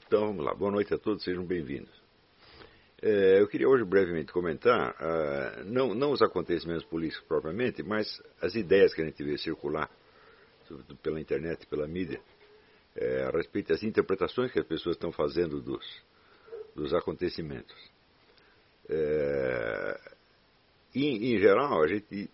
Então vamos lá, boa noite a todos, sejam bem-vindos. Eu queria hoje brevemente comentar, não os acontecimentos políticos propriamente, mas as ideias que a gente vê circular, sobretudo pela internet, pela mídia, a respeito das interpretações que as pessoas estão fazendo dos acontecimentos. Em geral, a gente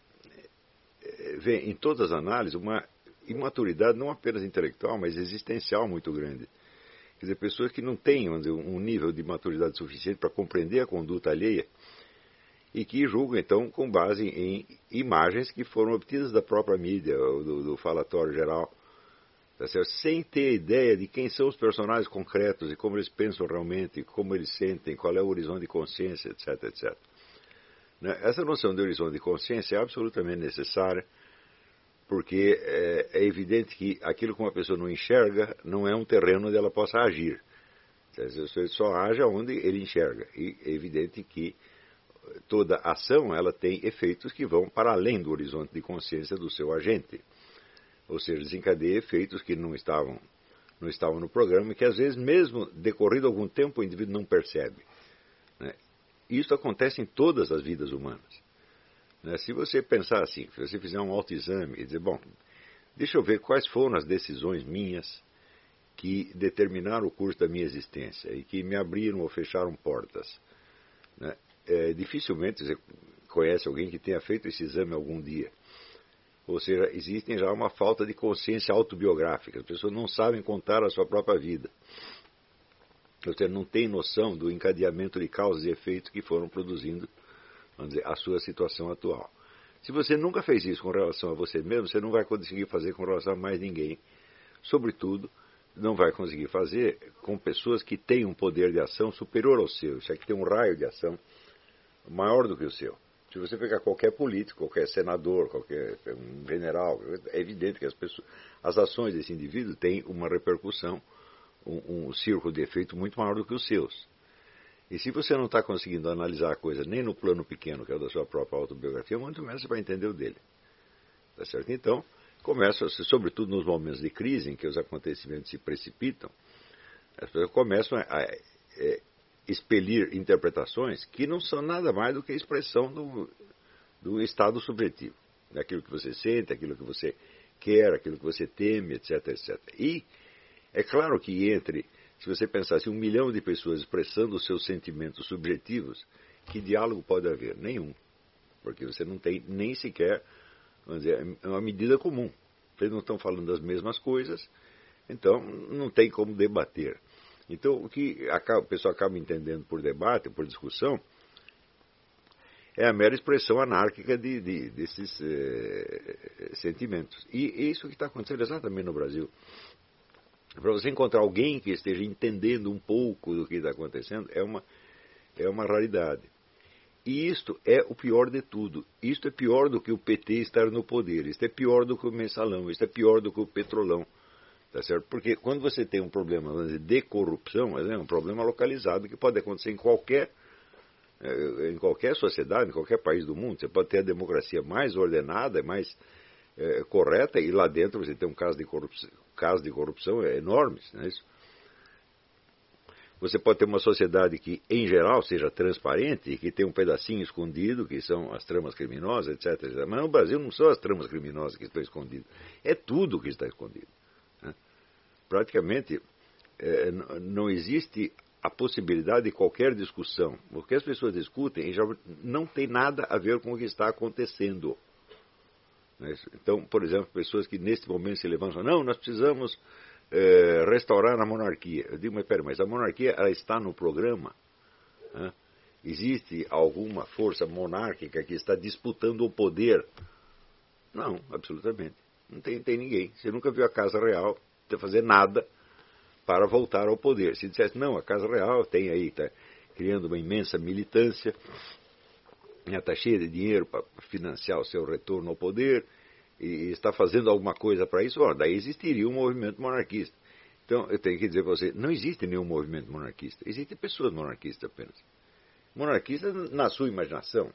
vê em todas as análises uma imaturidade não apenas intelectual, mas existencial muito grande. Quer dizer, pessoas que não têm, vamos dizer, um nível de maturidade suficiente para compreender a conduta alheia e que julgam, então, com base em imagens que foram obtidas da própria mídia, do falatório geral, tá certo? Sem ter ideia de quem são os personagens concretos e como eles pensam realmente, como eles sentem, qual é o horizonte de consciência, etc, etc. Essa noção de horizonte de consciência é absolutamente necessária, porque é evidente que aquilo que uma pessoa não enxerga não é um terreno onde ela possa agir. Ele só age onde ele enxerga. E é evidente que toda ação ela tem efeitos que vão para além do horizonte de consciência do seu agente. Ou seja, desencadeia efeitos que não estavam no programa e que às vezes, mesmo decorrido algum tempo, o indivíduo não percebe. Isso acontece em todas as vidas humanas. Se você pensar assim, se você fizer um autoexame e dizer, bom, deixa eu ver quais foram as decisões minhas que determinaram o curso da minha existência e que me abriram ou fecharam portas. Dificilmente você conhece alguém que tenha feito esse exame algum dia. Ou seja, existe já uma falta de consciência autobiográfica. As pessoas não sabem contar a sua própria vida. Você não tem noção do encadeamento de causas e efeitos que foram produzindo, vamos dizer, a sua situação atual. Se você nunca fez isso com relação a você mesmo, você não vai conseguir fazer com relação a mais ninguém. Sobretudo, não vai conseguir fazer com pessoas que têm um poder de ação superior ao seu. Isso aqui tem um raio de ação maior do que o seu. Se você pegar qualquer político, qualquer senador, qualquer um general, é evidente que as ações desse indivíduo têm uma repercussão, um círculo de efeito muito maior do que os seus. E se você não está conseguindo analisar a coisa nem no plano pequeno, que é o da sua própria autobiografia, muito menos você vai entender o dele. Tá certo? Então, começa, sobretudo nos momentos de crise, em que os acontecimentos se precipitam, as pessoas começam a expelir interpretações que não são nada mais do que a expressão do estado subjetivo. Daquilo que você sente, aquilo que você quer, aquilo que você teme, etc, etc. E é claro que se você pensasse 1 milhão de pessoas expressando os seus sentimentos subjetivos, que diálogo pode haver? Nenhum. Porque você não tem nem sequer, vamos dizer, uma medida comum. Eles não estão falando das mesmas coisas, então não tem como debater. Então o que o pessoal acaba entendendo por debate, por discussão, é a mera expressão anárquica desses sentimentos. E é isso que está acontecendo exatamente no Brasil. Para você encontrar alguém que esteja entendendo um pouco do que está acontecendo, é uma raridade. E isto é o pior de tudo. Isto é pior do que o PT estar no poder. Isto é pior do que o mensalão. Isto é pior do que o petrolão. Tá certo? Porque quando você tem um problema, vamos dizer, de corrupção, é um problema localizado que pode acontecer em qualquer sociedade, em qualquer país do mundo. Você pode ter a democracia mais ordenada, mais correta, e lá dentro você tem um caso de corrupção enormes. Não é isso? Você pode ter uma sociedade que, em geral, seja transparente e que tenha um pedacinho escondido, que são as tramas criminosas, etc, etc. Mas no Brasil não são as tramas criminosas que estão escondidas. É tudo que está escondido. Praticamente, não existe a possibilidade de qualquer discussão. O que as pessoas discutem já não tem nada a ver com o que está acontecendo. Então, por exemplo, pessoas que neste momento se levantam, não, nós precisamos restaurar a monarquia. Eu digo, mas a monarquia ela está no programa? Existe alguma força monárquica que está disputando o poder? Não, absolutamente. Não tem ninguém. Você nunca viu a Casa Real fazer nada para voltar ao poder. Se dissesse, não, a Casa Real tem aí, está criando uma imensa militância, está cheia de dinheiro para financiar o seu retorno ao poder, e está fazendo alguma coisa para isso, daí existiria um movimento monarquista. Então, eu tenho que dizer para você, não existe nenhum movimento monarquista, existem pessoas monarquistas apenas. Monarquistas na sua imaginação,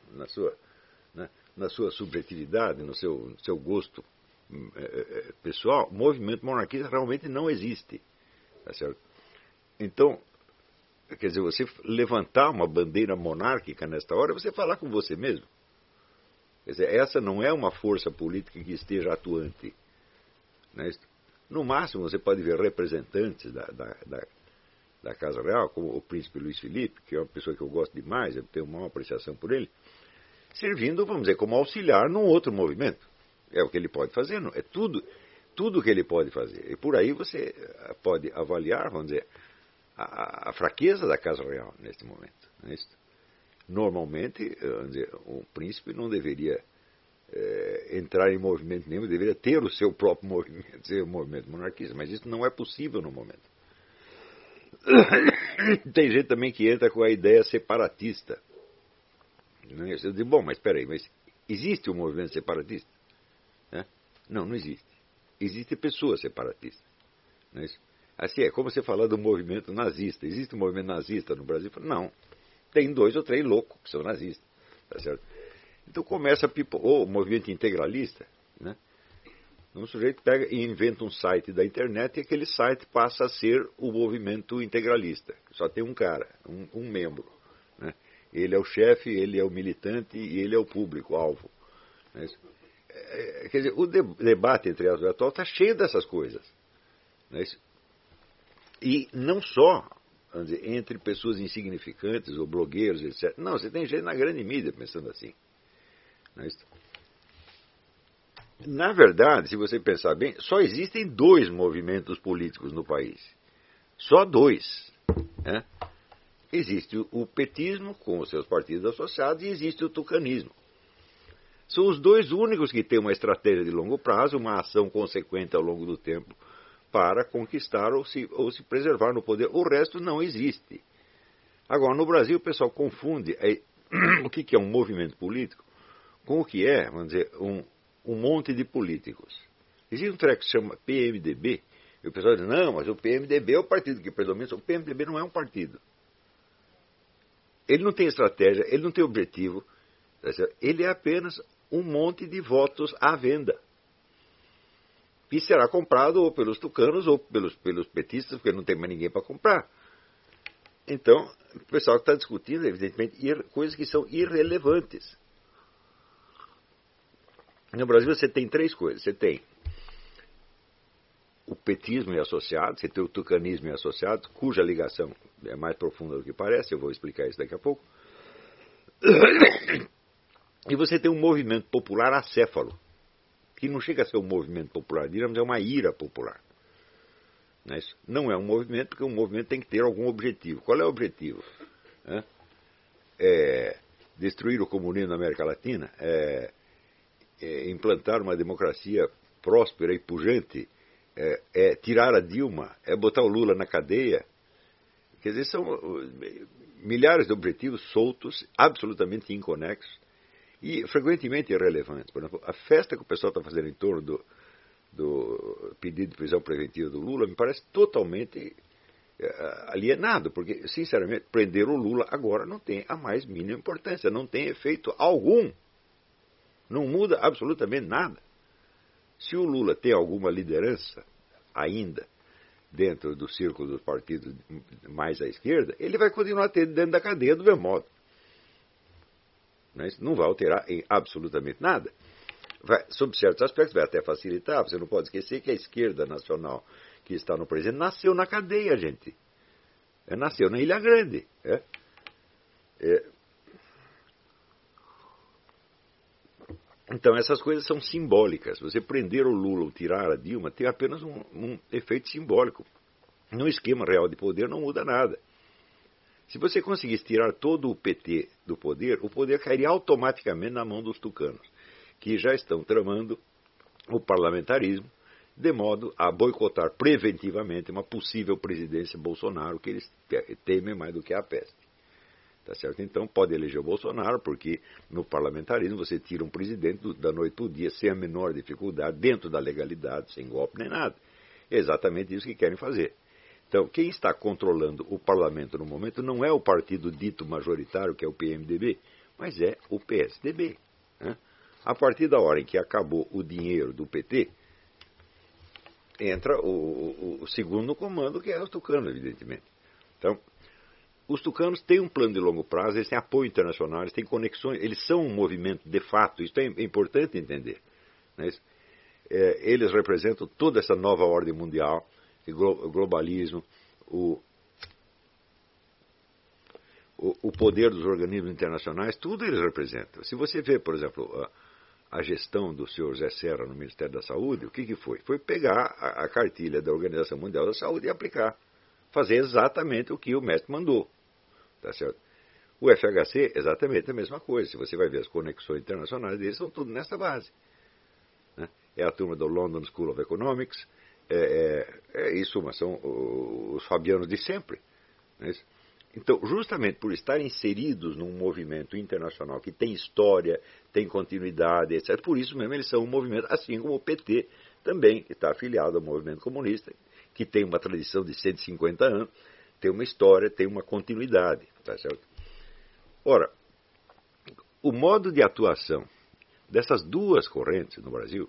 na sua subjetividade, no seu gosto pessoal. Movimento monarquista realmente não existe. Tá certo? Então, quer dizer, você levantar uma bandeira monárquica nesta hora é você falar com você mesmo. Quer dizer, essa não é uma força política que esteja atuante. Né? No máximo, você pode ver representantes da Casa Real, como o príncipe Luís Felipe, que é uma pessoa que eu gosto demais, eu tenho uma apreciação por ele, servindo, vamos dizer, como auxiliar num outro movimento. É o que ele pode fazer, é tudo que ele pode fazer. E por aí você pode avaliar, vamos dizer, a fraqueza da Casa Real neste momento. Não é isso? Normalmente, vamos dizer, o príncipe não deveria entrar em movimento nenhum, deveria ter o seu próprio movimento, ser um movimento monarquista, mas isso não é possível no momento. Tem gente também que entra com a ideia separatista. Não é isso? Eu digo, bom, mas espera aí, mas existe um movimento separatista? Não, não existe. Existem pessoas separatistas. Não é isso? Assim, é como você falar do movimento nazista. Existe um movimento nazista no Brasil? Não. Tem 2 ou 3 loucos que são nazistas. Tá certo? Então começa o movimento integralista. Né? Um sujeito pega e inventa um site da internet e aquele site passa a ser o movimento integralista. Só tem um cara, um membro. Né? Ele é o chefe, ele é o militante e ele é o público-alvo. Não é isso? Quer dizer, o debate entre as atual está cheio dessas coisas. Não é isso? E não só, vamos dizer, entre pessoas insignificantes ou blogueiros, etc. Não, você tem gente na grande mídia pensando assim. Não é isso? Na verdade, se você pensar bem, só existem 2 movimentos políticos no país. Só 2. Né? Existe o petismo, com os seus partidos associados, e existe o tucanismo. São os 2 únicos que têm uma estratégia de longo prazo, uma ação consequente ao longo do tempo para conquistar ou se preservar no poder. O resto não existe. Agora, no Brasil, o pessoal confunde o que é um movimento político com o que é, vamos dizer, um monte de políticos. Existe um treco que se chama PMDB, e o pessoal diz, não, mas o PMDB é o partido que predomina. O PMDB não é um partido. Ele não tem estratégia, ele não tem objetivo. Ele é apenas um monte de votos à venda. E será comprado ou pelos tucanos ou pelos petistas, porque não tem mais ninguém para comprar. Então, o pessoal está discutindo, evidentemente, coisas que são irrelevantes. No Brasil você tem 3 coisas. Você tem o petismo e associados, você tem o tucanismo e associados, cuja ligação é mais profunda do que parece, eu vou explicar isso daqui a pouco. E você tem um movimento popular acéfalo, que não chega a ser um movimento popular, digamos, é uma ira popular. Não é um movimento, porque um movimento tem que ter algum objetivo. Qual é o objetivo? Destruir o comunismo na América Latina? Implantar uma democracia próspera e pujante? Tirar a Dilma? Botar o Lula na cadeia? Quer dizer, são milhares de objetivos soltos, absolutamente inconexos, e frequentemente irrelevantes. Por exemplo, a festa que o pessoal está fazendo em torno do pedido de prisão preventiva do Lula me parece totalmente alienado, porque, sinceramente, prender o Lula agora não tem a mais mínima importância, não tem efeito algum. Não muda absolutamente nada. Se o Lula tem alguma liderança ainda dentro do círculo dos partidos mais à esquerda, ele vai continuar tendo dentro da cadeia do mesmo modo. Mas não vai alterar em absolutamente nada. Sob certos aspectos, vai até facilitar. Você não pode esquecer que a esquerda nacional que está no presente nasceu na cadeia, gente. Nasceu na Ilha Grande. Então, essas coisas são simbólicas. Você prender o Lula ou tirar a Dilma tem apenas um efeito simbólico. No esquema real de poder não muda nada. Se você conseguisse tirar todo o PT do poder, o poder cairia automaticamente na mão dos tucanos, que já estão tramando o parlamentarismo de modo a boicotar preventivamente uma possível presidência Bolsonaro, que eles temem mais do que a peste. Tá certo? Então pode eleger o Bolsonaro, porque no parlamentarismo você tira um presidente da noite para o dia sem a menor dificuldade, dentro da legalidade, sem golpe nem nada. É exatamente isso que querem fazer. Então, quem está controlando o parlamento no momento não é o partido dito majoritário, que é o PMDB, mas é o PSDB. Né? A partir da hora em que acabou o dinheiro do PT, entra o segundo comando, que é o tucano, evidentemente. Então, os tucanos têm um plano de longo prazo, eles têm apoio internacional, eles têm conexões, eles são um movimento de fato, isso é importante entender. Né? Eles representam toda essa nova ordem mundial, o globalismo, o poder dos organismos internacionais, tudo eles representam. Se você vê, por exemplo, a gestão do senhor Zé Serra no Ministério da Saúde, o que foi? Foi pegar a cartilha da Organização Mundial da Saúde e aplicar. Fazer exatamente o que o mestre mandou. Tá certo? O FHC, exatamente a mesma coisa. Se você vai ver as conexões internacionais deles, são tudo nessa base. Né? É a turma do London School of Economics, isso, mas são os fabianos de sempre. Não é isso? Então, justamente por estarem inseridos num movimento internacional que tem história, tem continuidade, etc., por isso mesmo eles são um movimento, assim como o PT também está afiliado ao movimento comunista, que tem uma tradição de 150 anos, tem uma história, tem uma continuidade. Tá certo? Ora, o modo de atuação dessas duas correntes no Brasil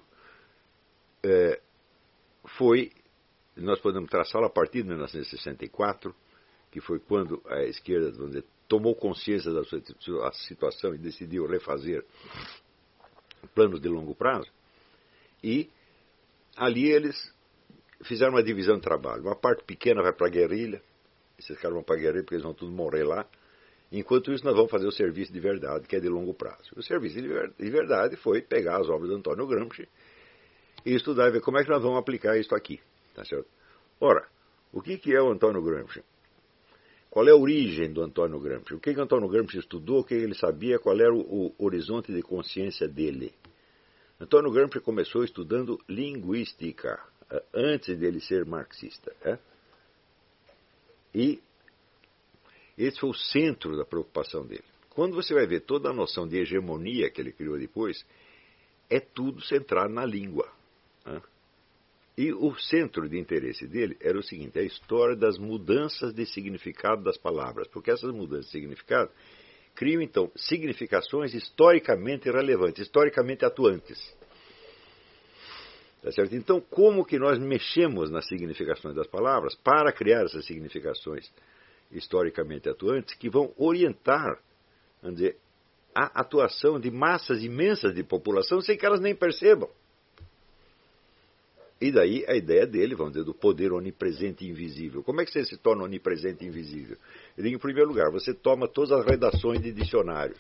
nós podemos traçá-lo a partir de 1964, que foi quando a esquerda, vamos dizer, tomou consciência da sua situação e decidiu refazer planos de longo prazo. E ali eles fizeram uma divisão de trabalho. Uma parte pequena vai para a guerrilha, esses caras vão para a guerrilha porque eles vão tudo morrer lá. Enquanto isso, nós vamos fazer o serviço de verdade, que é de longo prazo. O serviço de verdade foi pegar as obras do Antônio Gramsci e estudar e ver como é que nós vamos aplicar isso aqui. Tá certo? Ora, o que é o Antônio Gramsci? Qual é a origem do Antônio Gramsci? O que o Antônio Gramsci estudou, o que ele sabia, qual era o horizonte de consciência dele? Antônio Gramsci começou estudando linguística, antes dele ser marxista. E esse foi o centro da preocupação dele. Quando você vai ver toda a noção de hegemonia que ele criou depois, é tudo centrado na língua. E o centro de interesse dele era o seguinte, a história das mudanças de significado das palavras, porque essas mudanças de significado criam, então, significações historicamente relevantes, historicamente atuantes. Tá certo? Então, como que nós mexemos nas significações das palavras para criar essas significações historicamente atuantes que vão orientar, vamos dizer, a atuação de massas imensas de população sem que elas nem percebam. E daí a ideia dele, vamos dizer, do poder onipresente e invisível. Como é que você se torna onipresente e invisível? Eu digo, em primeiro lugar, você toma todas as redações de dicionários.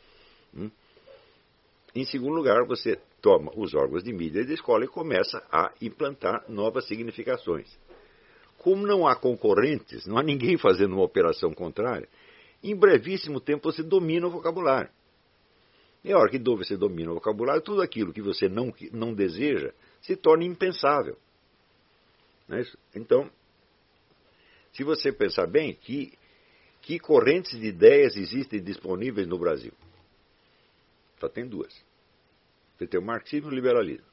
Em segundo lugar, você toma os órgãos de mídia da escola e começa a implantar novas significações. Como não há concorrentes, não há ninguém fazendo uma operação contrária, em brevíssimo tempo você domina o vocabulário. E a hora que você domina o vocabulário, tudo aquilo que você não deseja se torna impensável. Não é isso? Então, se você pensar bem, que correntes de ideias existem disponíveis no Brasil? Só tem duas. Você tem o marxismo e o liberalismo.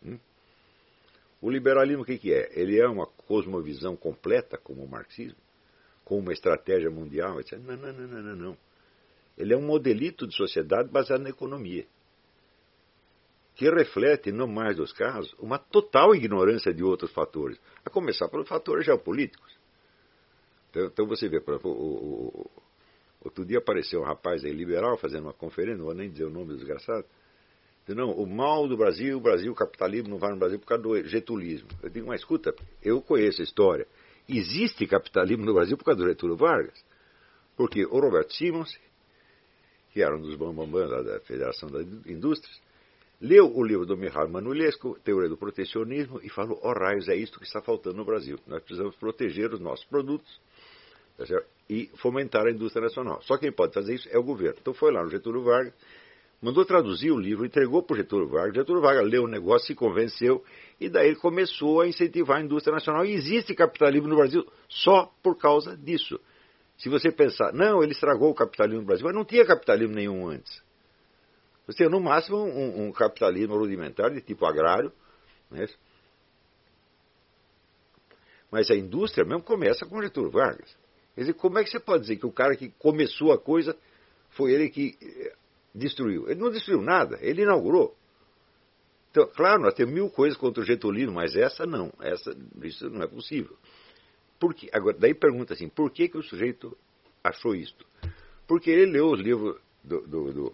O liberalismo o que é? Ele é uma cosmovisão completa, como o marxismo, com uma estratégia mundial, etc. Não. Ele é um modelito de sociedade baseado na economia, que reflete, no mais dos casos, uma total ignorância de outros fatores, a começar pelos fatores geopolíticos. Então você vê, por exemplo, outro dia apareceu um rapaz aí liberal fazendo uma conferência, não vou nem dizer o nome do desgraçado, não, o mal do Brasil, o capitalismo não vai no Brasil por causa do getulismo. Eu digo, mas escuta, eu conheço a história. Existe capitalismo no Brasil por causa do Getúlio Vargas. Porque o Roberto Simons, que era um dos bambambãs da Federação das Indústrias, leu o livro do Mihail Manulescu, Teoria do Protecionismo, e falou, raios, é isto que está faltando no Brasil. Nós precisamos proteger os nossos produtos, tá certo? E fomentar a indústria nacional. Só quem pode fazer isso é o governo. Então foi lá no Getúlio Vargas, mandou traduzir o livro, entregou para o Getúlio Vargas. Getúlio Vargas leu o negócio, se convenceu, e daí ele começou a incentivar a indústria nacional. E existe capitalismo no Brasil só por causa disso. Se você pensar, não, ele estragou o capitalismo no Brasil, mas não tinha capitalismo nenhum antes. Você tinha, no máximo, um capitalismo rudimentar de tipo agrário, né? Mas a indústria mesmo começa com Getúlio Vargas. Quer dizer, como é que você pode dizer que o cara que começou a coisa foi ele que destruiu? Ele não destruiu nada, ele inaugurou. Então, claro, nós temos mil coisas contra o getulismo, mas essa não, isso não é possível. Por quê? Agora, daí pergunta assim, por que o sujeito achou isto? Porque ele leu os livros do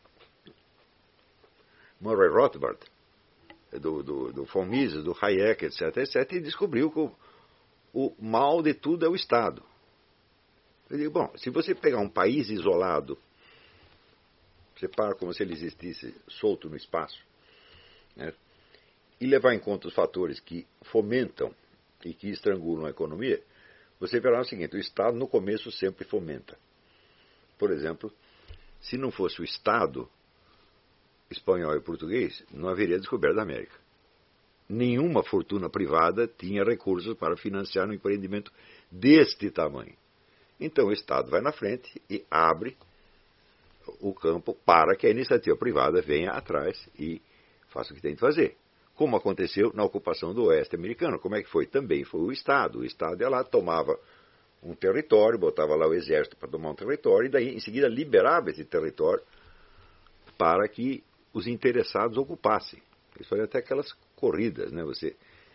Murray Rothbard, do von Mises, do Hayek, etc., e descobriu que o mal de tudo é o Estado. Eu digo, bom, se você pegar um país isolado, separa como se ele existisse solto no espaço, né, e levar em conta os fatores que fomentam e que estrangulam a economia, você verá o seguinte, o Estado no começo sempre fomenta. Por exemplo, se não fosse o Estado espanhol e português, não haveria descoberta da América. Nenhuma fortuna privada tinha recursos para financiar um empreendimento deste tamanho. Então o Estado vai na frente e abre o campo para que a iniciativa privada venha atrás e faça o que tem de fazer. Como aconteceu na ocupação do Oeste americano. Como é que foi? Também foi o Estado. O Estado ia lá, tomava um território, botava lá o exército para tomar um território, e daí em seguida liberava esse território para que os interessados ocupassem. Isso era até aquelas corridas, né? Você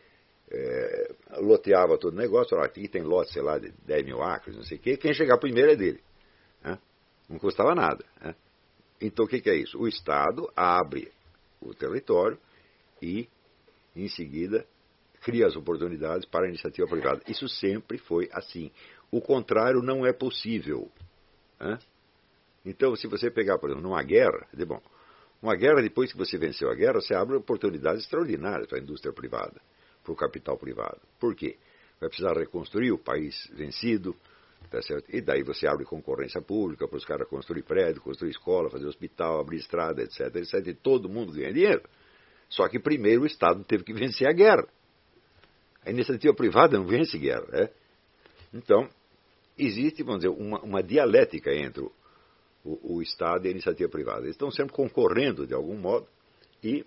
loteava todo o negócio, aqui tem lote, sei lá, de 10 mil acres, não sei o quê, quem chegar primeiro é dele. Né? Não custava nada. Né? Então o que é isso? O Estado abre o território e, em seguida, cria as oportunidades para a iniciativa privada. Isso sempre foi assim. O contrário não é possível. Né? Então, se você pegar, por exemplo, numa guerra, bom, uma guerra, depois que você venceu a guerra, você abre oportunidades extraordinárias para a indústria privada, para o capital privado. Por quê? Vai precisar reconstruir o país vencido, tá certo? E daí você abre concorrência pública para os caras construir prédio, construir escola, fazer hospital, abrir estrada, etc., etc., e todo mundo ganha dinheiro. Só que primeiro o Estado teve que vencer a guerra. A iniciativa privada não vence guerra. Né? Então, existe, vamos dizer, uma dialética entre o Estado e a iniciativa privada. Eles estão sempre concorrendo de algum modo e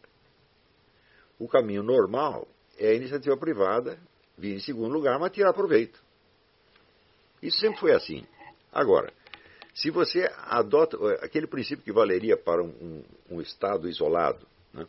o caminho normal é a iniciativa privada vir em segundo lugar, mas tirar proveito. Isso sempre foi assim. Agora, se você adota aquele princípio que valeria para um Estado isolado, né,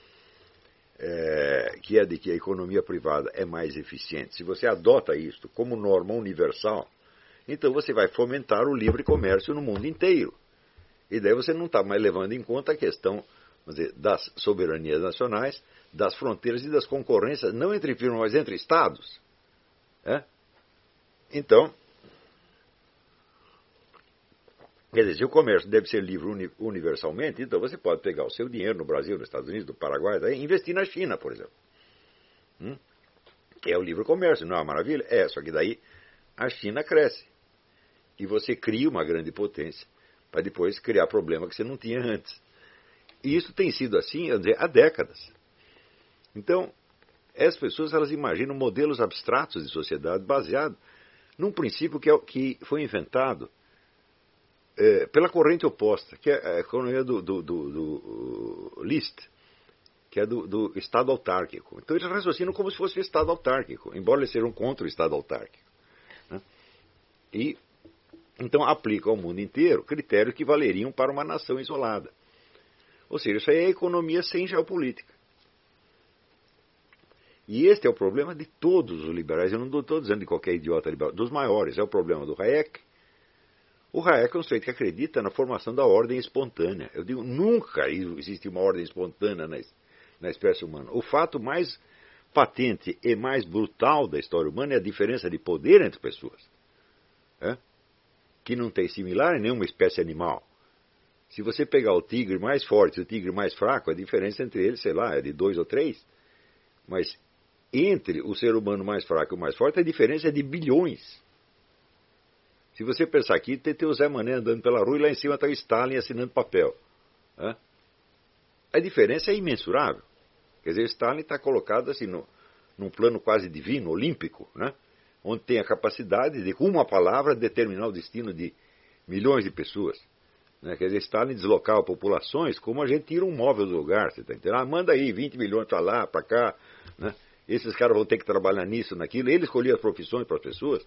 que é de que a economia privada é mais eficiente, se você adota isto como norma universal, então você vai fomentar o livre comércio no mundo inteiro. E daí você não está mais levando em conta a questão, vamos dizer, das soberanias nacionais, das fronteiras e das concorrências, não entre firmas, mas entre estados. Então, quer dizer, se o comércio deve ser livre universalmente, então você pode pegar o seu dinheiro no Brasil, nos Estados Unidos, no Paraguai, daí, investir na China, por exemplo. Que é o livre comércio, não é uma maravilha? Só que daí a China cresce. E você cria uma grande potência para depois criar problema que você não tinha antes. E isso tem sido assim há décadas. Então, as pessoas elas imaginam modelos abstratos de sociedade baseados num princípio que foi inventado pela corrente oposta, que é a economia do List, que é do Estado autárquico. Então eles raciocinam como se fosse o Estado autárquico, embora eles sejam contra o Estado autárquico. Né? E então aplicam ao mundo inteiro critérios que valeriam para uma nação isolada. Ou seja, isso aí é economia sem geopolítica. E este é o problema de todos os liberais. Eu não estou dizendo de qualquer idiota liberal, dos maiores. É o problema do Hayek. O Hayek é um sujeito que acredita na formação da ordem espontânea. Eu digo, nunca existe uma ordem espontânea na espécie humana. O fato mais patente e mais brutal da história humana é a diferença de poder entre pessoas. Que não tem similar em nenhuma espécie animal. Se você pegar o tigre mais forte e o tigre mais fraco, a diferença entre eles, sei lá, é de 2 ou 3. Mas entre o ser humano mais fraco e o mais forte, a diferença é de bilhões. Se você pensar aqui, tem o Zé Mané andando pela rua e lá em cima está o Stalin assinando papel. A diferença é imensurável. Quer dizer, o Stalin está colocado assim num plano quase divino, olímpico, né? Onde tem a capacidade de, com uma palavra, determinar o destino de milhões de pessoas. Né? Quer dizer, Stalin deslocava populações como a gente tira um móvel do lugar. Você tá entendendo? Manda aí 20 milhões para lá, para cá. Né? Esses caras vão ter que trabalhar nisso, naquilo. Ele escolhia as profissões para as pessoas.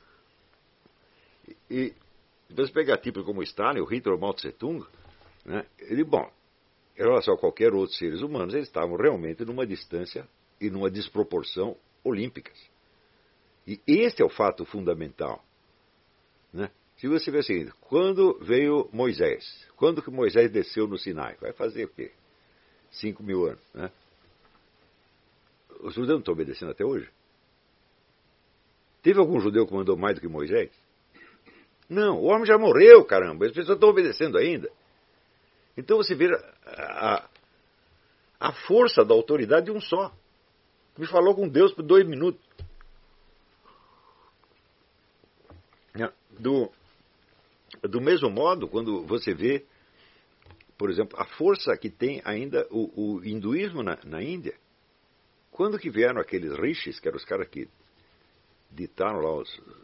E se você pegar tipos como Stalin, o Hitler, o Mao Tse Tung, né? Bom, em relação a qualquer outro seres humanos, eles estavam realmente numa distância e numa desproporção olímpicas. E este é o fato fundamental. Né? Se você vê o seguinte, quando veio Moisés? Quando que Moisés desceu no Sinai? Vai fazer o quê? 5.000 anos. Né? Os judeus não estão obedecendo até hoje? Teve algum judeu que mandou mais do que Moisés? Não, o homem já morreu, caramba. As pessoas estão obedecendo ainda. Então você vê a força da autoridade de um só. Me falou com Deus por 2 minutos. Do mesmo modo, quando você vê, por exemplo, a força que tem ainda o hinduísmo na Índia. Quando que vieram aqueles rishis, que eram os caras que ditaram lá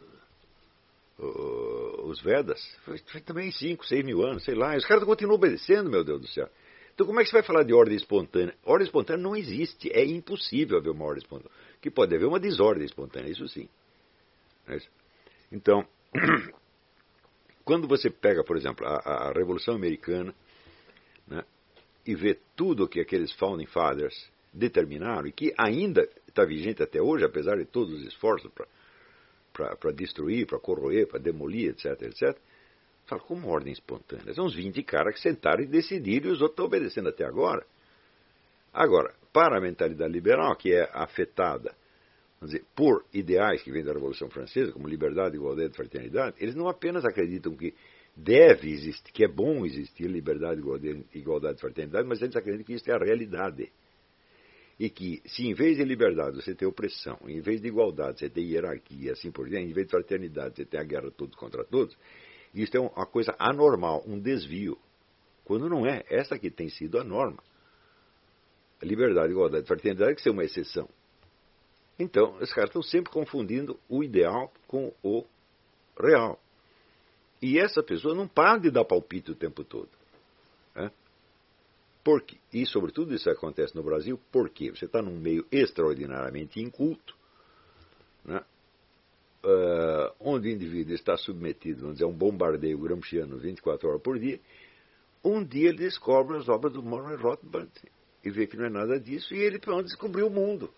os Vedas, foi também 5, 6 mil anos, sei lá. E os caras continuam obedecendo, meu Deus do céu. Então como é que você vai falar de ordem espontânea? Ordem espontânea não existe, é impossível haver uma ordem espontânea. Que pode haver uma desordem espontânea, isso sim. Então, quando você pega, por exemplo, a Revolução Americana, né, e vê tudo o que aqueles Founding Fathers determinaram, e que ainda está vigente até hoje, apesar de todos os esforços para destruir, para corroer, para demolir, etc, etc, fala, como ordem espontânea? São uns 20 caras que sentaram e decidiram, e os outros estão obedecendo até agora. Agora, para a mentalidade liberal, que é afetada, vamos dizer, por ideais que vêm da Revolução Francesa, como liberdade, igualdade e fraternidade, eles não apenas acreditam que deve existir, que é bom existir liberdade, igualdade e fraternidade, mas eles acreditam que isso é a realidade. E que, se em vez de liberdade você tem opressão, em vez de igualdade você tem hierarquia, assim por diante, em vez de fraternidade você tem a guerra todos contra todos, isso é uma coisa anormal, um desvio. Quando não é, essa que tem sido a norma. A liberdade, igualdade e fraternidade tem que ser uma exceção. Então, os caras estão sempre confundindo o ideal com o real. E essa pessoa não para de dar palpite o tempo todo. Né? Porque, e sobretudo isso acontece no Brasil, porque você está num meio extraordinariamente inculto, né? Onde o indivíduo está submetido, vamos dizer, a um bombardeio gramsciano 24 horas por dia. Um dia ele descobre as obras do Murray Rothbard e vê que não é nada disso, e ele pronto descobriu o mundo.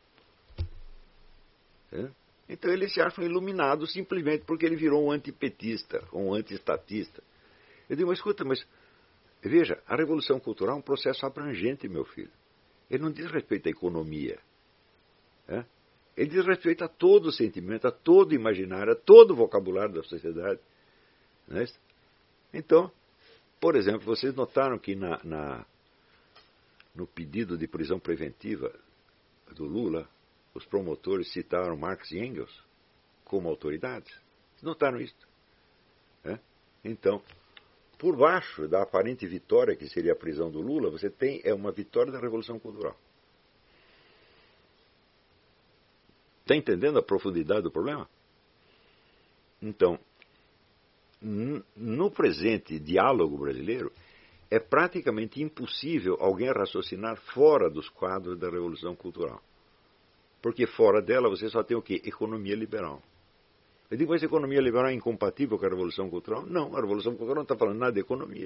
Então ele se acha iluminado simplesmente porque ele virou um antipetista, um antiestatista. Eu digo, mas escuta, mas veja, a Revolução Cultural é um processo abrangente, meu filho. Ele não diz respeito à economia. Ele diz respeito a todo o sentimento, a todo o imaginário, a todo o vocabulário da sociedade. Não é isso? Então, por exemplo, vocês notaram que no pedido de prisão preventiva do Lula, os promotores citaram Marx e Engels como autoridades. Notaram isso? Então, por baixo da aparente vitória que seria a prisão do Lula, você tem uma vitória da Revolução Cultural. Está entendendo a profundidade do problema? Então, no presente diálogo brasileiro, é praticamente impossível alguém raciocinar fora dos quadros da Revolução Cultural. Porque fora dela você só tem o quê? Economia liberal. Eu digo, mas a economia liberal é incompatível com a Revolução Cultural? Não, a Revolução Cultural não está falando nada de economia.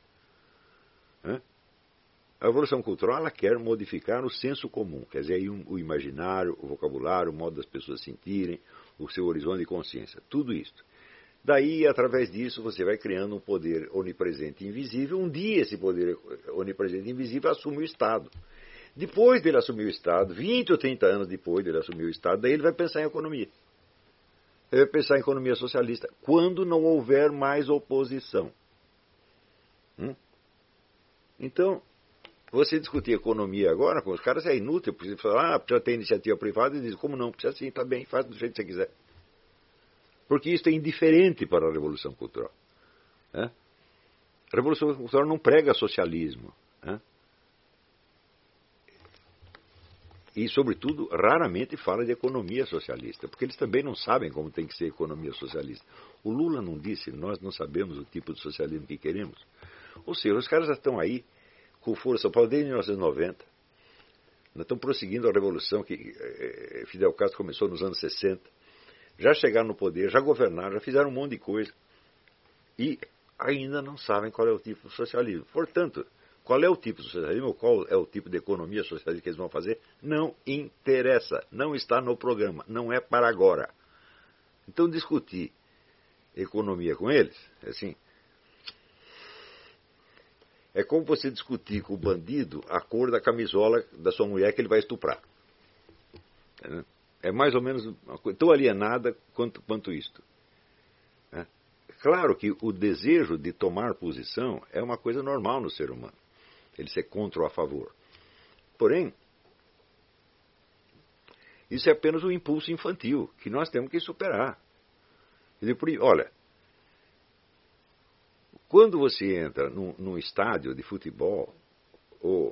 A Revolução Cultural ela quer modificar o senso comum, quer dizer, aí o imaginário, o vocabulário, o modo das pessoas sentirem, o seu horizonte de consciência, tudo isso. Daí, através disso, você vai criando um poder onipresente e invisível. Um dia esse poder onipresente e invisível assume o Estado. Depois dele assumir o Estado, 20 ou 30 anos depois dele assumir o Estado, daí ele vai pensar em economia. Ele vai pensar em economia socialista, quando não houver mais oposição. Então, você discutir economia agora com os caras é inútil, porque você fala, precisa ter iniciativa privada, e diz, como não? Precisa sim, está bem, faz do jeito que você quiser. Porque isso é indiferente para a Revolução Cultural. A Revolução Cultural não prega socialismo. E, sobretudo, raramente fala de economia socialista, porque eles também não sabem como tem que ser economia socialista. O Lula não disse, nós não sabemos o tipo de socialismo que queremos. Ou seja, os caras já estão aí com força desde 1990. Nós estamos prosseguindo a revolução que Fidel Castro começou nos anos 60. Já chegaram no poder, já governaram, já fizeram um monte de coisa. E ainda não sabem qual é o tipo de socialismo. Portanto, qual é o tipo de socialismo, ou qual é o tipo de economia socialista que eles vão fazer, não interessa. Não está no programa. Não é para agora. Então, discutir economia com eles, assim, é como você discutir com o bandido a cor da camisola da sua mulher que ele vai estuprar. É mais ou menos uma coisa tão alienada quanto isto. Claro que o desejo de tomar posição é uma coisa normal no ser humano. Ele ser contra ou a favor. Porém, isso é apenas um impulso infantil que nós temos que superar. Olha, quando você entra num estádio de futebol ou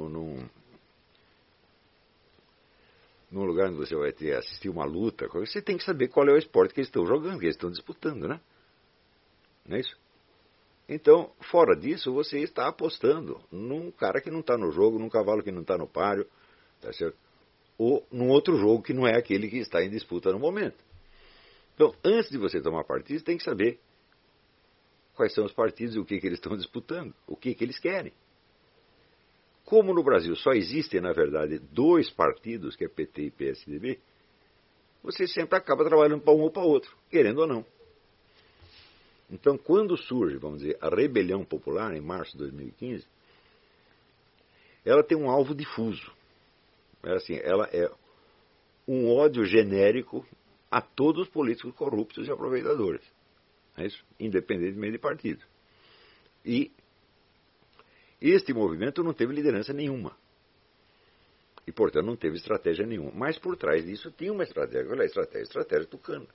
num lugar onde você vai assistir uma luta, você tem que saber qual é o esporte que eles estão jogando, que eles estão disputando, né? Não é isso? Então, fora disso, você está apostando num cara que não está no jogo, num cavalo que não está no páreo, tá certo? Ou num outro jogo que não é aquele que está em disputa no momento. Então, antes de você tomar partido, você tem que saber quais são os partidos e o que eles estão disputando, o que eles querem. Como no Brasil só existem, na verdade, 2 partidos, que é PT e PSDB, você sempre acaba trabalhando para um ou para outro, querendo ou não. Então, quando surge, vamos dizer, a rebelião popular, em março de 2015, ela tem um alvo difuso. Ela é um ódio genérico a todos os políticos corruptos e aproveitadores. É isso? Independentemente de partido. E este movimento não teve liderança nenhuma. E, portanto, não teve estratégia nenhuma. Mas por trás disso tinha uma estratégia. Olha a estratégia tucana.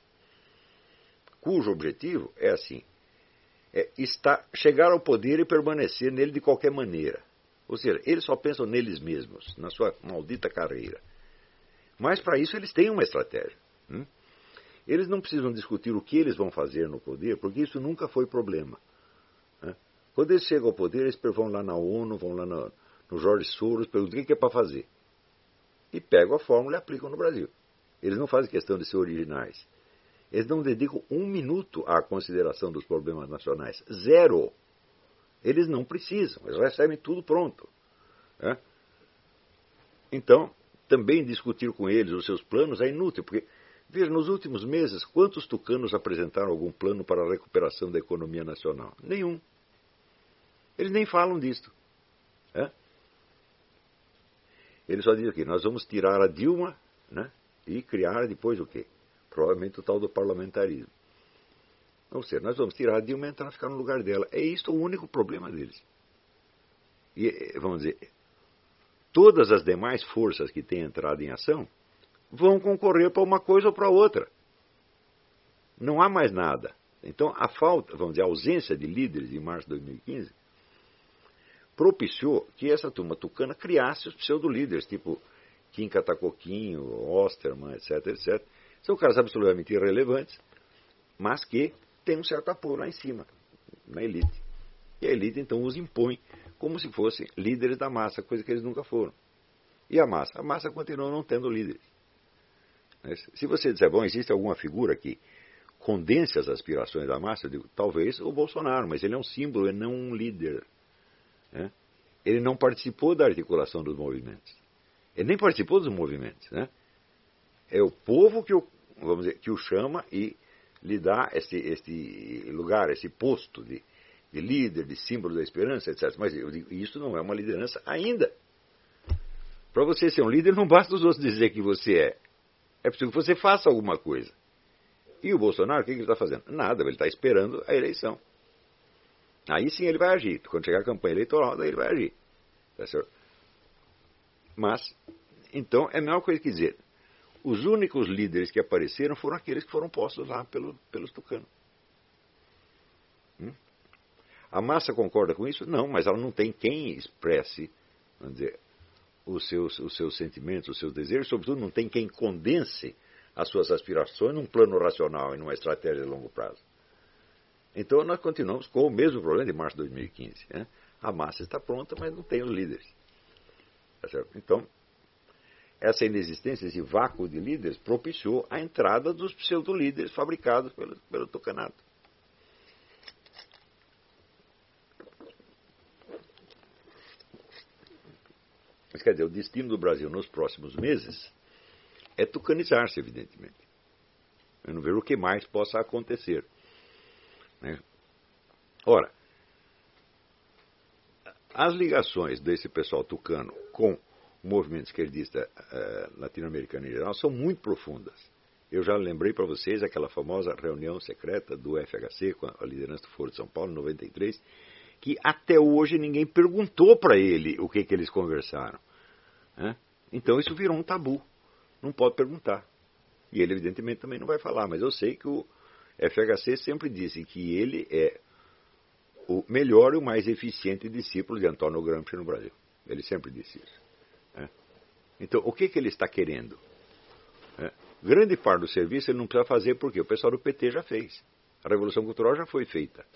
Cujo objetivo é assim, chegar ao poder e permanecer nele de qualquer maneira. Ou seja, eles só pensam neles mesmos, na sua maldita carreira. Mas para isso eles têm uma estratégia. Eles não precisam discutir o que eles vão fazer no poder, porque isso nunca foi problema. Quando eles chegam ao poder, eles vão lá na ONU, vão lá no Jorge Soros, perguntam o que é para fazer. E pegam a fórmula e aplicam no Brasil. Eles não fazem questão de ser originais. Eles não dedicam 1 minuto à consideração dos problemas nacionais. 0. Eles não precisam, eles recebem tudo pronto. Então, também discutir com eles os seus planos é inútil, porque, veja, nos últimos meses, quantos tucanos apresentaram algum plano para a recuperação da economia nacional? Nenhum. Eles nem falam disto. Eles só dizem aqui, nós vamos tirar a Dilma, né, e criar depois o quê? Provavelmente o tal do parlamentarismo. Ou seja, nós vamos tirar a Dilma e entrar, ficar no lugar dela. É isto o único problema deles. E, vamos dizer, todas as demais forças que têm entrado em ação vão concorrer para uma coisa ou para outra. Não há mais nada. Então, a falta, vamos dizer, a ausência de líderes em março de 2015 propiciou que essa turma tucana criasse os pseudo-líderes, tipo Kim Katakoquinho, Osterman, etc, etc. São caras absolutamente irrelevantes, mas que têm um certo apoio lá em cima, na elite. E a elite, então, os impõe como se fossem líderes da massa, coisa que eles nunca foram. E a massa continua não tendo líderes. Se você disser, bom, existe alguma figura que condense as aspirações da massa, eu digo, talvez o Bolsonaro, mas ele é um símbolo, ele não é um líder. Ele não participou da articulação dos movimentos. Ele nem participou dos movimentos. É o povo que vamos dizer, que o chama e lhe dá este lugar, esse posto de líder, de símbolo da esperança, etc. Mas eu digo, isso não é uma liderança ainda. Para você ser um líder, não basta os outros dizer que você é. É preciso que você faça alguma coisa. E o Bolsonaro, o que ele está fazendo? Nada, ele está esperando a eleição. Aí sim ele vai agir. Quando chegar a campanha eleitoral, daí ele vai agir. Tá certo? Mas, então, é a mesma coisa que dizer, os únicos líderes que apareceram foram aqueles que foram postos lá pelos tucanos. A massa concorda com isso? Não, mas ela não tem quem expresse, vamos dizer, os seus sentimentos, os seus desejos, sobretudo não tem quem condense as suas aspirações num plano racional e numa estratégia de longo prazo. Então nós continuamos com o mesmo problema de março de 2015. A massa está pronta, mas não tem os líderes. Tá certo? Então, essa inexistência, esse vácuo de líderes, propiciou a entrada dos pseudo-líderes fabricados pelo tucanato. Mas quer dizer, o destino do Brasil nos próximos meses é tucanizar-se, evidentemente. Eu não vejo o que mais possa acontecer. Né? Ora, as ligações desse pessoal tucano com o movimento esquerdista latino-americano em geral são muito profundas. Eu já lembrei para vocês aquela famosa reunião secreta do FHC com a liderança do Foro de São Paulo, em 93, que até hoje ninguém perguntou para ele o que eles conversaram. Né? Então isso virou um tabu. Não pode perguntar. E ele, evidentemente, também não vai falar. Mas eu sei que o FHC sempre disse que ele é o melhor e o mais eficiente discípulo de Antônio Gramsci no Brasil. Ele sempre disse isso. Né? Então, o que ele está querendo? Grande parte do serviço ele não precisa fazer porque o pessoal do PT já fez. A Revolução Cultural já foi feita.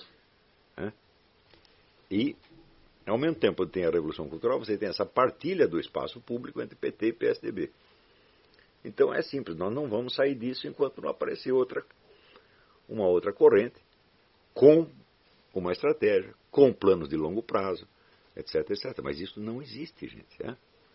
E, ao mesmo tempo que tem a Revolução Cultural, você tem essa partilha do espaço público entre PT e PSDB. Então é simples, nós não vamos sair disso enquanto não aparecer uma outra corrente com uma estratégia, com planos de longo prazo, etc, etc. Mas isso não existe, gente.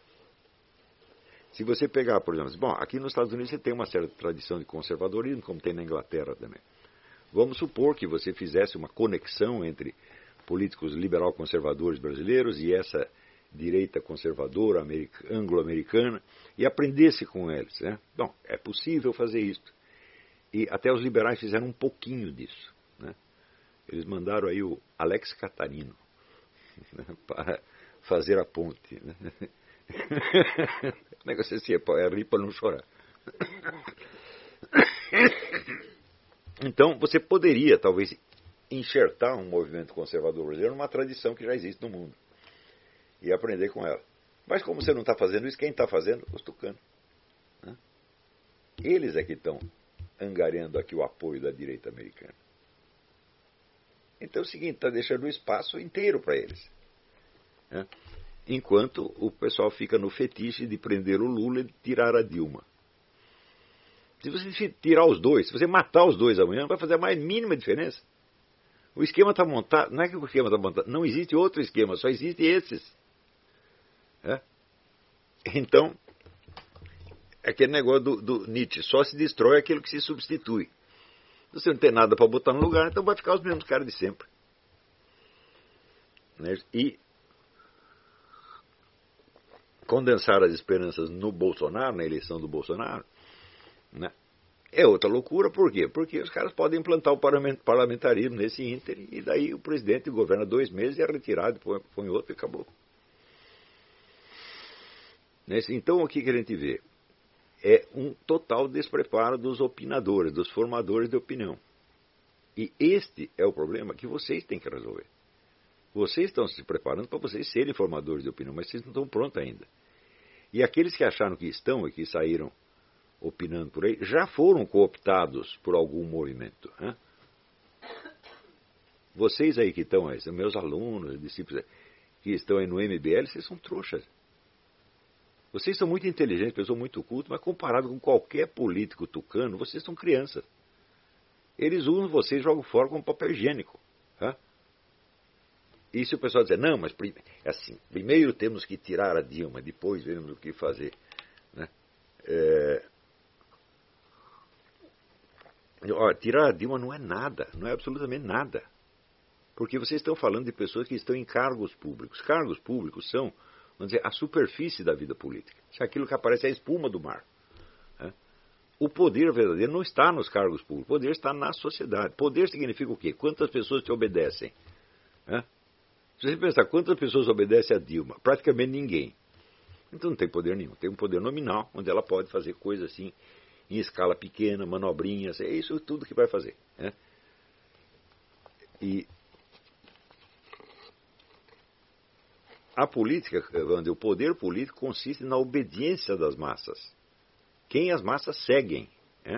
Se você pegar, por exemplo, bom, aqui nos Estados Unidos você tem uma certa tradição de conservadorismo, como tem na Inglaterra também. Vamos supor que você fizesse uma conexão entre políticos liberal-conservadores brasileiros e essa direita conservadora anglo-americana e aprendesse com eles. Né? Bom, é possível fazer isso. E até os liberais fizeram um pouquinho disso. Né? Eles mandaram aí o Alex Catarino para fazer a ponte. Né? O negócio assim, é rir para não chorar. Então, você poderia, talvez, enxertar um movimento conservador brasileiro numa tradição que já existe no mundo e aprender com ela. Mas como você não está fazendo isso, quem está fazendo? Os tucanos. Né? Eles é que estão angariando aqui o apoio da direita americana. Então é o seguinte, está deixando o espaço inteiro para eles. Né? Enquanto o pessoal fica no fetiche de prender o Lula e de tirar a Dilma. Se você tirar os dois, se você matar os dois amanhã, não vai fazer a mais mínima diferença. O esquema está montado, não é que o esquema está montado, não existe outro esquema, só existe esses. Então, é aquele negócio do Nietzsche, só se destrói aquilo que se substitui. Se você não tem nada para botar no lugar, então vai ficar os mesmos caras de sempre. Né? E condensar as esperanças no Bolsonaro, na eleição do Bolsonaro, né? É outra loucura, por quê? Porque os caras podem implantar o parlamentarismo nesse ínter e daí o presidente governa 2 meses e é retirado, põe outro e acabou. Então o que a gente vê? É um total despreparo dos opinadores, dos formadores de opinião. E este é o problema que vocês têm que resolver. Vocês estão se preparando para vocês serem formadores de opinião, mas vocês não estão prontos ainda. E aqueles que acharam que estão e que saíram opinando por aí, já foram cooptados por algum movimento. Né? Vocês aí que estão aí, são meus alunos, discípulos que estão aí no MBL, vocês são trouxas. Vocês são muito inteligentes, pessoas muito cultas, mas comparado com qualquer político tucano, vocês são crianças. Eles usam vocês e jogam fora como papel higiênico. Tá? E se o pessoal dizer, não, mas é assim, primeiro temos que tirar a Dilma, depois veremos o que fazer. Né? Tirar a Dilma não é nada, não é absolutamente nada. Porque vocês estão falando de pessoas que estão em cargos públicos. Cargos públicos são, vamos dizer, a superfície da vida política. Isso é aquilo que aparece a espuma do mar. Né? O poder verdadeiro não está nos cargos públicos, o poder está na sociedade. Poder significa o quê? Quantas pessoas te obedecem? Né? Se você pensar quantas pessoas obedecem a Dilma, praticamente ninguém. Então não tem poder nenhum. Tem um poder nominal, onde ela pode fazer coisas assim, em escala pequena, manobrinhas, é isso tudo que vai fazer. Né? E a política, o poder político consiste na obediência das massas. Quem as massas seguem. Né?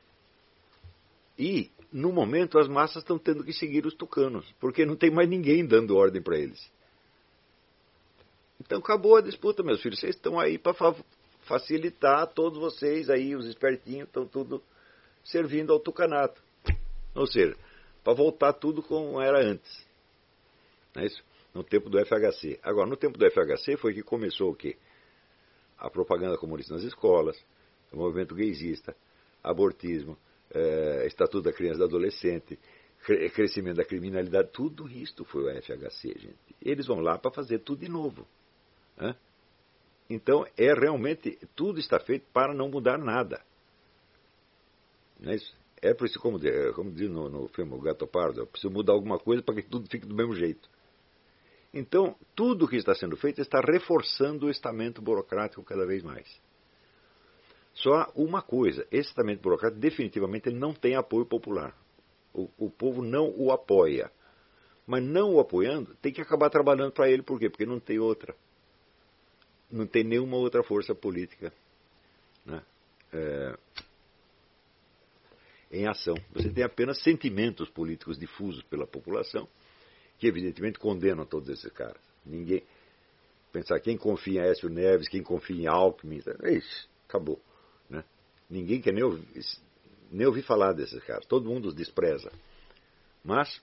E, no momento, as massas estão tendo que seguir os tucanos, porque não tem mais ninguém dando ordem para eles. Então acabou a disputa, meus filhos. Vocês estão aí para facilitar, todos vocês aí, os espertinhos, estão tudo servindo ao tucanato. Ou seja, para voltar tudo como era antes. Não é isso? No tempo do FHC. Agora, no tempo do FHC foi que começou o quê? A propaganda comunista nas escolas, o movimento gaysista, abortismo, Estatuto da Criança e do Adolescente, crescimento da criminalidade, tudo isto foi o FHC, gente. Eles vão lá para fazer tudo de novo. Né? Então, realmente, tudo está feito para não mudar nada. Não é isso? É por isso, como diz no filme O Gato Pardo, eu preciso mudar alguma coisa para que tudo fique do mesmo jeito. Então, tudo que está sendo feito está reforçando o estamento burocrático cada vez mais. Só há uma coisa, esse estamento burocrático definitivamente ele não tem apoio popular. O povo não o apoia. Mas não o apoiando, tem que acabar trabalhando para ele. Por quê? Porque não tem outra. Não tem nenhuma outra força política, né, em ação. Você tem apenas sentimentos políticos difusos pela população, que evidentemente condenam todos esses caras. Ninguém pensar quem confia em Aécio Neves, quem confia em Alckmin, acabou. Né? Ninguém quer nem ouvir falar desses caras. Todo mundo os despreza. Mas,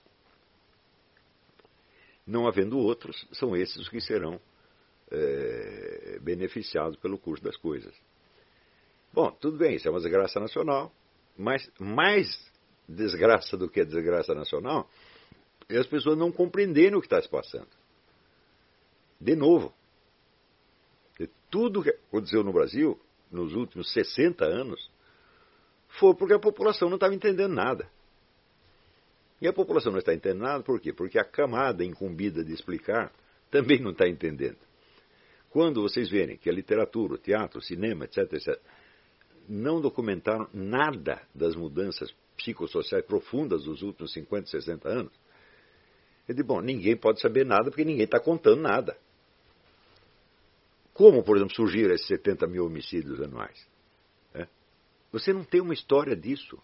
não havendo outros, são esses os que serão beneficiados pelo curso das coisas. Bom, tudo bem, isso é uma desgraça nacional, mas mais desgraça do que a desgraça nacional é as pessoas não compreenderem o que está se passando. De novo, tudo que aconteceu no Brasil nos últimos 60 anos foi porque a população não estava entendendo nada. E a população não está entendendo nada por quê? Porque a camada incumbida de explicar também não está entendendo. Quando vocês verem que a literatura, o teatro, o cinema, etc., etc., não documentaram nada das mudanças psicossociais profundas dos últimos 50, 60 anos, eu digo, bom, ninguém pode saber nada porque ninguém está contando nada. Como, por exemplo, surgiram esses 70 mil homicídios anuais? Você não tem uma história disso.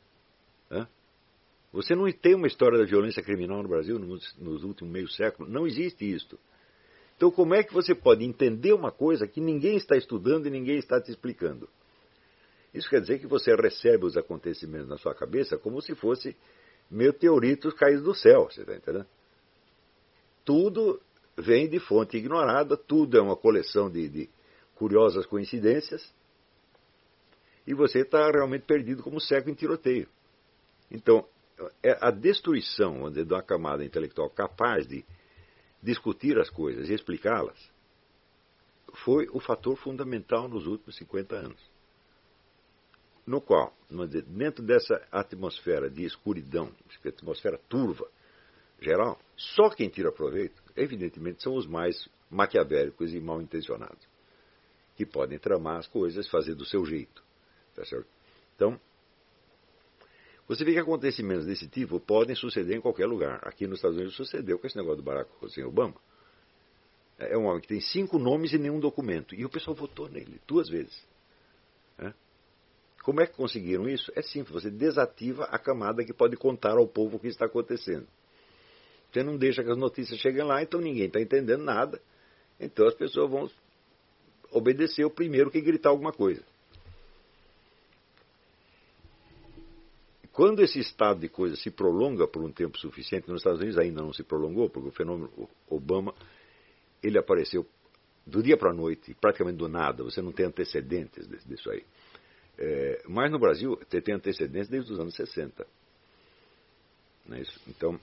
Você não tem uma história da violência criminal no Brasil nos últimos meio século. Não existe isso. Então, como é que você pode entender uma coisa que ninguém está estudando e ninguém está te explicando? Isso quer dizer que você recebe os acontecimentos na sua cabeça como se fosse meteoritos caídos do céu, você está entendendo? Tudo vem de fonte ignorada, tudo é uma coleção de curiosas coincidências, e você está realmente perdido como cego em tiroteio. Então, a destruição de uma camada intelectual capaz de discutir as coisas e explicá-las foi o fator fundamental nos últimos 50 anos. No qual, dentro dessa atmosfera de escuridão, atmosfera turva geral, só quem tira proveito, evidentemente, são os mais maquiavélicos e mal intencionados, que podem tramar as coisas, fazer do seu jeito. Tá certo? Então, você vê que acontecimentos desse tipo podem suceder em qualquer lugar. Aqui nos Estados Unidos sucedeu com esse negócio do Barack Hussein Obama. É um homem que tem 5 nomes e nenhum documento. E o pessoal votou nele 2 vezes. Como é que conseguiram isso? É simples, você desativa a camada que pode contar ao povo o que está acontecendo. Você não deixa que as notícias cheguem lá, então ninguém está entendendo nada. Então as pessoas vão obedecer o primeiro que gritar alguma coisa. Quando esse estado de coisa se prolonga por um tempo suficiente, nos Estados Unidos ainda não se prolongou, porque o fenômeno Obama, ele apareceu do dia para a noite, praticamente do nada, você não tem antecedentes disso aí. Mas no Brasil, você tem antecedentes desde os anos 60. Não é isso? Então,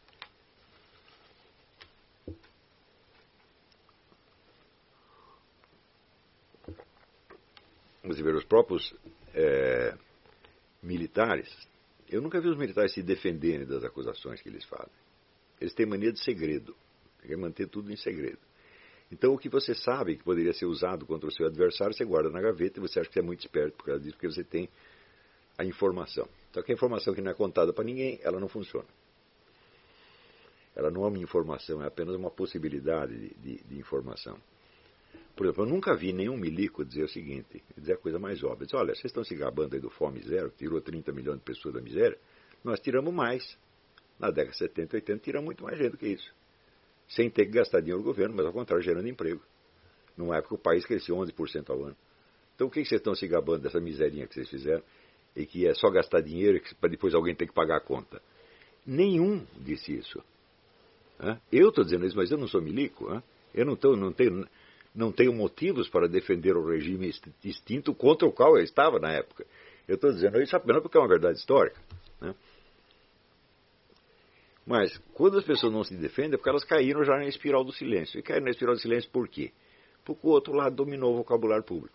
você vê, os próprios militares, eu nunca vi os militares se defenderem das acusações que eles fazem. Eles têm mania de segredo, querem manter tudo em segredo. Então, o que você sabe que poderia ser usado contra o seu adversário, você guarda na gaveta e você acha que é muito esperto por causa disso, porque você tem a informação. Só que a informação que não é contada para ninguém, ela não funciona. Ela não é uma informação, é apenas uma possibilidade de informação. Por exemplo, eu nunca vi nenhum milico dizer o seguinte, dizer a coisa mais óbvia. Dizer, olha, vocês estão se gabando aí do Fome Zero, que tirou 30 milhões de pessoas da miséria, nós tiramos mais. Na década de 70 e 80, tiramos muito mais gente do que isso. Sem ter que gastar dinheiro do governo, mas ao contrário, gerando emprego. Numa época o país cresceu 11% ao ano. Então o que vocês estão se gabando dessa miserinha que vocês fizeram e que é só gastar dinheiro para depois alguém ter que pagar a conta? Nenhum disse isso. Eu estou dizendo isso, mas eu não sou milico. Eu não tenho motivos para defender o regime extinto contra o qual eu estava na época. Eu estou dizendo isso apenas porque é uma verdade histórica. Né? Mas, quando as pessoas não se defendem, é porque elas caíram já na espiral do silêncio. E caíram na espiral do silêncio por quê? Porque o outro lado dominou o vocabulário público.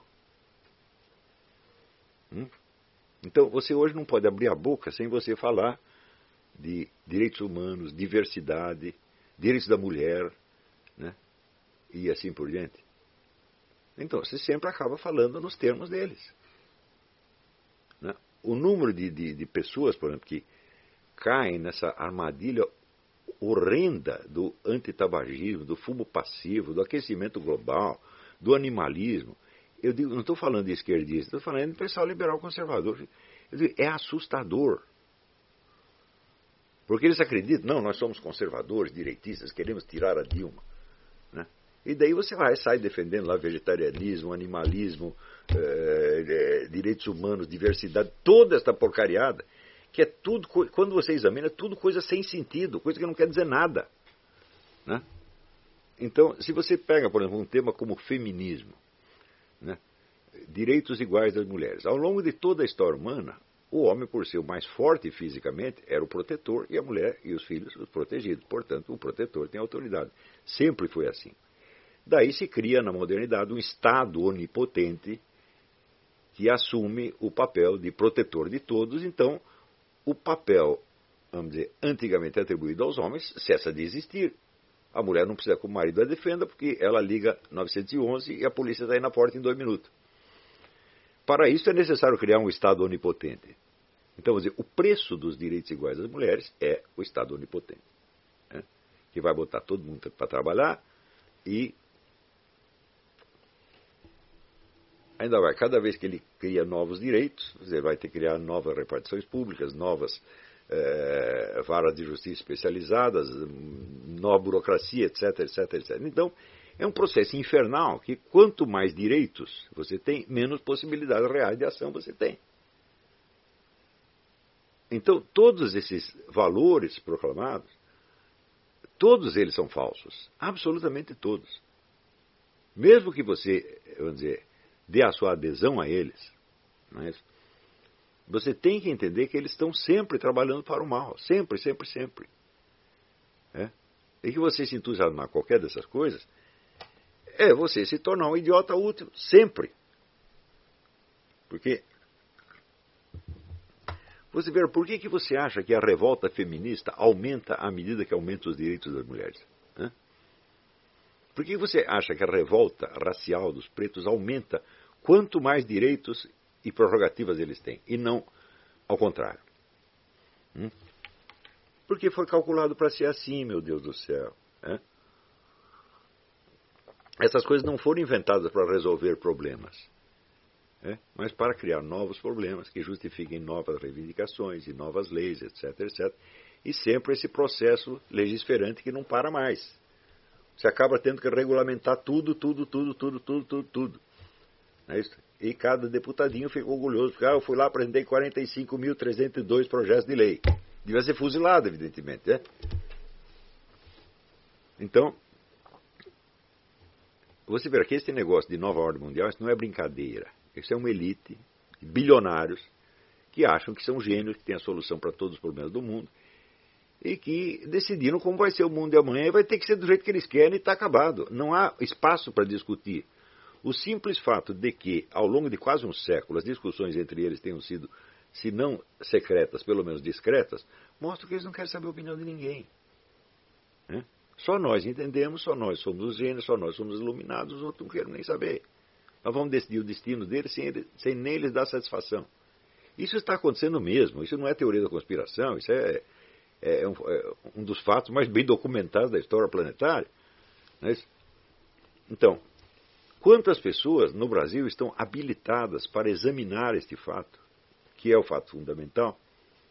Então, você hoje não pode abrir a boca sem você falar de direitos humanos, diversidade, direitos da mulher, né? E assim por diante. Então, você sempre acaba falando nos termos deles. Né? O número de pessoas, por exemplo, que caem nessa armadilha horrenda do antitabagismo, do fumo passivo, do aquecimento global, do animalismo. Eu digo, não estou falando de esquerdista, estou falando de pessoal liberal conservador. Eu digo, é assustador. Porque eles acreditam, não, nós somos conservadores, direitistas, queremos tirar a Dilma. Né? E daí você sai defendendo lá vegetarianismo, animalismo, direitos humanos, diversidade, toda esta porcariada, que é tudo, quando você examina, é tudo coisa sem sentido, coisa que não quer dizer nada. Né? Então, se você pega, por exemplo, um tema como feminismo, né? Direitos iguais das mulheres, ao longo de toda a história humana, o homem, por ser o mais forte fisicamente, era o protetor e a mulher e os filhos os protegidos. Portanto, o protetor tem autoridade. Sempre foi assim. Daí se cria, na modernidade, um Estado onipotente que assume o papel de protetor de todos. Então, o papel, vamos dizer, antigamente atribuído aos homens, cessa de existir. A mulher não precisa que o marido a defenda, porque ela liga 911 e a polícia está aí na porta em 2 minutos. Para isso é necessário criar um Estado onipotente. Então, vamos dizer, o preço dos direitos iguais das mulheres é o Estado onipotente. Né? Que vai botar todo mundo para trabalhar e ainda vai, cada vez que ele cria novos direitos, ele vai ter que criar novas repartições públicas, novas varas de justiça especializadas, nova burocracia, etc, etc, etc. Então, é um processo infernal que quanto mais direitos você tem, menos possibilidades reais de ação você tem. Então, todos esses valores proclamados, todos eles são falsos. Absolutamente todos. Mesmo que você, vamos dizer, dê a sua adesão a eles, não é isso? Você tem que entender que eles estão sempre trabalhando para o mal. Sempre, sempre, sempre. E que você se entusiasmar qualquer dessas coisas é você se tornar um idiota útil. Sempre. Porque você vê, por que você acha que a revolta feminista aumenta à medida que aumenta os direitos das mulheres? Por que você acha que a revolta racial dos pretos aumenta quanto mais direitos e prerrogativas eles têm, e não ao contrário? Porque foi calculado para ser assim, meu Deus do céu. Essas coisas não foram inventadas para resolver problemas, mas para criar novos problemas que justifiquem novas reivindicações e novas leis, etc, etc. E sempre esse processo legisferante que não para mais. Você acaba tendo que regulamentar tudo. É isso? E cada deputadinho fica orgulhoso, porque eu fui lá, apresentei 45.302 projetos de lei. Devia ser fuzilado, evidentemente. Então, você vê que esse negócio de nova ordem mundial, isso não é brincadeira. Isso é uma elite de bilionários que acham que são gênios, que têm a solução para todos os problemas do mundo e que decidiram como vai ser o mundo de amanhã e vai ter que ser do jeito que eles querem e está acabado. Não há espaço para discutir. O simples fato de que, ao longo de quase um século, as discussões entre eles tenham sido, se não secretas, pelo menos discretas, mostra que eles não querem saber a opinião de ninguém. Só nós entendemos, só nós somos os gênios, só nós somos iluminados, os outros não querem nem saber. Nós vamos decidir o destino deles sem nem eles dar satisfação. Isso está acontecendo mesmo, isso não é teoria da conspiração, isso é um dos fatos mais bem documentados da história planetária. Então, quantas pessoas no Brasil estão habilitadas para examinar este fato, que é o fato fundamental,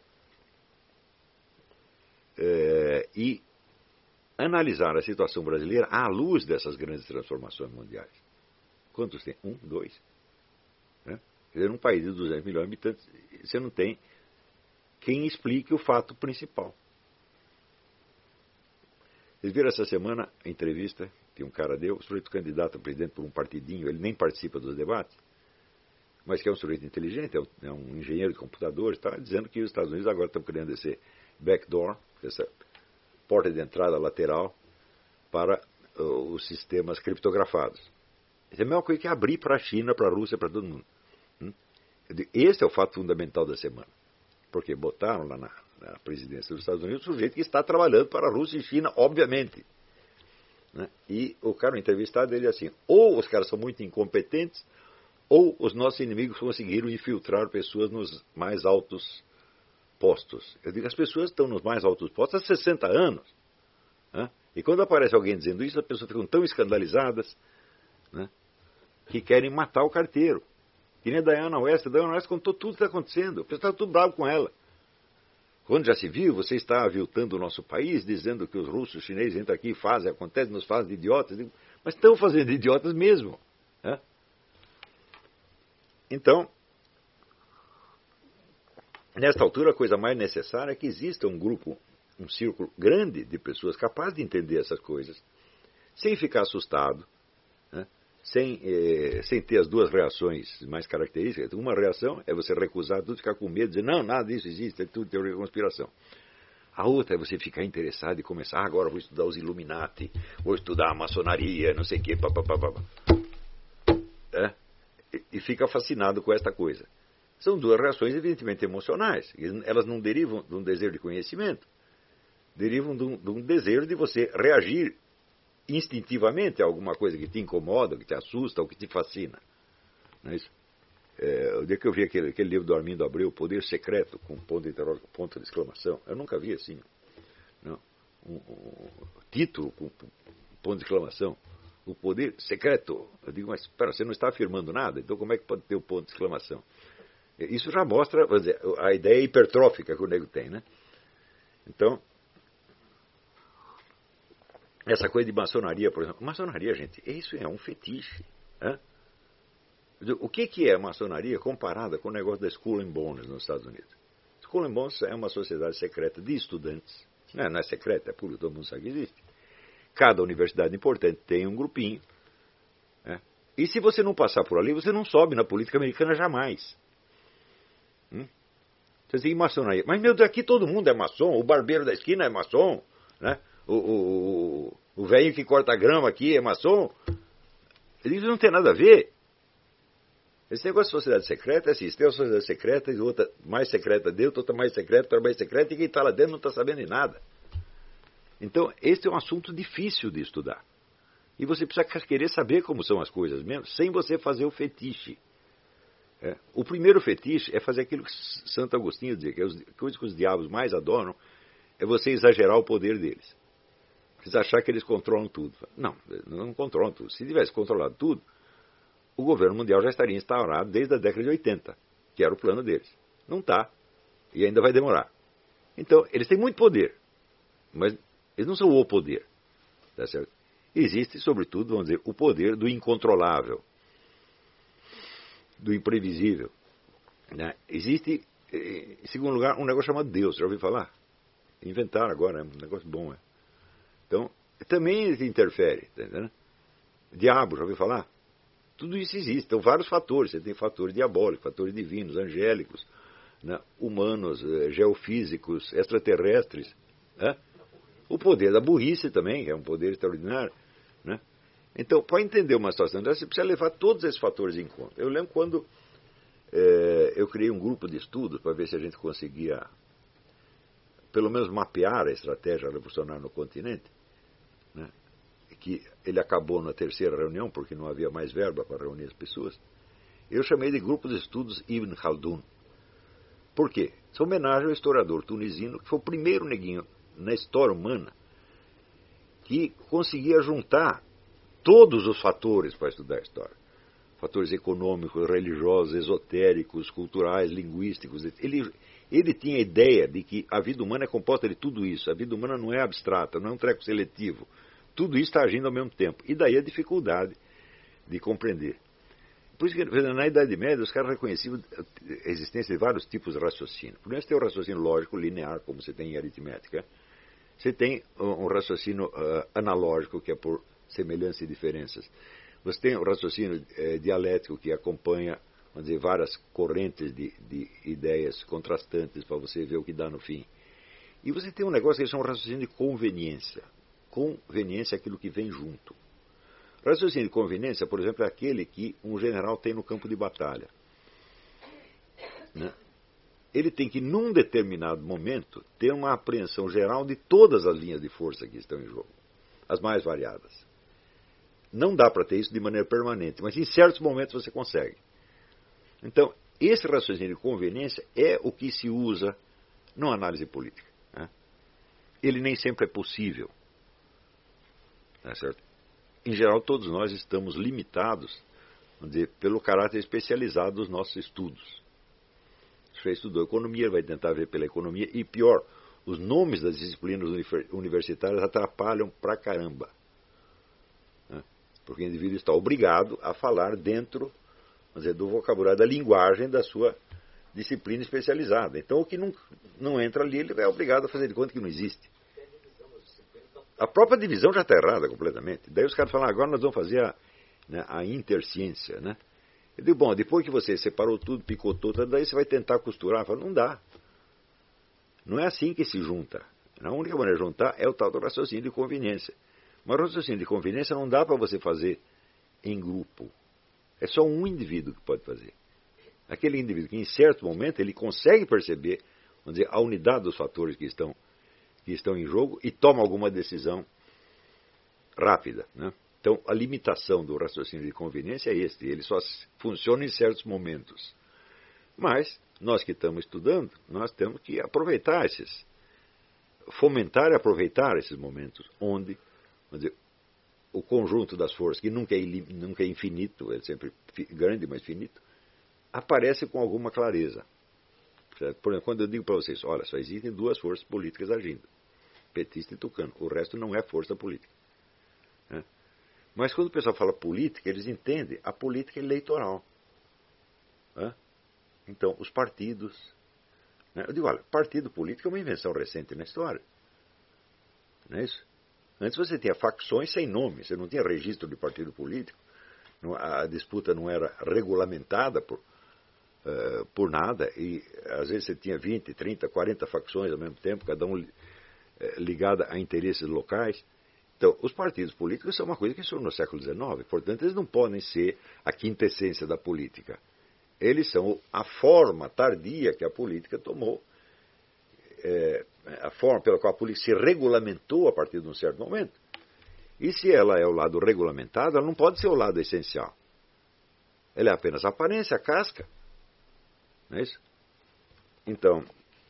e analisar a situação brasileira à luz dessas grandes transformações mundiais? Quantos tem? 1, 2? Quer dizer, num país de 200 milhões de habitantes, você não tem quem explique o fato principal. Vocês viram essa semana a entrevista que um cara deu, o sujeito candidato a presidente por um partidinho, ele nem participa dos debates. mas que é um sujeito inteligente, é um engenheiro de computadores, está dizendo que os Estados Unidos agora estão criando esse backdoor, essa porta de entrada lateral para os sistemas criptografados. É a mesma coisa que abrir para a China, para a Rússia, para todo mundo. Esse é o fato fundamental da semana. Porque botaram lá na presidência dos Estados Unidos o sujeito que está trabalhando para a Rússia e China, obviamente. Né? E o cara entrevistado, ele assim, ou os caras são muito incompetentes, ou os nossos inimigos conseguiram infiltrar pessoas nos mais altos postos. Eu digo, as pessoas estão nos mais altos postos há 60 anos. Né? E quando aparece alguém dizendo isso, as pessoas ficam tão escandalizadas, né, que querem matar o carteiro. Que nem a Diana West contou tudo o que está acontecendo. O pessoal está tudo bravo com ela. Quando já se viu, você está aviltando o nosso país, dizendo que os russos, os chineses entram aqui e fazem, acontece, nos fazem de idiotas. Mas estão fazendo de idiotas mesmo. Né? Então, nesta altura, a coisa mais necessária é que exista um grupo, um círculo grande de pessoas capazes de entender essas coisas, sem ficar assustado, né? sem ter as duas reações mais características. Uma reação é você recusar tudo, ficar com medo, dizer, não, nada disso existe, é tudo teoria da conspiração. A outra é você ficar interessado e começar, agora vou estudar os Illuminati, vou estudar a maçonaria, não sei o quê, e fica fascinado com esta coisa. São duas reações evidentemente emocionais. Elas não derivam de um desejo de conhecimento, derivam de um desejo de você reagir instintivamente a alguma coisa que te incomoda, que te assusta ou que te fascina. Não é isso? O dia que eu vi aquele livro do Armindo Abreu, Poder Secreto, com ponto de exclamação, eu nunca vi assim. Não. Um título com ponto de exclamação. O poder secreto. Eu digo, mas espera, você não está afirmando nada? Então como é que pode ter o ponto de exclamação? Isso já mostra, vamos dizer, a ideia hipertrófica que o nego tem, né? Então, essa coisa de maçonaria, por exemplo. Maçonaria, gente, isso é um fetiche. Né? O que é maçonaria comparada com o negócio da Skull and Bones nos Estados Unidos? Skull and Bones é uma sociedade secreta de estudantes. Não é secreta, é público, todo mundo sabe que existe. Cada universidade importante tem um grupinho. Né? E se você não passar por ali, você não sobe na política americana jamais. Você tem maçonaria. Mas, meu Deus, aqui todo mundo é maçom. O barbeiro da esquina é maçom. Né? O velho que corta a grama aqui é maçom. Isso não tem nada a ver. Esse negócio de sociedade secreta é assim. Tem uma sociedade secreta e outra mais secreta dentro, outra mais secreta, outra mais secreta, e quem está lá dentro não está sabendo de nada. Então, este é um assunto difícil de estudar. E você precisa querer saber como são as coisas mesmo, sem você fazer o fetiche. O primeiro fetiche é fazer aquilo que Santo Agostinho dizia, que é a coisa que os diabos mais adoram, é você exagerar o poder deles. Você achar que eles controlam tudo. Não controlam tudo. Se tivesse controlado tudo, o governo mundial já estaria instaurado desde a década de 80, que era o plano deles. Não está. E ainda vai demorar. Então, eles têm muito poder, mas eles não são o poder. Tá certo? Existe, sobretudo, vamos dizer, o poder do incontrolável, do imprevisível. Né? Existe, em segundo lugar, um negócio chamado Deus. Já ouviu falar? Inventaram agora, é um negócio bom. Então, também ele interfere. Tá entendendo? Diabo, já ouviu falar? Tudo isso existe. Então, vários fatores. Você tem fatores diabólicos, fatores divinos, angélicos, né? Humanos, geofísicos, extraterrestres. Né? O poder da burrice também, que é um poder extraordinário. Né? Então, para entender uma situação dessa, você precisa levar todos esses fatores em conta. Eu lembro quando eu criei um grupo de estudos para ver se a gente conseguia, pelo menos, mapear a estratégia revolucionária no continente, né? Que ele acabou na terceira reunião, porque não havia mais verba para reunir as pessoas. Eu chamei de grupo de estudos Ibn Khaldun. Por quê? Isso é homenagem ao historiador tunisino, que foi o primeiro neguinho na história humana que conseguia juntar todos os fatores para estudar a história. Fatores econômicos, religiosos, esotéricos, culturais, linguísticos. Ele tinha a ideia de que a vida humana é composta de tudo isso. A vida humana não é abstrata, não é um treco seletivo. Tudo isso está agindo ao mesmo tempo. E daí a dificuldade de compreender. Por isso que na Idade Média os caras reconheciam a existência de vários tipos de raciocínio. Primeiro você tem o raciocínio lógico linear, como você tem em aritmética. Você tem um raciocínio analógico, que é por semelhança e diferenças. Você tem o raciocínio dialético, que acompanha vamos dizer, várias correntes de ideias contrastantes para você ver o que dá no fim. E você tem um negócio que é um raciocínio de conveniência. Conveniência é aquilo que vem junto. Raciocínio de conveniência, por exemplo, é aquele que um general tem no campo de batalha. Né? Ele tem que, num determinado momento, ter uma apreensão geral de todas as linhas de força que estão em jogo, as mais variadas. Não dá para ter isso de maneira permanente, mas em certos momentos você consegue. Então, esse raciocínio de conveniência é o que se usa numa análise política. Né? Ele nem sempre é possível. Não é certo? Em geral, todos nós estamos limitados, vamos dizer, pelo caráter especializado dos nossos estudos. Se você estudou economia, vai tentar ver pela economia. E pior, os nomes das disciplinas universitárias atrapalham pra caramba. Né? Porque o indivíduo está obrigado a falar dentro, vamos dizer, do vocabulário, da linguagem da sua disciplina especializada. Então, o que não entra ali, ele é obrigado a fazer de conta que não existe. A própria divisão já está errada completamente. Daí os caras falam, agora nós vamos fazer a interciência, né? Eu digo, bom, depois que você separou tudo, picotou, daí você vai tentar costurar. Eu falo, não dá. Não é assim que se junta. A única maneira de juntar é o tal do raciocínio de conveniência. Mas o raciocínio de conveniência não dá para você fazer em grupo. É só um indivíduo que pode fazer. Aquele indivíduo que, em certo momento, ele consegue perceber, vamos dizer, a unidade dos fatores que estão em jogo e toma alguma decisão rápida. Né? Então, a limitação do raciocínio de conveniência é este. Ele só funciona em certos momentos. Mas, nós que estamos estudando, nós temos que aproveitar fomentar e aproveitar esses momentos, onde, vamos dizer, o conjunto das forças, que nunca é infinito, é sempre grande, mas finito, aparece com alguma clareza. Certo? Por exemplo, quando eu digo para vocês, olha, só existem duas forças políticas agindo, petista e tucano, o resto não é força política. Né? Mas quando o pessoal fala política, eles entendem a política eleitoral. Né? Então, os partidos. Né? Eu digo, olha, partido político é uma invenção recente na história. Não é isso? Antes você tinha facções sem nome, você não tinha registro de partido político, a disputa não era regulamentada por nada, e às vezes você tinha 20, 30, 40 facções ao mesmo tempo, cada um ligada a interesses locais. Então, os partidos políticos são uma coisa que surgiu no século XIX, portanto, eles não podem ser a quintessência da política. Eles são a forma tardia que a política tomou, a forma pela qual a política se regulamentou a partir de um certo momento. E se ela é o lado regulamentado, ela não pode ser o lado essencial. Ela é apenas a aparência, a casca. Não é isso? Então,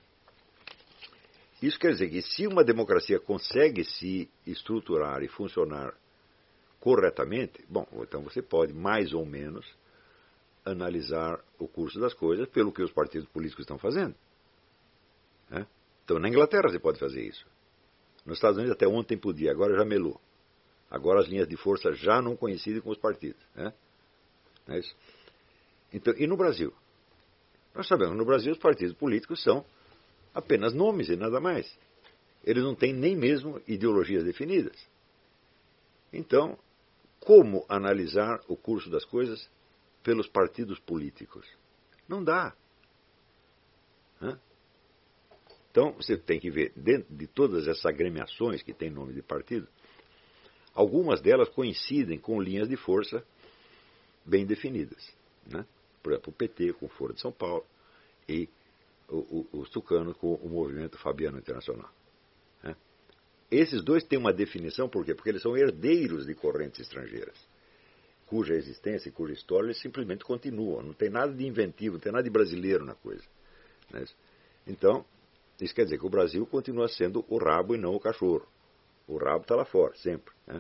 isso quer dizer que se uma democracia consegue se estruturar e funcionar corretamente, bom, então você pode mais ou menos analisar o curso das coisas pelo que os partidos políticos estão fazendo. Né? Então, na Inglaterra você pode fazer isso. Nos Estados Unidos até ontem podia, agora já melou. Agora as linhas de força já não coincidem com os partidos. Né? Não é isso? Então, e no Brasil? Nós sabemos que no Brasil os partidos políticos são apenas nomes e nada mais. Eles não têm nem mesmo ideologias definidas. Então, como analisar o curso das coisas pelos partidos políticos? Não dá. Né? Então, você tem que ver, dentro de todas essas agremiações que têm nome de partido, algumas delas coincidem com linhas de força bem definidas. Né? Por exemplo, o PT com o Foro de São Paulo e os tucanos com o Movimento Fabiano Internacional. Né? Esses dois têm uma definição, por quê? Porque eles são herdeiros de correntes estrangeiras, cuja existência e cuja história eles simplesmente continuam. Não tem nada de inventivo, não tem nada de brasileiro na coisa. Né? Então, isso quer dizer que o Brasil continua sendo o rabo e não o cachorro. O rabo está lá fora, sempre. Né?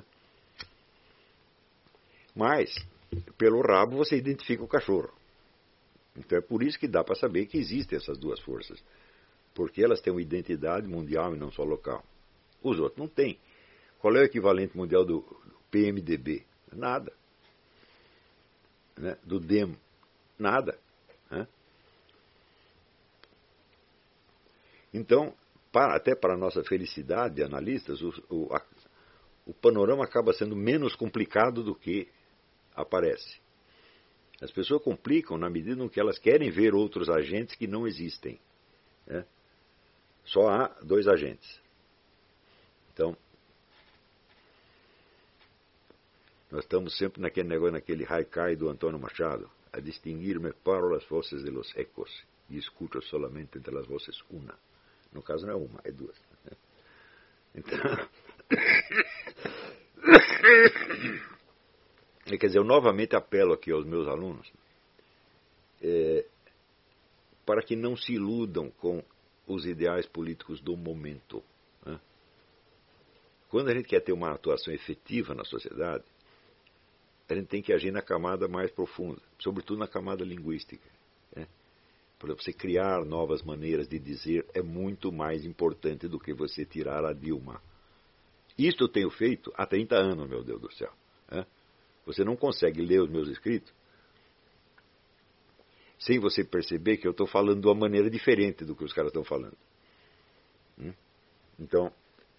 Mas, pelo rabo você identifica o cachorro. Então é por isso que dá para saber que existem essas duas forças. Porque elas têm uma identidade mundial e não só local. Os outros não têm. Qual é o equivalente mundial do PMDB? Nada. Né? Do DEM? Nada. Né? Então, até para a nossa felicidade de analistas, o panorama acaba sendo menos complicado do que aparece. As pessoas complicam na medida em que elas querem ver outros agentes que não existem. Né? Só há dois agentes. Então, nós estamos sempre naquele negócio, naquele haikai do Antônio Machado, a distinguir-me para as vozes de los ecos e escuto solamente entre as vozes uma. No caso não é uma, é duas. Então, quer dizer, eu novamente apelo aqui aos meus alunos para que não se iludam com os ideais políticos do momento. Né? Quando a gente quer ter uma atuação efetiva na sociedade, a gente tem que agir na camada mais profunda, sobretudo na camada linguística. Né? Por exemplo, você criar novas maneiras de dizer é muito mais importante do que você tirar a Dilma. Isto eu tenho feito há 30 anos, meu Deus do céu. Né? Você não consegue ler os meus escritos sem você perceber que eu estou falando de uma maneira diferente do que os caras estão falando. Então,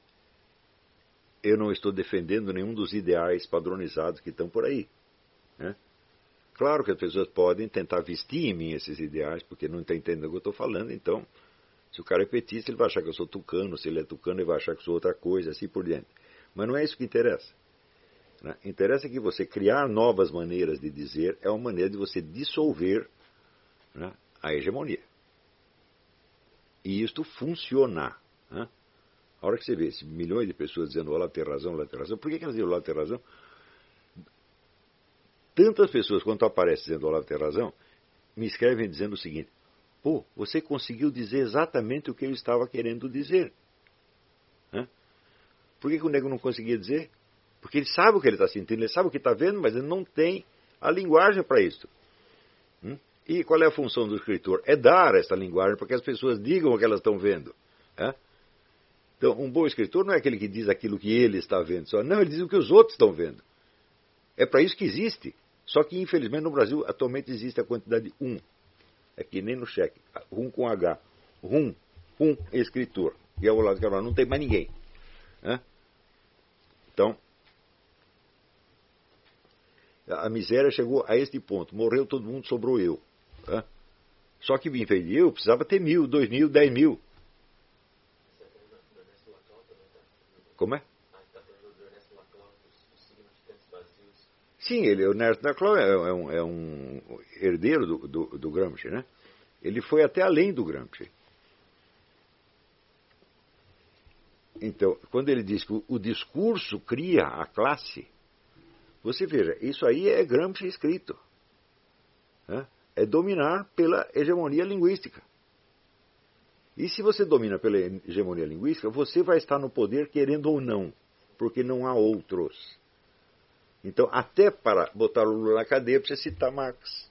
eu não estou defendendo nenhum dos ideais padronizados que estão por aí. Né? Claro que as pessoas podem tentar vestir em mim esses ideais, porque não estão entendendo o que eu estou falando. Então, se o cara é petista, ele vai achar que eu sou tucano. Se ele é tucano, ele vai achar que eu sou outra coisa, assim por diante. Mas não é isso que interessa. Né? Interessa que você criar novas maneiras de dizer é uma maneira de você dissolver, né, a hegemonia. E isto funcionar. Né? A hora que você vê milhões de pessoas dizendo o Olavo tem razão, por que elas dizem o Olavo tem razão? Tantas pessoas quanto aparecem dizendo o Olavo tem razão, me escrevem dizendo o seguinte: pô, você conseguiu dizer exatamente o que eu estava querendo dizer. Né? Por que o nego não conseguia dizer? Porque ele sabe o que ele está sentindo, ele sabe o que está vendo, mas ele não tem a linguagem para isso. E qual é a função do escritor? É dar essa linguagem para que as pessoas digam o que elas estão vendo. Né? Então, um bom escritor não é aquele que diz aquilo que ele está vendo só. Não, ele diz o que os outros estão vendo. É para isso que existe. Só que, infelizmente, no Brasil, atualmente existe a quantidade 1. É que nem no cheque. Rum com H. Rum escritor. E ao lado de Carvalho não tem mais ninguém. Né? Então, a miséria chegou a este ponto. Morreu todo mundo, sobrou eu. Né? Só que, em vez de eu, precisava ter 1.000, 2.000, 10.000. Como é? Sim, o Ernesto Laclau é um herdeiro do Gramsci, né? Ele foi até além do Gramsci. Então, quando ele diz que o discurso cria a classe, você veja, isso aí é Gramsci escrito. Né? É dominar pela hegemonia linguística. E se você domina pela hegemonia linguística, você vai estar no poder querendo ou não, porque não há outros. Então, até para botar o Lula na cadeia, precisa citar Marx.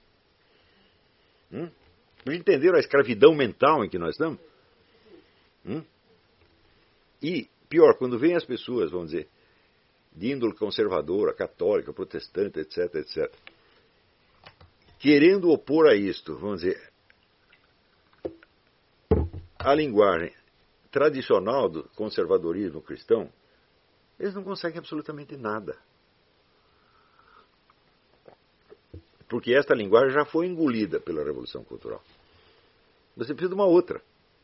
Entenderam a escravidão mental em que nós estamos? E, pior, quando vêm as pessoas, vamos dizer, de índole conservadora, católica, protestante, etc., etc., querendo opor a isto, vamos dizer, a linguagem tradicional do conservadorismo cristão, eles não conseguem absolutamente nada. Porque esta linguagem já foi engolida pela Revolução Cultural. Você precisa de uma outra.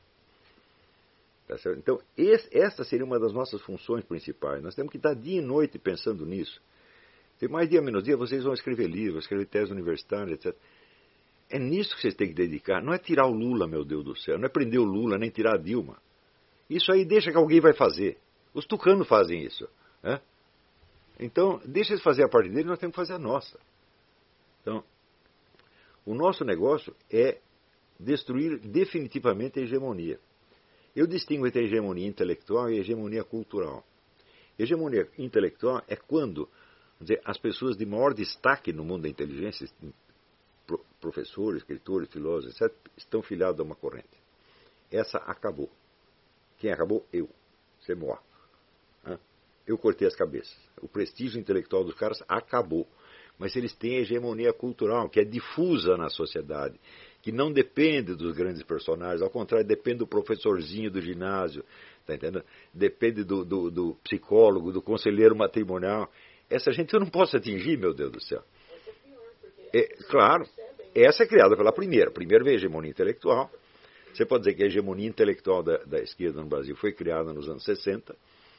Tá certo? Então, esta seria uma das nossas funções principais. Nós temos que estar dia e noite pensando nisso. Tem mais dia, menos dia, vocês vão escrever livros, escrever tese universitária, etc. É nisso que vocês têm que dedicar. Não é tirar o Lula, meu Deus do céu. Não é prender o Lula, nem tirar a Dilma. Isso aí deixa que alguém vai fazer. Os tucanos fazem isso. Né? Então, deixa eles fazer a parte deles, nós temos que fazer a nossa. Então, o nosso negócio é destruir definitivamente a hegemonia. Eu distingo entre a hegemonia intelectual e a hegemonia cultural. Hegemonia intelectual é quando, vamos dizer, as pessoas de maior destaque no mundo da inteligência, professores, escritores, filósofos, etc., estão filiados a uma corrente. Essa acabou. Quem acabou? Eu. C'est moi. Eu cortei as cabeças. O prestígio intelectual dos caras acabou. Mas eles têm a hegemonia cultural, que é difusa na sociedade, que não depende dos grandes personagens, ao contrário, depende do professorzinho do ginásio, tá entendendo? Depende do psicólogo, do conselheiro matrimonial. Essa gente eu não posso atingir, meu Deus do céu. Claro, essa é criada pela primeira. Primeiro veio a hegemonia intelectual. Você pode dizer que a hegemonia intelectual da esquerda no Brasil foi criada nos anos 60,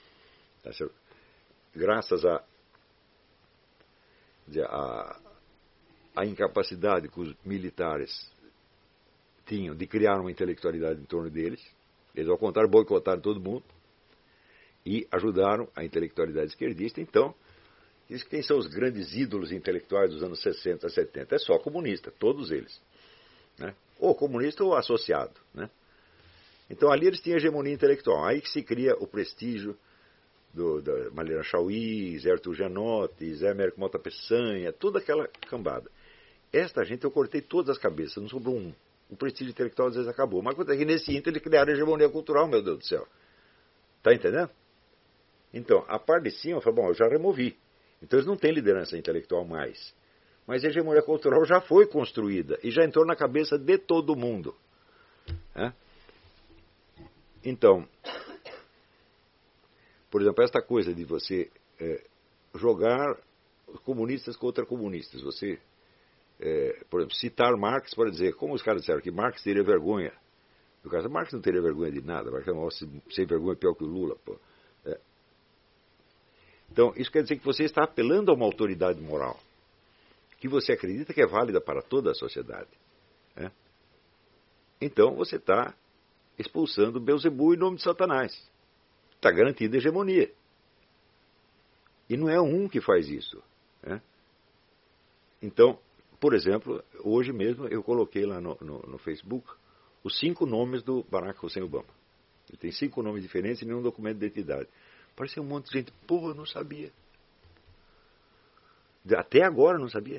graças à incapacidade que os militares tinham de criar uma intelectualidade em torno deles. Eles, ao contrário, boicotaram todo mundo e ajudaram a intelectualidade esquerdista. Então, quem são os grandes ídolos intelectuais dos anos 60, 70? É só comunista, todos eles. Né? Ou comunista ou associado. Né? Então, ali eles tinham hegemonia intelectual. Aí que se cria o prestígio da Malena Chauí, Zé Arthur Gianotti, Zé Américo Mota Peçanha, toda aquela cambada. Esta gente eu cortei todas as cabeças, não sobrou um. O prestígio intelectual às vezes acabou. Mas quando é que nesse ínter eles criaram a hegemonia cultural, meu Deus do céu. Está entendendo? Então, a parte de cima, eu falo, bom, eu já removi. Então eles não têm liderança intelectual mais. Mas a hegemonia cultural já foi construída e já entrou na cabeça de todo mundo. Né? Então, por exemplo, esta coisa de você jogar comunistas contra comunistas. Você, por exemplo, citar Marx para dizer, como os caras disseram que Marx teria vergonha. No caso, Marx não teria vergonha de nada. Marx é sem vergonha pior que o Lula. Pô. Então, isso quer dizer que você está apelando a uma autoridade moral, que você acredita que é válida para toda a sociedade. Né? Então, você está expulsando Beelzebub em nome de Satanás. Está garantindo a hegemonia. E não é um que faz isso. Né? Então, por exemplo, hoje mesmo eu coloquei lá no Facebook os 5 nomes do Barack Hussein Obama. Ele tem 5 nomes diferentes e nenhum documento de identidade. Parecia um monte de gente. Pô, eu não sabia. Até agora eu não sabia.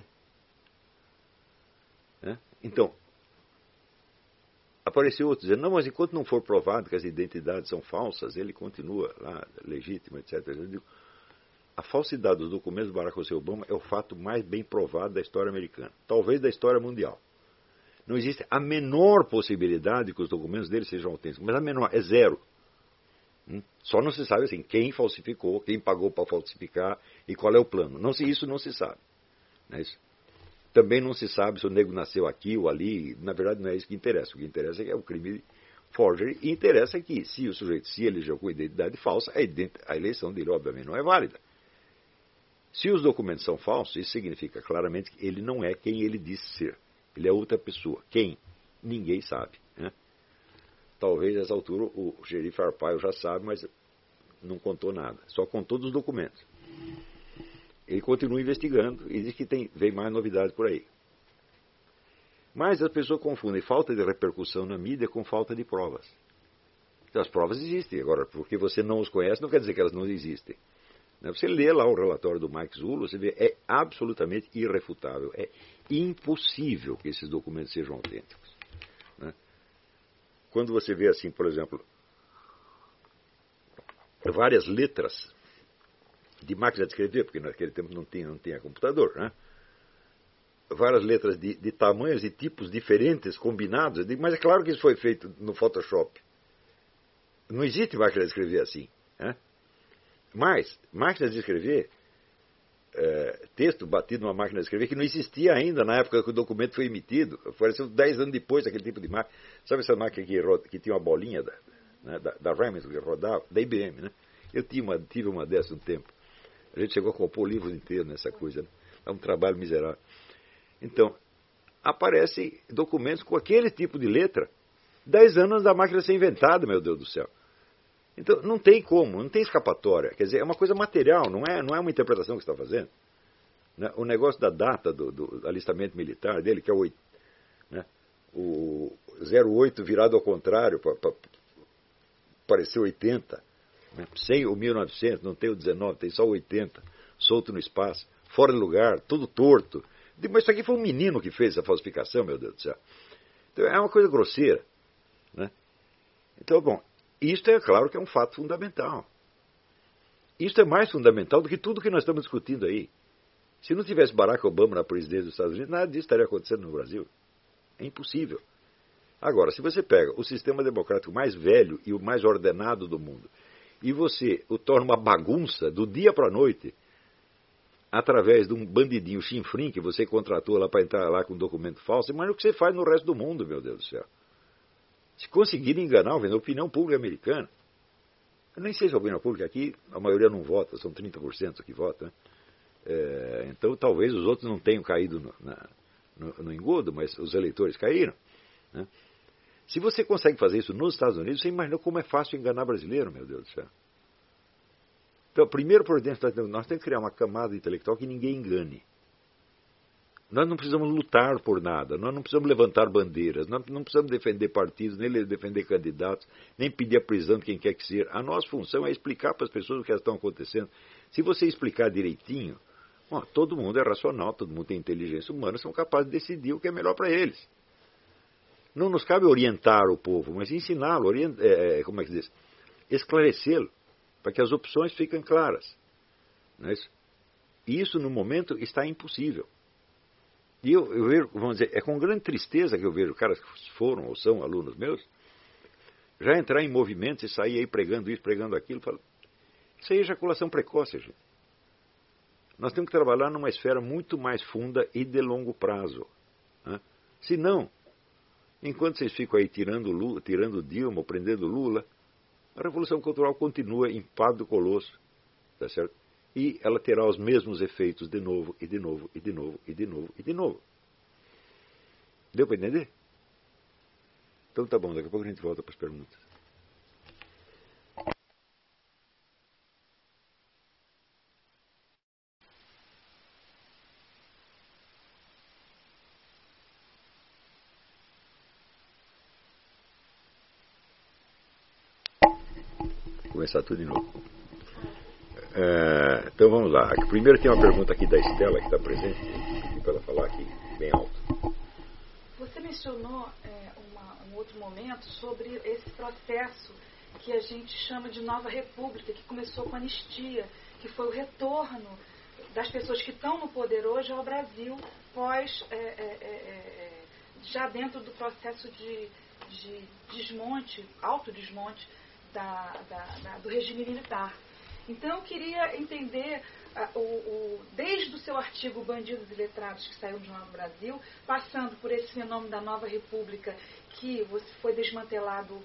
Né? Então, apareceu outro dizendo, não, mas enquanto não for provado que as identidades são falsas, ele continua lá, legítimo, etc. Eu digo, a falsidade dos documentos do Barack Hussein Obama é o fato mais bem provado da história americana. Talvez da história mundial. Não existe a menor possibilidade que os documentos dele sejam autênticos. Mas a menor, é zero. Só não se sabe assim, quem falsificou, quem pagou para falsificar e qual é o plano. Isso não se sabe. Não é isso? Também não se sabe se o negro nasceu aqui ou ali. Na verdade, não é isso que interessa. O que interessa é o crime de forgery. E interessa que, se o sujeito se elegeu com identidade falsa, a eleição dele, obviamente, não é válida. Se os documentos são falsos, isso significa claramente que ele não é quem ele disse ser. Ele é outra pessoa. Quem? Ninguém sabe. Né? Talvez, nessa altura, o xerife Arpaio já sabe, mas não contou nada. Só contou dos documentos. Ele continua investigando e diz que vem mais novidades por aí. Mas as pessoas confundem falta de repercussão na mídia com falta de provas. Então, as provas existem. Agora, porque você não os conhece, não quer dizer que elas não existem. Você lê lá o relatório do Mike Zullo, você vê, é absolutamente irrefutável. É impossível que esses documentos sejam autênticos. Né? Quando você vê assim, por exemplo, várias letras de máquina de escrever, porque naquele tempo não tinha computador, né? Várias letras de tamanhos e tipos diferentes, combinados. Eu digo, mas é claro que isso foi feito no Photoshop. Não existe máquina de escrever assim. Né? Mas, máquinas de escrever, texto batido numa máquina de escrever, que não existia ainda na época que o documento foi emitido. Apareceu 10 anos depois daquele tipo de máquina. Sabe essa máquina que tinha uma bolinha da Remington que rodava? Da IBM, né? Eu tive uma dessas um tempo. A gente chegou a compor livros inteiros nessa coisa. Né? É um trabalho miserável. Então, aparecem documentos com aquele tipo de letra 10 anos da máquina ser inventada, meu Deus do céu. Então, não tem como, não tem escapatória. Quer dizer, é uma coisa material, não é uma interpretação que você está fazendo. Né? O negócio da data do alistamento militar dele, que é o 08 virado ao contrário, para parecer 80. Né? Sem o 1900, não tem o 19, tem só o 80, solto no espaço, fora de lugar, tudo torto. Mas isso aqui foi um menino que fez essa falsificação, meu Deus do céu. Então, é uma coisa grosseira. Né? Então, bom, isto é claro que é um fato fundamental. Isto é mais fundamental do que tudo que nós estamos discutindo aí. Se não tivesse Barack Obama na presidência dos Estados Unidos, nada disso estaria acontecendo no Brasil. É impossível. Agora, se você pega o sistema democrático mais velho e o mais ordenado do mundo, e você o torna uma bagunça do dia para a noite, através de um bandidinho chinfrim que você contratou lá para entrar lá com um documento falso, imagina o que você faz no resto do mundo, meu Deus do céu. Se conseguirem enganar a opinião pública americana, eu nem sei se a opinião pública aqui, a maioria não vota, são 30% que votam, né? Então talvez os outros não tenham caído no engodo, mas os eleitores caíram, né? Se você consegue fazer isso nos Estados Unidos, você imagina como é fácil enganar brasileiro, meu Deus do céu. Então, primeiro providência, nós temos que criar uma camada intelectual que ninguém engane. Nós não precisamos lutar por nada, nós não precisamos levantar bandeiras, nós não precisamos defender partidos, nem defender candidatos, nem pedir a prisão de quem quer que seja. A nossa função é explicar para as pessoas o que estão acontecendo. Se você explicar direitinho, todo mundo é racional, todo mundo tem inteligência humana, são capazes de decidir o que é melhor para eles. Não nos cabe orientar o povo, mas ensiná-lo, como é que diz? Esclarecê-lo, para que as opções fiquem claras. Não é isso? E isso, no momento, está impossível. E eu vejo, vamos dizer, é com grande tristeza que eu vejo caras que foram ou são alunos meus, já entrar em movimentos e sair aí pregando isso, pregando aquilo. Falo, isso aí é ejaculação precoce, gente. Nós temos que trabalhar numa esfera muito mais funda e de longo prazo. Né? Se não, enquanto vocês ficam aí tirando Dilma, ou prendendo Lula, a Revolução Cultural continua em pado do colosso. Tá certo? E ela terá os mesmos efeitos de novo, e de novo, e de novo, e de novo, e de novo. Deu para entender? Então tá bom, daqui a pouco a gente volta para as perguntas. Vou começar tudo de novo. Então vamos lá. Primeiro tem uma pergunta aqui da Estela, que está presente, para ela falar aqui bem alto. Você mencionou um outro momento sobre esse processo que a gente chama de Nova República, que começou com a anistia, que foi o retorno das pessoas que estão no poder hoje ao Brasil, já dentro do processo de desmonte, autodesmonte do regime militar. Então, eu queria entender, desde o seu artigo Bandidos e Letrados, que saiu do Jornal do Brasil, passando por esse fenômeno da Nova República, que foi desmantelado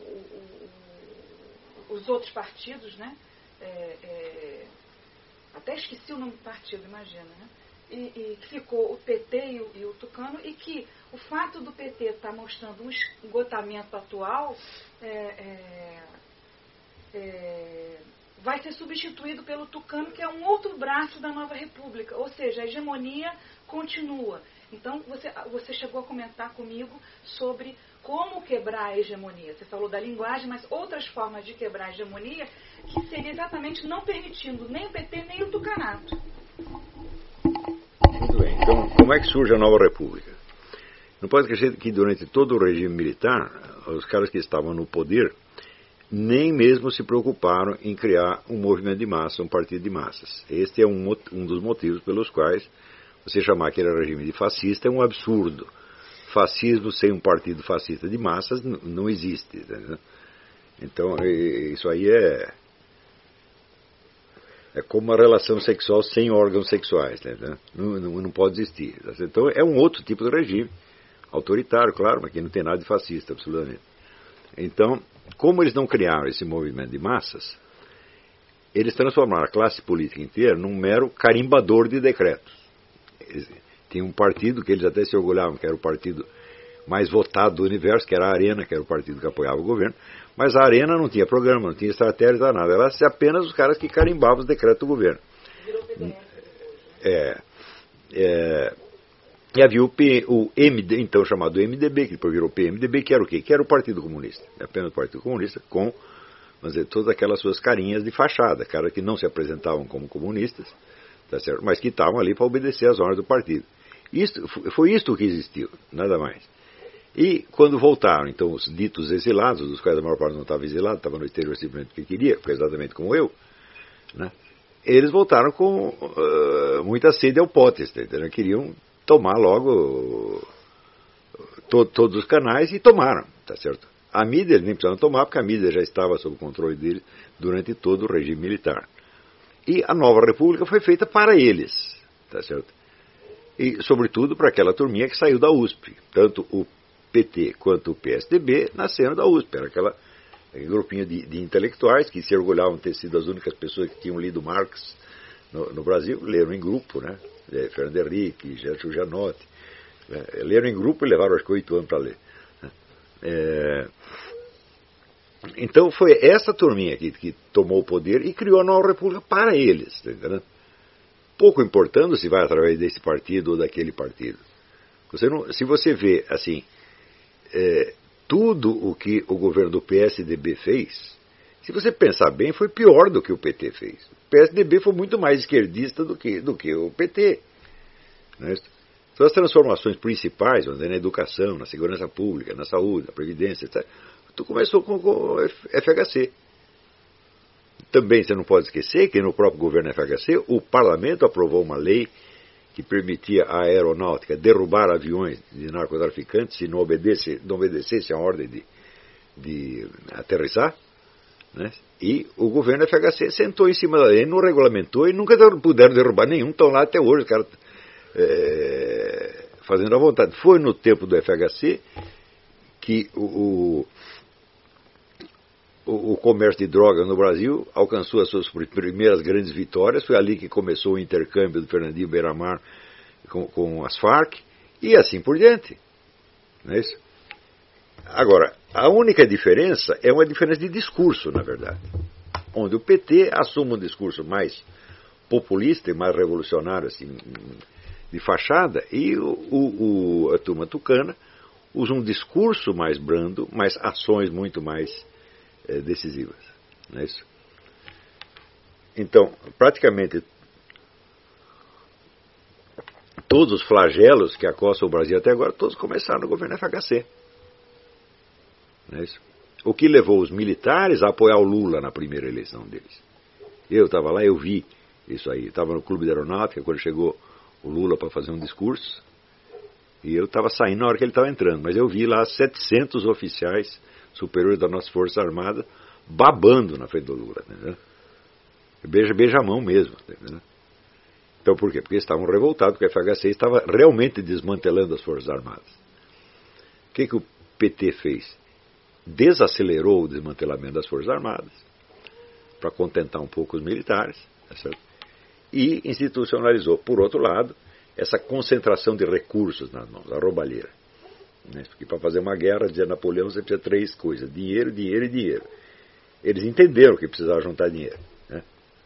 os outros partidos, né? Até esqueci o nome do partido, imagina, né? E que ficou o PT e o Tucano, e que o fato do PT estar mostrando um esgotamento atual vai ser substituído pelo Tucano, que é um outro braço da Nova República, ou seja, a hegemonia continua. Então, você chegou a comentar comigo sobre como quebrar a hegemonia. Você falou da linguagem, mas outras formas de quebrar a hegemonia, que seria exatamente não permitindo nem o PT, nem o Tucanato. Muito bem. Então, como é que surge a Nova República? Não pode esquecer que durante todo o regime militar, os caras que estavam no poder nem mesmo se preocuparam em criar um movimento de massa, um partido de massas. Este é um dos motivos pelos quais você chamar aquele regime de fascista é um absurdo. Fascismo sem um partido fascista de massas não existe. Entendeu? Então, isso aí é como uma relação sexual sem órgãos sexuais. Entendeu? Não pode existir. Então, é um outro tipo de regime. Autoritário, claro, mas que não tem nada de fascista, absolutamente. Então, como eles não criaram esse movimento de massas, eles transformaram a classe política inteira num mero carimbador de decretos. Tinha um partido que eles até se orgulhavam, que era o partido mais votado do universo, que era a Arena, que era o partido que apoiava o governo, mas a Arena não tinha programa, não tinha estratégia, não nada. Era apenas os caras que carimbavam os decretos do governo. Virou PDS. E havia o MD, então chamado MDB, que depois virou PMDB, que era o quê? Que era o Partido Comunista. Apenas o Partido Comunista, com, vamos dizer, todas aquelas suas carinhas de fachada, caras que não se apresentavam como comunistas, tá certo? Mas que estavam ali para obedecer às ordens do partido. Foi isto que existiu, nada mais. E quando voltaram, então, os ditos exilados, dos quais a maior parte não estava exilado, estava no exterior simplesmente porque queria, foi exatamente como eu, né? Eles voltaram com muita sede ao potes, entendeu? Queriam tomar logo todos os canais e tomaram, tá certo? A mídia eles nem precisaram tomar, porque a mídia já estava sob o controle deles durante todo o regime militar. E a nova república foi feita para eles, tá certo? E, sobretudo, para aquela turminha que saiu da USP. Tanto o PT quanto o PSDB nasceram da USP. Era aquele grupinho de intelectuais que se orgulhavam de ter sido as únicas pessoas que tinham lido Marx no Brasil, leram em grupo, né? Fernando Henrique, Gertrude Janotti, né? Leram em grupo e levaram acho que 8 anos para ler. Então foi essa turminha que tomou o poder e criou a nova república para eles, tá entendendo? Pouco importando se vai através desse partido ou daquele partido. Se você vê assim, tudo o que o governo do PSDB fez, se você pensar bem, foi pior do que o PT fez. O PSDB foi muito mais esquerdista do que o PT. Né? Então as transformações principais, na educação, na segurança pública, na saúde, na previdência, etc., tudo começou com o FHC. Também você não pode esquecer que no próprio governo FHC, o parlamento aprovou uma lei que permitia à aeronáutica derrubar aviões de narcotraficantes se não obedecesse a ordem de aterrissar. Né? E o governo FHC sentou em cima da lei, não regulamentou e nunca puderam derrubar nenhum, estão lá até hoje, os caras fazendo à vontade. Foi no tempo do FHC que o comércio de drogas no Brasil alcançou as suas primeiras grandes vitórias. Foi ali que começou o intercâmbio do Fernandinho Beiramar com as Farc e assim por diante. Não é isso? Agora, a única diferença é uma diferença de discurso, na verdade. Onde o PT assume um discurso mais populista e mais revolucionário, assim, de fachada, e a turma tucana usa um discurso mais brando, mas ações muito mais decisivas. Não é isso? Então, praticamente todos os flagelos que acostam o Brasil até agora, todos começaram no governo FHC. Não é isso? O que levou os militares a apoiar o Lula na primeira eleição deles. Eu estava lá, eu vi isso aí. Estava no Clube da Aeronáutica quando chegou o Lula para fazer um discurso. E eu estava saindo na hora que ele estava entrando. Mas eu vi lá 700 oficiais superiores das nossas Forças Armadas babando na frente do Lula. Entendeu? Beija a mão mesmo. Entendeu? Então por quê? Porque eles estavam revoltados, porque a FHC estava realmente desmantelando as Forças Armadas. O que o PT fez? Desacelerou o desmantelamento das Forças Armadas para contentar um pouco os militares, tá certo? E institucionalizou, por outro lado, essa concentração de recursos nas mãos, a roubalheira. Né? Porque para fazer uma guerra, dizia Napoleão, você precisa de 3 coisas: dinheiro, dinheiro e dinheiro. Eles entenderam que precisava juntar dinheiro. Né?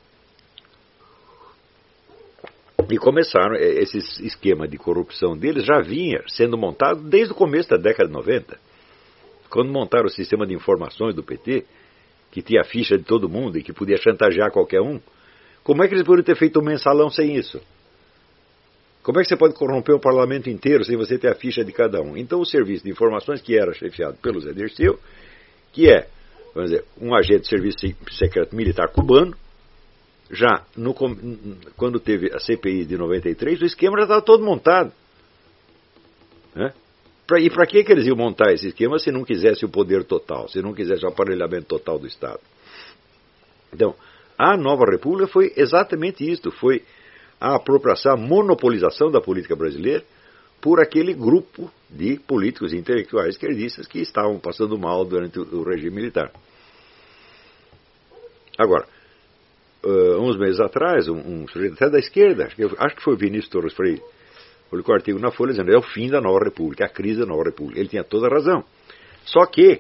E começaram, esse esquema de corrupção deles já vinha sendo montado desde o começo da década de 90. Quando montaram o sistema de informações do PT, que tinha a ficha de todo mundo e que podia chantagear qualquer um, como é que eles poderiam ter feito um mensalão sem isso? Como é que você pode corromper o parlamento inteiro sem você ter a ficha de cada um? Então o serviço de informações, que era chefiado pelo Zé Dirceu, que é, vamos dizer, um agente de serviço secreto militar cubano, já quando teve a CPI de 93, o esquema já estava todo montado. Né? E para que eles iam montar esse esquema se não quisesse o poder total, se não quisesse o aparelhamento total do Estado? Então, a nova república foi exatamente isso, foi a apropriação, a monopolização da política brasileira por aquele grupo de políticos e intelectuais esquerdistas que estavam passando mal durante o regime militar. Agora, uns meses atrás, um sujeito até da esquerda, acho que foi o Vinícius Torres Freire, publicou um artigo na Folha dizendo: é o fim da nova república, a crise da nova república. Ele tinha toda a razão. Só que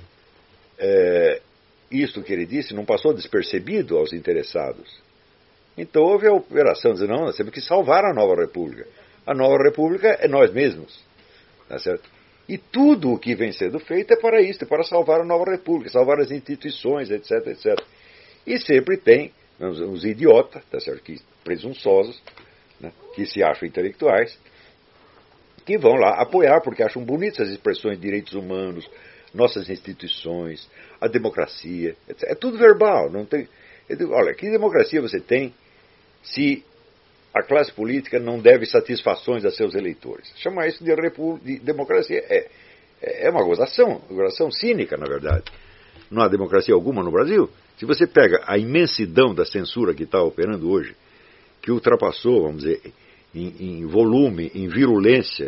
isto que ele disse não passou despercebido aos interessados. Então houve a operação de dizer: não, nós temos que salvar a nova república. A nova república é nós mesmos. Tá certo? E tudo o que vem sendo feito é para isso, é para salvar a nova república, salvar as instituições, etc, etc. E sempre tem uns idiotas, tá certo? Que presunçosos, né, que se acham intelectuais, que vão lá apoiar porque acham bonitas as expressões de direitos humanos, nossas instituições, a democracia, etc. É tudo verbal. Não tem, olha, que democracia você tem se a classe política não deve satisfações a seus eleitores? Chamar isso de democracia é uma gozação cínica, na verdade. Não há democracia alguma no Brasil. Se você pega a imensidão da censura que está operando hoje, que ultrapassou, vamos dizer, em volume, em virulência,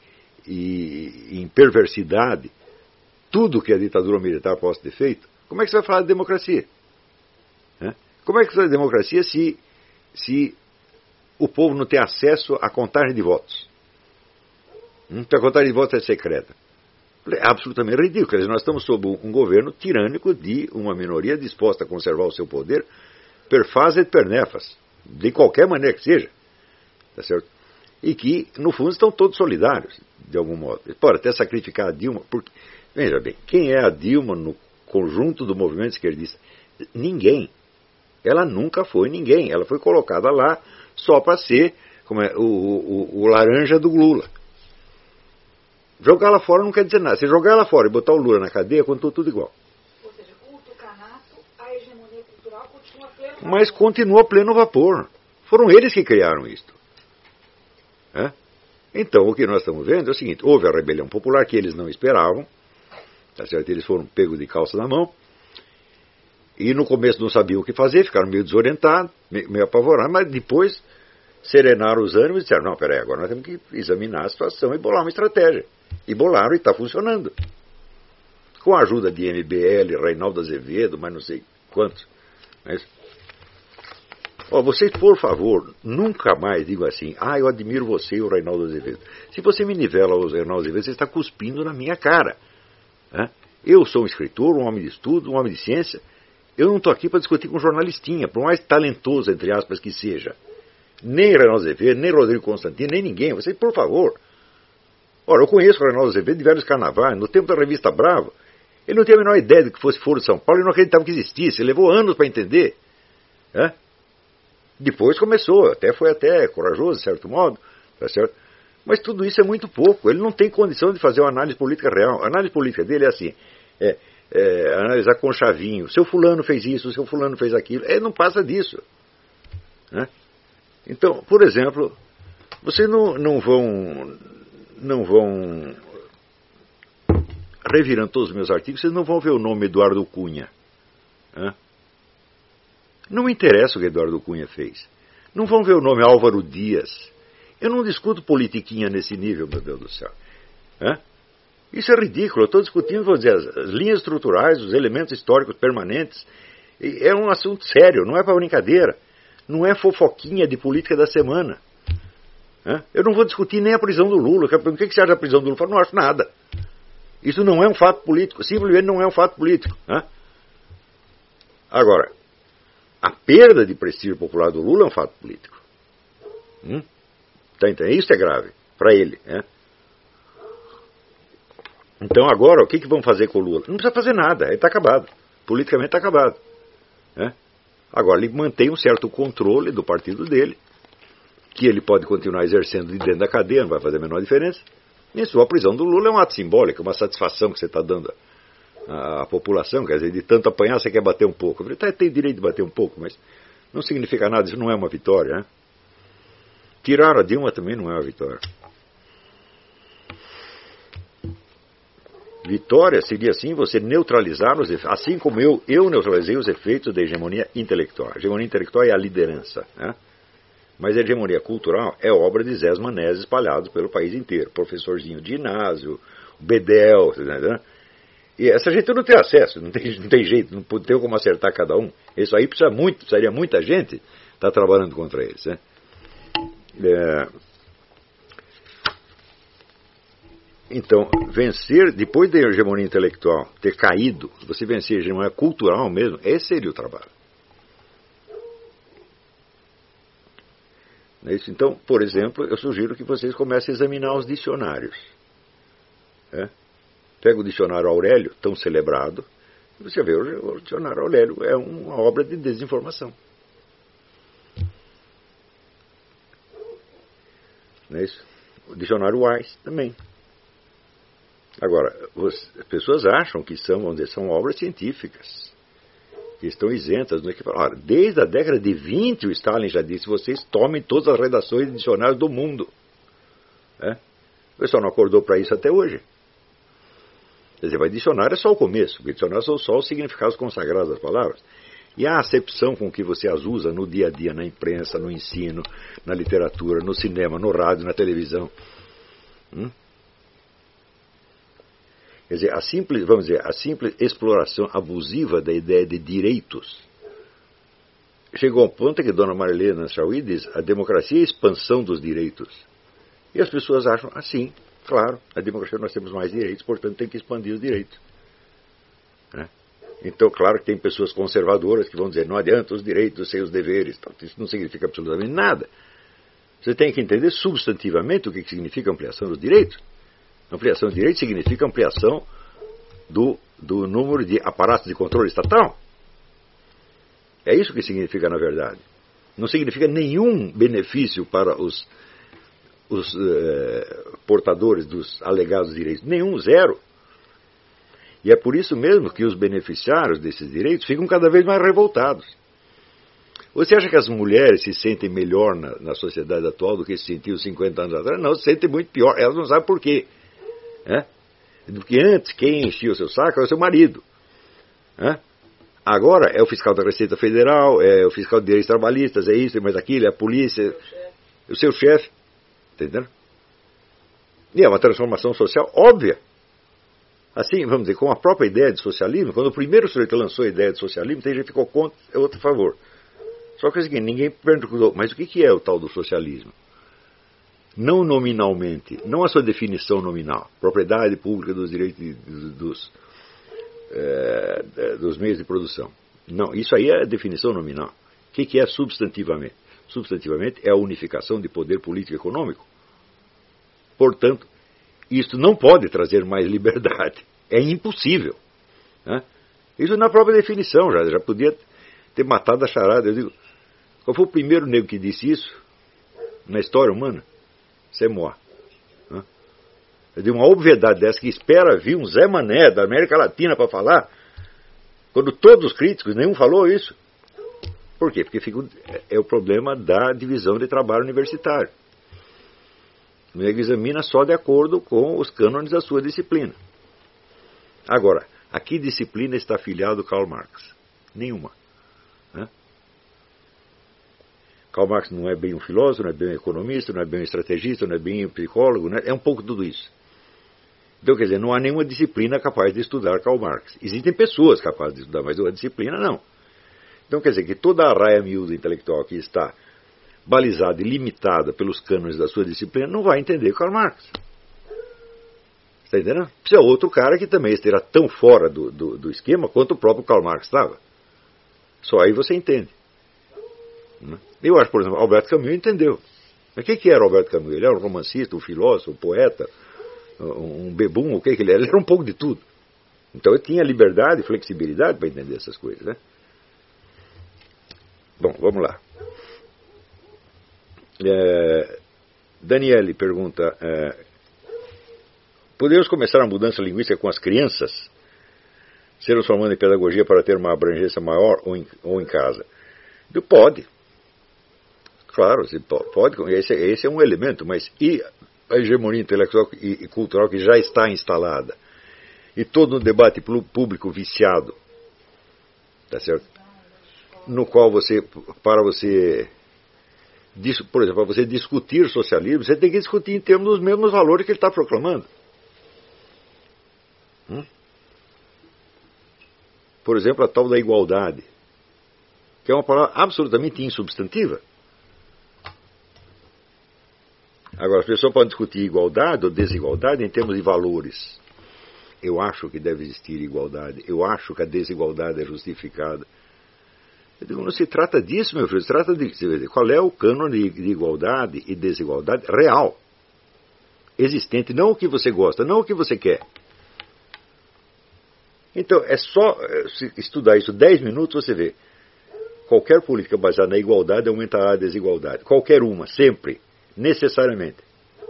em perversidade, tudo que a ditadura militar possa ter feito, como é que você vai falar de democracia? Como é que você vai falar de democracia se o povo não tem acesso à contagem de votos? Porque a contagem de votos é secreta. É absolutamente ridículo. Quer dizer, nós estamos sob um governo tirânico de uma minoria disposta a conservar o seu poder per fas et per nefas, de qualquer maneira que seja. Tá certo? E que, no fundo, estão todos solidários, de algum modo. Pode até sacrificar a Dilma, porque, veja bem, quem é a Dilma no conjunto do movimento esquerdista? Ninguém. Ela nunca foi ninguém. Ela foi colocada lá só para ser o laranja do Lula. Jogar lá fora não quer dizer nada. Se jogar lá fora e botar o Lula na cadeia, contou tudo igual. Ou seja, com o tucanato, a hegemonia cultural continua pleno vapor. Mas continua pleno vapor. Foram eles que criaram isto. Então, o que nós estamos vendo é o seguinte: houve a rebelião popular que eles não esperavam, tá certo? Eles foram pegos de calça na mão, e no começo não sabiam o que fazer, ficaram meio desorientados, meio apavorados, mas depois serenaram os ânimos e disseram: não, peraí, agora nós temos que examinar a situação e bolar uma estratégia. E bolaram, e está funcionando. Com a ajuda de MBL, Reinaldo Azevedo, mas não sei quantos. Mas, vocês, por favor, nunca mais digam assim: eu admiro você e o Reinaldo Azevedo. Se você me nivela o Reinaldo Azevedo, você está cuspindo na minha cara. Eu sou um escritor, um homem de estudo, um homem de ciência. Eu não estou aqui para discutir com um jornalistinha, por mais talentoso, entre aspas, que seja. Nem Reinaldo Azevedo, nem Rodrigo Constantino, nem ninguém. Vocês, por favor. Ora, eu conheço o Reinaldo Azevedo de vários carnavais. No tempo da revista Bravo, ele não tinha a menor ideia de que fosse Foro de São Paulo, ele não acreditava que existisse. Ele levou anos para entender. Depois começou, foi até corajoso, de certo modo, tá certo? Mas tudo isso é muito pouco. Ele não tem condição de fazer uma análise política real. A análise política dele é assim: analisar com chavinho. Seu fulano fez isso, seu fulano fez aquilo. Não passa disso. Então, por exemplo, vocês não vão revirando todos os meus artigos, vocês não vão ver o nome Eduardo Cunha. Não me interessa o que Eduardo Cunha fez. Não vão ver o nome Álvaro Dias. Eu não discuto politiquinha nesse nível, meu Deus do céu. Isso é ridículo. Eu estou discutindo, vou dizer, as linhas estruturais, os elementos históricos permanentes. É um assunto sério, não é para brincadeira. Não é fofoquinha de política da semana. Eu não vou discutir nem a prisão do Lula. O que você acha da prisão do Lula? Eu falo: não acho nada. Isso não é um fato político. Simplesmente não é um fato político. Agora, a perda de prestígio popular do Lula é um fato político. Tá entendendo? Isso é grave para ele. Então agora, o que vão fazer com o Lula? Não precisa fazer nada, ele está acabado. Politicamente está acabado. Agora, ele mantém um certo controle do partido dele, que ele pode continuar exercendo de dentro da cadeia, não vai fazer a menor diferença. Isso, a prisão do Lula é um ato simbólico, uma satisfação que você está dando à população. Quer dizer, de tanto apanhar, você quer bater um pouco. Eu falei: tem direito de bater um pouco, mas não significa nada, isso não é uma vitória. Tirar a Dilma também não é uma vitória. Vitória seria, assim, você neutralizar os efeitos, assim como eu neutralizei os efeitos da hegemonia intelectual. A hegemonia intelectual é a liderança, mas a hegemonia cultural é obra de Zés Manés espalhados pelo país inteiro. Professorzinho de ginásio, Bedel, né? E essa gente não tem acesso, não tem jeito, não tem como acertar cada um. Isso aí precisaria muita gente estar trabalhando contra eles. Então, vencer, depois da hegemonia intelectual ter caído, você vencer a hegemonia cultural mesmo, esse seria o trabalho. Então, por exemplo, eu sugiro que vocês comecem a examinar os dicionários. Pega o dicionário Aurélio, tão celebrado, e você vê, o dicionário Aurélio é uma obra de desinformação. Não é isso? O dicionário Wise também. Agora, as pessoas acham que são obras científicas, que estão isentas do equivalente. Desde a década de 20, o Stalin já disse: vocês tomem todas as redações de dicionários do mundo. O pessoal não acordou para isso até hoje. Quer dizer, mas dicionário é só o começo, porque dicionário são só os significados consagrados das palavras. E a acepção com que você as usa no dia a dia, na imprensa, no ensino, na literatura, no cinema, no rádio, na televisão. Quer dizer, a simples exploração abusiva da ideia de direitos chegou ao ponto que Dona Marilena Chauí diz: a democracia é a expansão dos direitos. E as pessoas acham assim, claro, na democracia nós temos mais direitos, portanto tem que expandir os direitos. Né? Então, claro que tem pessoas conservadoras que vão dizer: não adianta os direitos sem os deveres. Isso não significa absolutamente nada. Você tem que entender substantivamente o que significa ampliação dos direitos. Ampliação de direitos significa ampliação do número de aparatos de controle estatal. É isso que significa, na verdade. Não significa nenhum benefício para os portadores dos alegados direitos. Nenhum, zero. E é por isso mesmo que os beneficiários desses direitos ficam cada vez mais revoltados. Você acha que as mulheres se sentem melhor na sociedade atual do que se sentiam 50 anos atrás? Não, se sentem muito pior. Elas não sabem por quê. Porque antes, quem enchia o seu saco era o seu marido. Agora é o fiscal da Receita Federal, é o fiscal de direitos trabalhistas, é isso, é mais aquilo, é a polícia, o seu chefe. Entendeu? E é uma transformação social óbvia. Assim, vamos dizer, com a própria ideia de socialismo, quando o primeiro sujeito lançou a ideia de socialismo, tem gente que ficou contra, é outro a favor. Só que é o seguinte, ninguém perguntou, mas o que é o tal do socialismo? Não nominalmente, não a sua definição nominal, propriedade pública dos direitos dos meios de produção. Não, isso aí é a definição nominal. O que é substantivamente? Substantivamente é a unificação de poder político e econômico. Portanto, isto não pode trazer mais liberdade. É impossível. Né? Isso na própria definição já podia ter matado a charada. Eu digo, qual foi o primeiro negro que disse isso na história humana? Semoa. Né? Eu digo, uma obviedade dessa que espera vir um Zé Mané da América Latina para falar, quando todos os críticos, nenhum falou isso. Por quê? Porque é o problema da divisão de trabalho universitário. O negro examina só de acordo com os cânones da sua disciplina. Agora, a que disciplina está afiliado Karl Marx? Nenhuma. Né? Karl Marx não é bem um filósofo, não é bem um economista, não é bem um estrategista, não é bem um psicólogo, né? É um pouco tudo isso. Então, quer dizer, não há nenhuma disciplina capaz de estudar Karl Marx. Existem pessoas capazes de estudar, mas uma disciplina não. Então, quer dizer que toda a raia miúda intelectual que está balizada e limitada pelos cânones da sua disciplina não vai entender Karl Marx. Está entendendo? Precisa outro cara que também esteja tão fora do esquema quanto o próprio Karl Marx estava. Só aí você entende. Eu acho, por exemplo, Alberto Camus entendeu. Mas o que era Alberto Camus? Ele era um romancista, um filósofo, um poeta, um bebum, o que ele era? Ele era um pouco de tudo. Então ele tinha liberdade e flexibilidade para entender essas coisas, né? Bom, vamos lá. Daniele pergunta: podemos começar a mudança linguística com as crianças? Se transformando em pedagogia para ter uma abrangência maior ou em casa? Pode. Claro, pode. Esse é um elemento, mas e a hegemonia intelectual e cultural que já está instalada? E todo um debate público viciado, tá certo? No qual por exemplo, para você discutir socialismo, você tem que discutir em termos dos mesmos valores que ele está proclamando. Por exemplo, a tal da igualdade, que é uma palavra absolutamente insubstantiva. Agora, as pessoas podem discutir igualdade ou desigualdade em termos de valores. Eu acho que deve existir igualdade. Eu acho que a desigualdade é justificada. Eu digo, não se trata disso, meu filho. Se trata de qual é o cânone de igualdade e desigualdade real, existente, não o que você gosta, não o que você quer. Então, é só estudar isso 10 minutos, você vê. Qualquer política baseada na igualdade aumentará a desigualdade. Qualquer uma, sempre, necessariamente.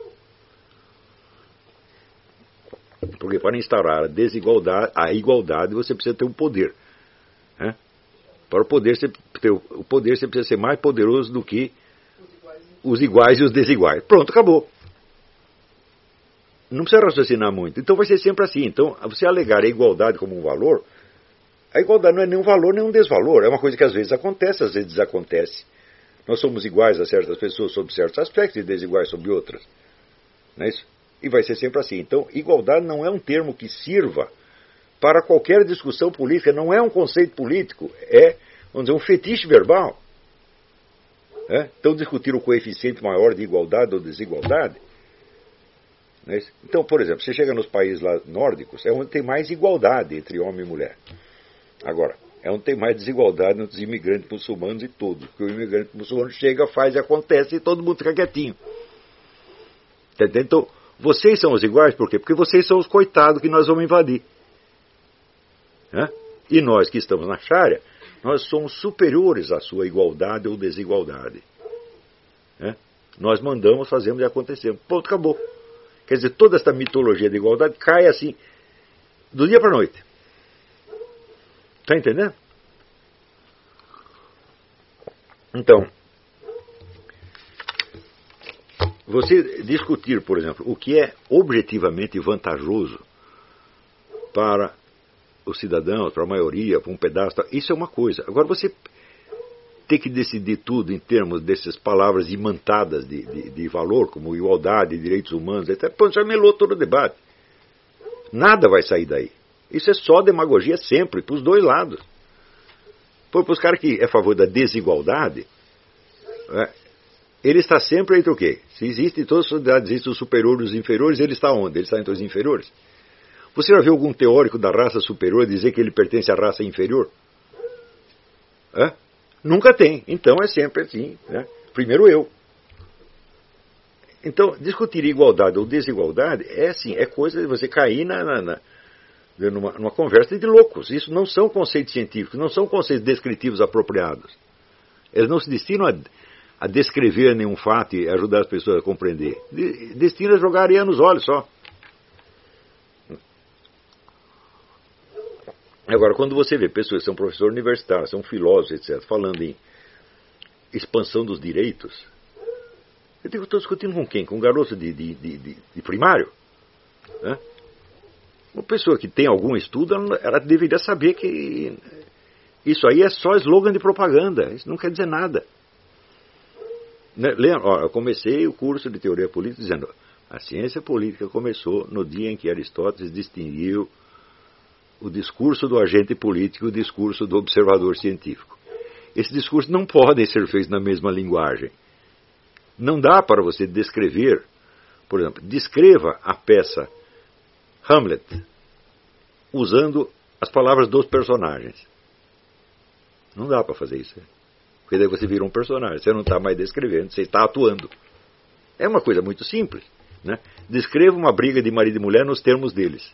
Porque para instaurar a igualdade, você precisa ter um poder. Né? Para o poder, você precisa ser mais poderoso do que os iguais e os desiguais. Pronto, acabou. não precisa raciocinar muito. Então vai ser sempre assim. Então, você alegar a igualdade como um valor, a igualdade não é nem um valor nem um desvalor. É uma coisa que às vezes acontece, às vezes desacontece. Nós somos iguais a certas pessoas sobre certos aspectos e desiguais sobre outras. Não é isso? E vai ser sempre assim. Então, igualdade não é um termo que sirva para qualquer discussão política, não é um conceito político, é, vamos dizer, um fetiche verbal. Então, discutir o coeficiente maior de igualdade ou desigualdade. Não é isso? Então, por exemplo, você chega nos países lá nórdicos, é onde tem mais igualdade entre homem e mulher. Agora, é onde tem mais desigualdade entre os imigrantes muçulmanos e todos. Porque o imigrante muçulmano chega, faz e acontece e todo mundo fica quietinho. Então, vocês são os iguais, por quê? Porque vocês são os coitados que nós vamos invadir. E nós que estamos na Sharia, nós somos superiores à sua igualdade ou desigualdade. Nós mandamos, fazemos e acontecemos. Ponto, acabou. Quer dizer, toda essa mitologia de igualdade cai assim, do dia para a noite. Está entendendo? Então, você discutir, por exemplo, o que é objetivamente vantajoso para os cidadãos, para a maioria, para um pedaço, isso é uma coisa. Agora, você ter que decidir tudo em termos dessas palavras imantadas de valor, como igualdade, direitos humanos, etc., já melou todo o debate. Nada vai sair daí. Isso é só demagogia sempre, para os dois lados. Para os caras que é a favor da desigualdade, ele está sempre entre o quê? Se existe em todas as sociedades, existem os superiores e os inferiores, ele está onde? Ele está entre os inferiores. Você já viu algum teórico da raça superior dizer que ele pertence à raça inferior? Nunca tem. Então é sempre assim. Primeiro eu. Então, discutir igualdade ou desigualdade é assim, é coisa de você cair numa conversa de loucos. Isso não são conceitos científicos, não são conceitos descritivos apropriados. Eles não se destinam a descrever nenhum fato e ajudar as pessoas a compreender. Destinam a jogar areia nos olhos só. Agora, quando você vê pessoas que são professores universitários, são filósofos, etc., falando em expansão dos direitos, eu digo, estou discutindo com quem? Com um garoto de primário? Uma pessoa que tem algum estudo, ela deveria saber que isso aí é só slogan de propaganda. Isso não quer dizer nada. Eu comecei o curso de teoria política dizendo a ciência política começou no dia em que Aristóteles distinguiu o discurso do agente político e o discurso do observador científico. Esses discursos não podem ser feitos na mesma linguagem. Não dá para você descrever, por exemplo, descreva a peça Hamlet usando as palavras dos personagens. Não dá para fazer isso. Porque daí você vira um personagem, você não está mais descrevendo, você está atuando. É uma coisa muito simples. Descreva uma briga de marido e mulher nos termos deles.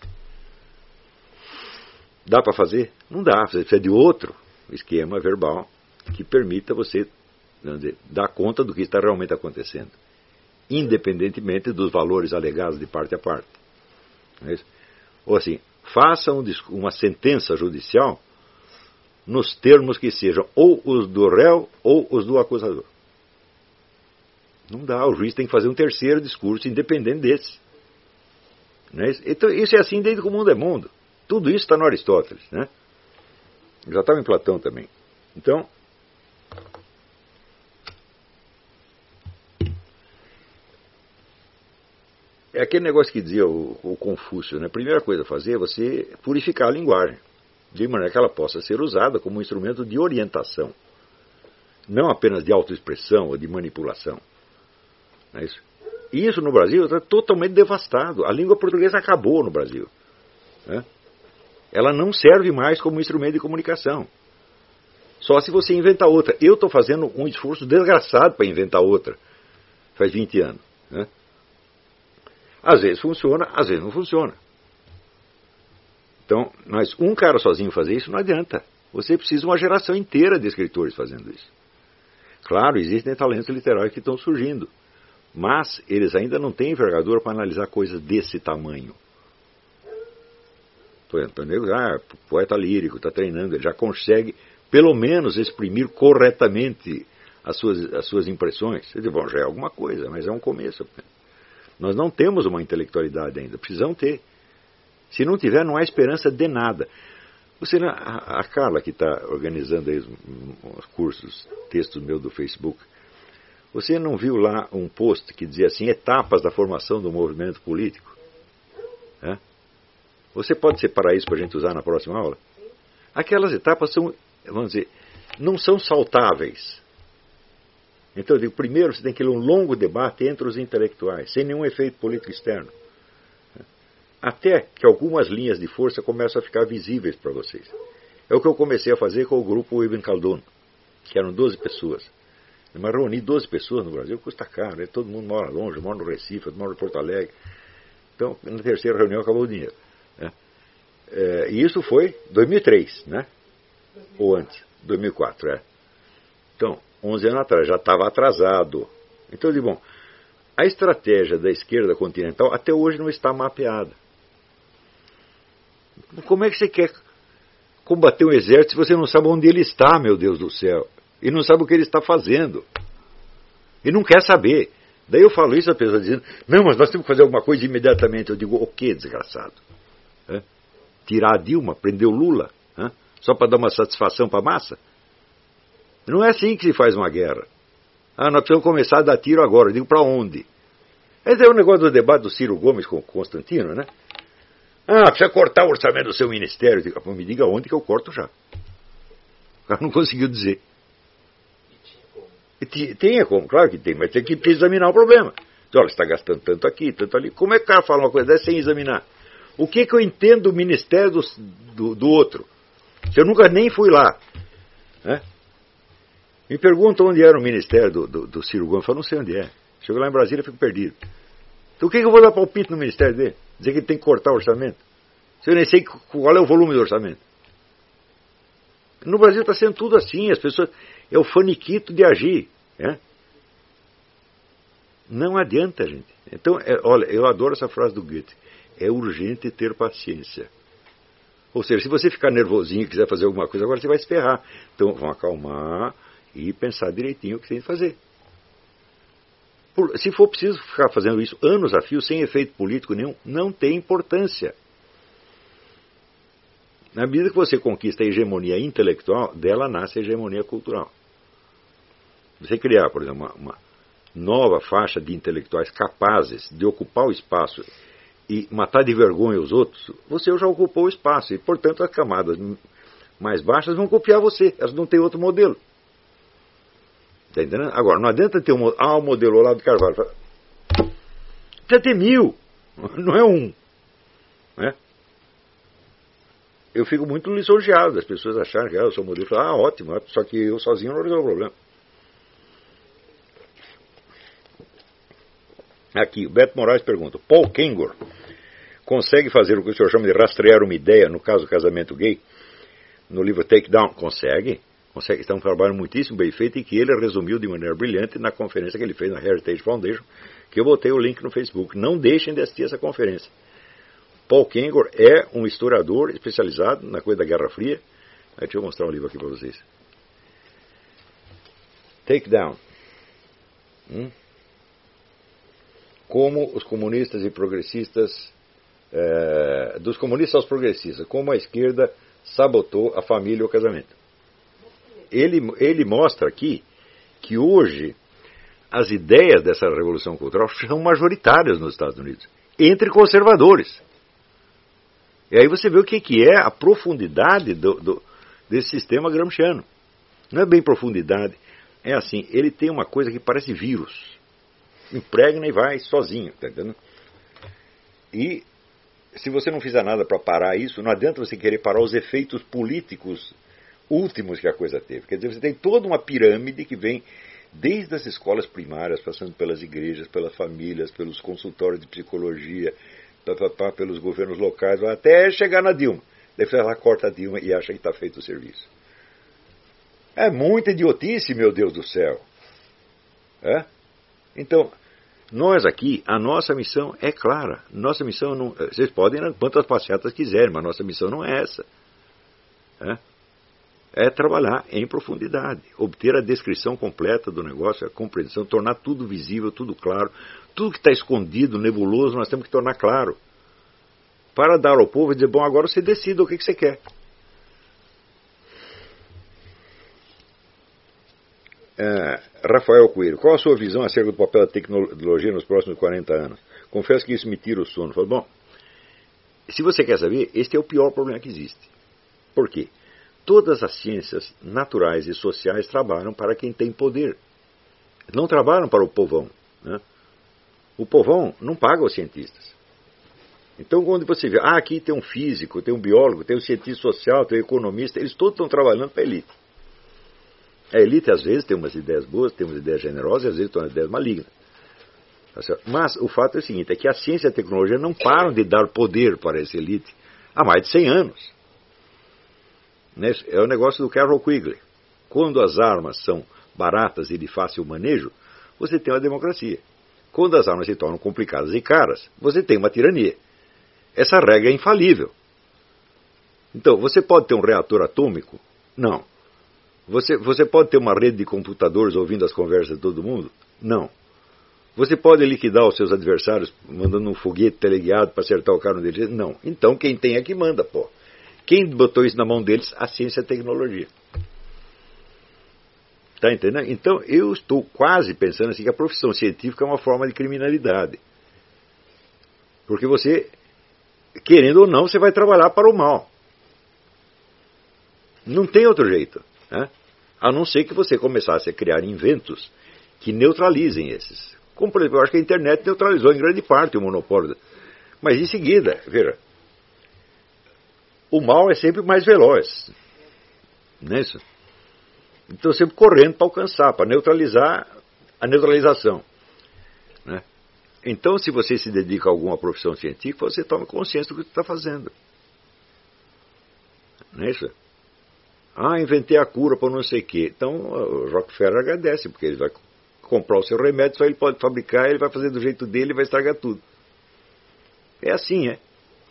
Dá para fazer? Não dá. Você precisa de outro esquema verbal que permita você dar conta do que está realmente acontecendo, independentemente dos valores alegados de parte a parte. Ou assim, faça uma sentença judicial nos termos que sejam ou os do réu ou os do acusador. Não dá. O juiz tem que fazer um terceiro discurso independente desse. Então, isso é assim desde que o mundo é mundo. Tudo isso está no Aristóteles, Já estava em Platão também. Então, é aquele negócio que dizia o Confúcio, A primeira coisa a fazer é você purificar a linguagem, de maneira que ela possa ser usada como um instrumento de orientação, não apenas de autoexpressão ou de manipulação. Não é isso? E isso no Brasil está totalmente devastado. A língua portuguesa acabou no Brasil. Ela não serve mais como instrumento de comunicação. Só se você inventar outra. Eu estou fazendo um esforço desgraçado para inventar outra. Faz 20 anos. Às vezes funciona, às vezes não funciona. Então, mas um cara sozinho fazer isso não adianta. Você precisa de uma geração inteira de escritores fazendo isso. Claro, existem talentos literários que estão surgindo. Mas eles ainda não têm envergadura para analisar coisas desse tamanho. Por exemplo, poeta lírico, está treinando, ele já consegue, pelo menos, exprimir corretamente as suas impressões. Bom, já é alguma coisa, mas é um começo. Nós não temos uma intelectualidade ainda, precisamos ter. Se não tiver, não há esperança de nada. Você, a Carla, que está organizando aí os cursos, textos meus do Facebook, você não viu lá um post que dizia assim, etapas da formação do movimento político? É? Você pode separar isso para a gente usar na próxima aula? Aquelas etapas são, vamos dizer, não são saltáveis. Então eu digo, primeiro você tem que ler um longo debate entre os intelectuais, sem nenhum efeito político externo. Até que algumas linhas de força começam a ficar visíveis para vocês. É o que eu comecei a fazer com o grupo Ibn Khaldun, que eram 12 pessoas. Mas reunir 12 pessoas no Brasil custa caro, né? Todo mundo mora longe, mora no Recife, mora em Porto Alegre. Então, na terceira reunião acabou o dinheiro. Né? E isso foi 2003, né? Ou antes, 2004, Então, 11 anos atrás, já estava atrasado. Então eu digo, bom, a estratégia da esquerda continental até hoje não está mapeada. Como é que você quer combater um exército se você não sabe onde ele está, meu Deus do céu? E não sabe o que ele está fazendo. E não quer saber. Daí eu falo isso, a pessoa dizendo, não, mas nós temos que fazer alguma coisa imediatamente. Eu digo, o que, desgraçado? Tirar a Dilma, prender o Lula? Só para dar uma satisfação para a massa? Não é assim que se faz uma guerra. Nós precisamos começar a dar tiro agora. Eu digo, para onde? Esse é o negócio do debate do Ciro Gomes com o Constantino, né? Precisa cortar o orçamento do seu ministério. Eu digo, me diga onde que eu corto já. O cara não conseguiu dizer. Tem como, claro que tem, mas tem que examinar o problema. Então, olha, você está gastando tanto aqui, tanto ali. Como é que o cara fala uma coisa dessa sem examinar? O que eu entendo do ministério do outro? Se eu nunca nem fui lá. Né? Me perguntam onde era o ministério do Ciro Gomes. Eu falo, não sei onde é. Chego lá em Brasília e fico perdido. Então o que eu vou dar palpite no ministério dele? Dizer que ele tem que cortar o orçamento? Se eu nem sei qual é o volume do orçamento. No Brasil está sendo tudo assim. As pessoas... É o faniquito de agir. Não adianta, gente. Então, olha, eu adoro essa frase do Goethe. É urgente ter paciência. Ou seja, se você ficar nervosinho e quiser fazer alguma coisa, agora você vai se ferrar. Então, vamos acalmar e pensar direitinho o que tem que fazer. Se for preciso ficar fazendo isso anos a fio, sem efeito político nenhum, não tem importância. Na medida que você conquista a hegemonia intelectual, dela nasce a hegemonia cultural. Você criar, por exemplo, uma nova faixa de intelectuais capazes de ocupar o espaço e matar de vergonha os outros, você já ocupou o espaço. E, portanto, as camadas mais baixas vão copiar você. Elas não têm outro modelo. Está entendendo? Agora, não adianta ter o modelo Olavo de Carvalho. Precisa ter 1000, não é um. Né? Eu fico muito lisonjeado das pessoas acharem que eu sou modelo. Ótimo, só que eu sozinho não resolvo o problema. Aqui, o Beto Moraes pergunta, Paul Kengor consegue fazer o que o senhor chama de rastrear uma ideia, no caso do casamento gay, no livro Takedown? Consegue. Está um trabalho muitíssimo bem feito e que ele resumiu de maneira brilhante na conferência que ele fez na Heritage Foundation, que eu botei o link no Facebook. Não deixem de assistir essa conferência. Paul Kengor é um historiador especializado na coisa da Guerra Fria. Deixa eu mostrar um livro aqui para vocês. Takedown. Como os comunistas e progressistas, dos comunistas aos progressistas, como a esquerda sabotou a família e o casamento. Ele mostra aqui que hoje as ideias dessa revolução cultural são majoritárias nos Estados Unidos, entre conservadores. E aí você vê o que é a profundidade desse sistema gramsciano. Não é bem profundidade, é assim, ele tem uma coisa que parece vírus. Impregna e vai sozinho, tá entendendo? E se você não fizer nada para parar isso, não adianta você querer parar os efeitos políticos últimos que a coisa teve. Quer dizer, você tem toda uma pirâmide que vem desde as escolas primárias, passando pelas igrejas, pelas famílias, pelos consultórios de psicologia, pelos governos locais, até chegar na Dilma. Daí você vai lá, corta a Dilma e acha que está feito o serviço. É muita idiotice, meu Deus do céu. Então, nós aqui, a nossa missão é clara. Nossa missão não... Vocês podem ir quantas passeatas quiserem, mas a nossa missão não é essa. é trabalhar em profundidade, obter a descrição completa do negócio, a compreensão, tornar tudo visível, tudo claro. Tudo que está escondido, nebuloso, nós temos que tornar claro. Para dar ao povo e dizer, bom, agora você decida o que você quer. Rafael Coelho, qual a sua visão acerca do papel da tecnologia nos próximos 40 anos? Confesso que isso me tira o sono. Falo, bom, se você quer saber, este é o pior problema que existe. Por quê? Todas as ciências naturais e sociais trabalham para quem tem poder. Não trabalham para o povão. Né? O povão não paga os cientistas. Então, quando você vê, aqui tem um físico, tem um biólogo, tem um cientista social, tem um economista, eles todos estão trabalhando para a elite. A elite, às vezes, tem umas ideias boas, tem umas ideias generosas, e às vezes tem umas ideias malignas. Mas o fato é o seguinte, é que a ciência e a tecnologia não param de dar poder para essa elite há mais de 100 anos. É o negócio do Carroll Quigley. Quando as armas são baratas e de fácil manejo, você tem uma democracia. Quando as armas se tornam complicadas e caras, você tem uma tirania. Essa regra é infalível. Então, você pode ter um reator atômico? Não. Você pode ter uma rede de computadores ouvindo as conversas de todo mundo? Não. Você pode liquidar os seus adversários mandando um foguete teleguiado para acertar o cara onde ele... Não. Então, quem tem é que manda, pô. Quem botou isso na mão deles? A ciência e a tecnologia. Está entendendo? Então, eu estou quase pensando assim que a profissão científica é uma forma de criminalidade. Porque você, querendo ou não, você vai trabalhar para o mal. Não tem outro jeito. Né? A não ser que você começasse a criar inventos que neutralizem esses. Como, por exemplo, eu acho que a internet neutralizou em grande parte o monopólio. Mas em seguida, veja, o mal é sempre mais veloz. Não é isso? Então, sempre correndo para alcançar, para neutralizar a neutralização. Né? Então, se você se dedica a alguma profissão científica, você toma consciência do que você está fazendo. Não é isso? Inventei a cura para não sei o quê. Então, o Rockefeller agradece, porque ele vai comprar o seu remédio, só ele pode fabricar, ele vai fazer do jeito dele e vai estragar tudo. É assim, é.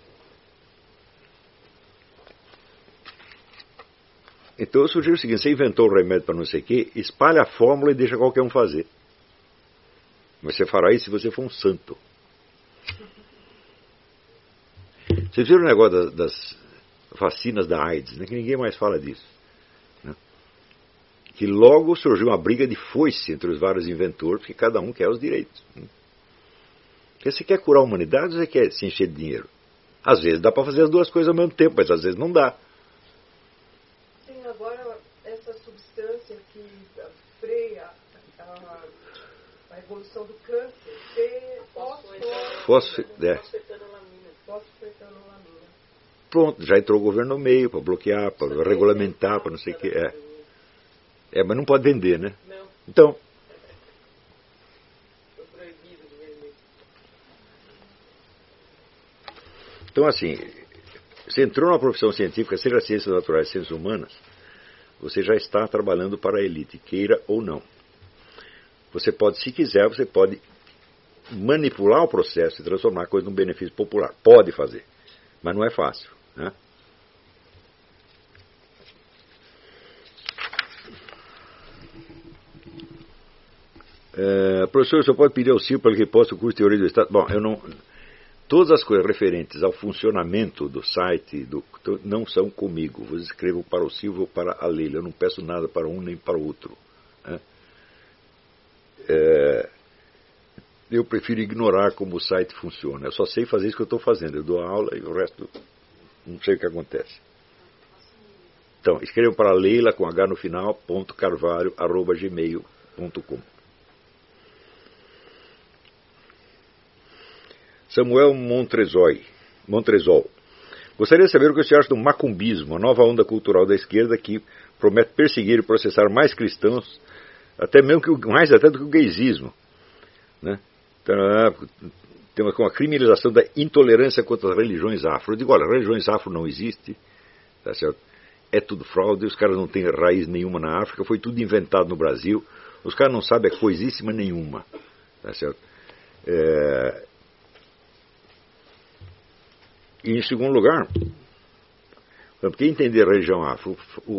Então eu sugiro o seguinte, você inventou o remédio para não sei o quê, espalha a fórmula e deixa qualquer um fazer. Você fará isso se você for um santo. Vocês viram o negócio das vacinas da AIDS, né? Que ninguém mais fala disso. Né? Que logo surgiu uma briga de foice entre os vários inventores, porque cada um quer os direitos. Né? Você quer curar a humanidade ou você quer se encher de dinheiro? Às vezes dá para fazer as duas coisas ao mesmo tempo, mas às vezes não dá. Agora, essa substância que freia a evolução do câncer é fosfetanolamina. Pronto, já entrou o governo no meio para bloquear, para regulamentar, para não sei o que. Mas não pode vender, né? Não. Então. Foi proibido de vender. Então, assim, você entrou na profissão científica, seja ciências naturais, ciências humanas, você já está trabalhando para a elite, queira ou não. Você pode, se quiser, você pode manipular o processo e transformar a coisa num benefício popular. Pode fazer, mas não é fácil. Né? Professor, o senhor pode pedir auxílio para que possa o curso de Teoria do Estado? Bom, eu não... Todas as coisas referentes ao funcionamento do site não são comigo. Vos escrevo para o Silvio ou para a Leila. Eu não peço nada para um nem para o outro. Né? Eu prefiro ignorar como o site funciona. Eu só sei fazer isso que eu estou fazendo. Eu dou a aula e o resto não sei o que acontece. Então, escrevam para Leila com H no final, .carvalho@gmail.com. Samuel Montrezol. Gostaria de saber o que você acha do macumbismo, a nova onda cultural da esquerda que promete perseguir e processar mais cristãos, até mesmo mais até do que o gaysismo. Né? Então, tem uma criminalização da intolerância contra as religiões afro. Eu digo, olha, religiões afro não existem, tá certo? É tudo fraude, os caras não têm raiz nenhuma na África, foi tudo inventado no Brasil, os caras não sabem coisíssima nenhuma, tá certo? E em segundo lugar, Porque entender a religião afro,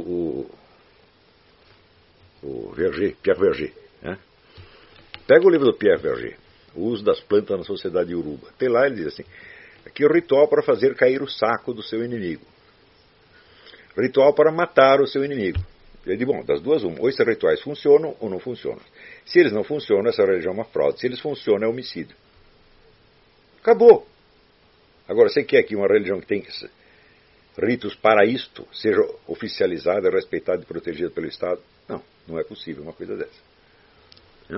Pierre Verger, né? Pega o livro do Pierre Verger, O Uso das Plantas na Sociedade Yoruba. Tem lá, ele diz assim, aqui o ritual para fazer cair o saco do seu inimigo. Ritual para matar o seu inimigo. Eu digo, bom, das duas uma, ou esses rituais funcionam ou não funcionam. Se eles não funcionam, essa religião é uma fraude. Se eles funcionam, é homicídio. Acabou. Agora, você quer que uma religião que tem ritos para isto seja oficializada, respeitada e protegida pelo Estado? Não, não é possível uma coisa dessa. Não?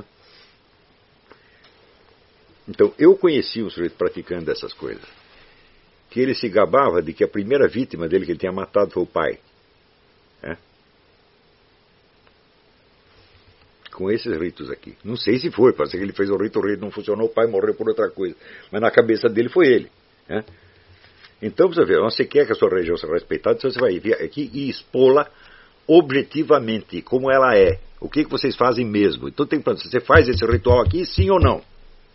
Então, eu conheci um sujeito praticando dessas coisas, que ele se gabava de que a primeira vítima dele que ele tinha matado foi o pai. É? Com esses ritos aqui. Não sei se foi, pode ser que ele fez o rito não funcionou, o pai morreu por outra coisa. Mas na cabeça dele foi ele. É? Então, você quer que a sua religião seja respeitada, então você vai vir aqui e expô-la objetivamente, como ela é. O que vocês fazem mesmo. Então, você faz esse ritual aqui, sim ou não?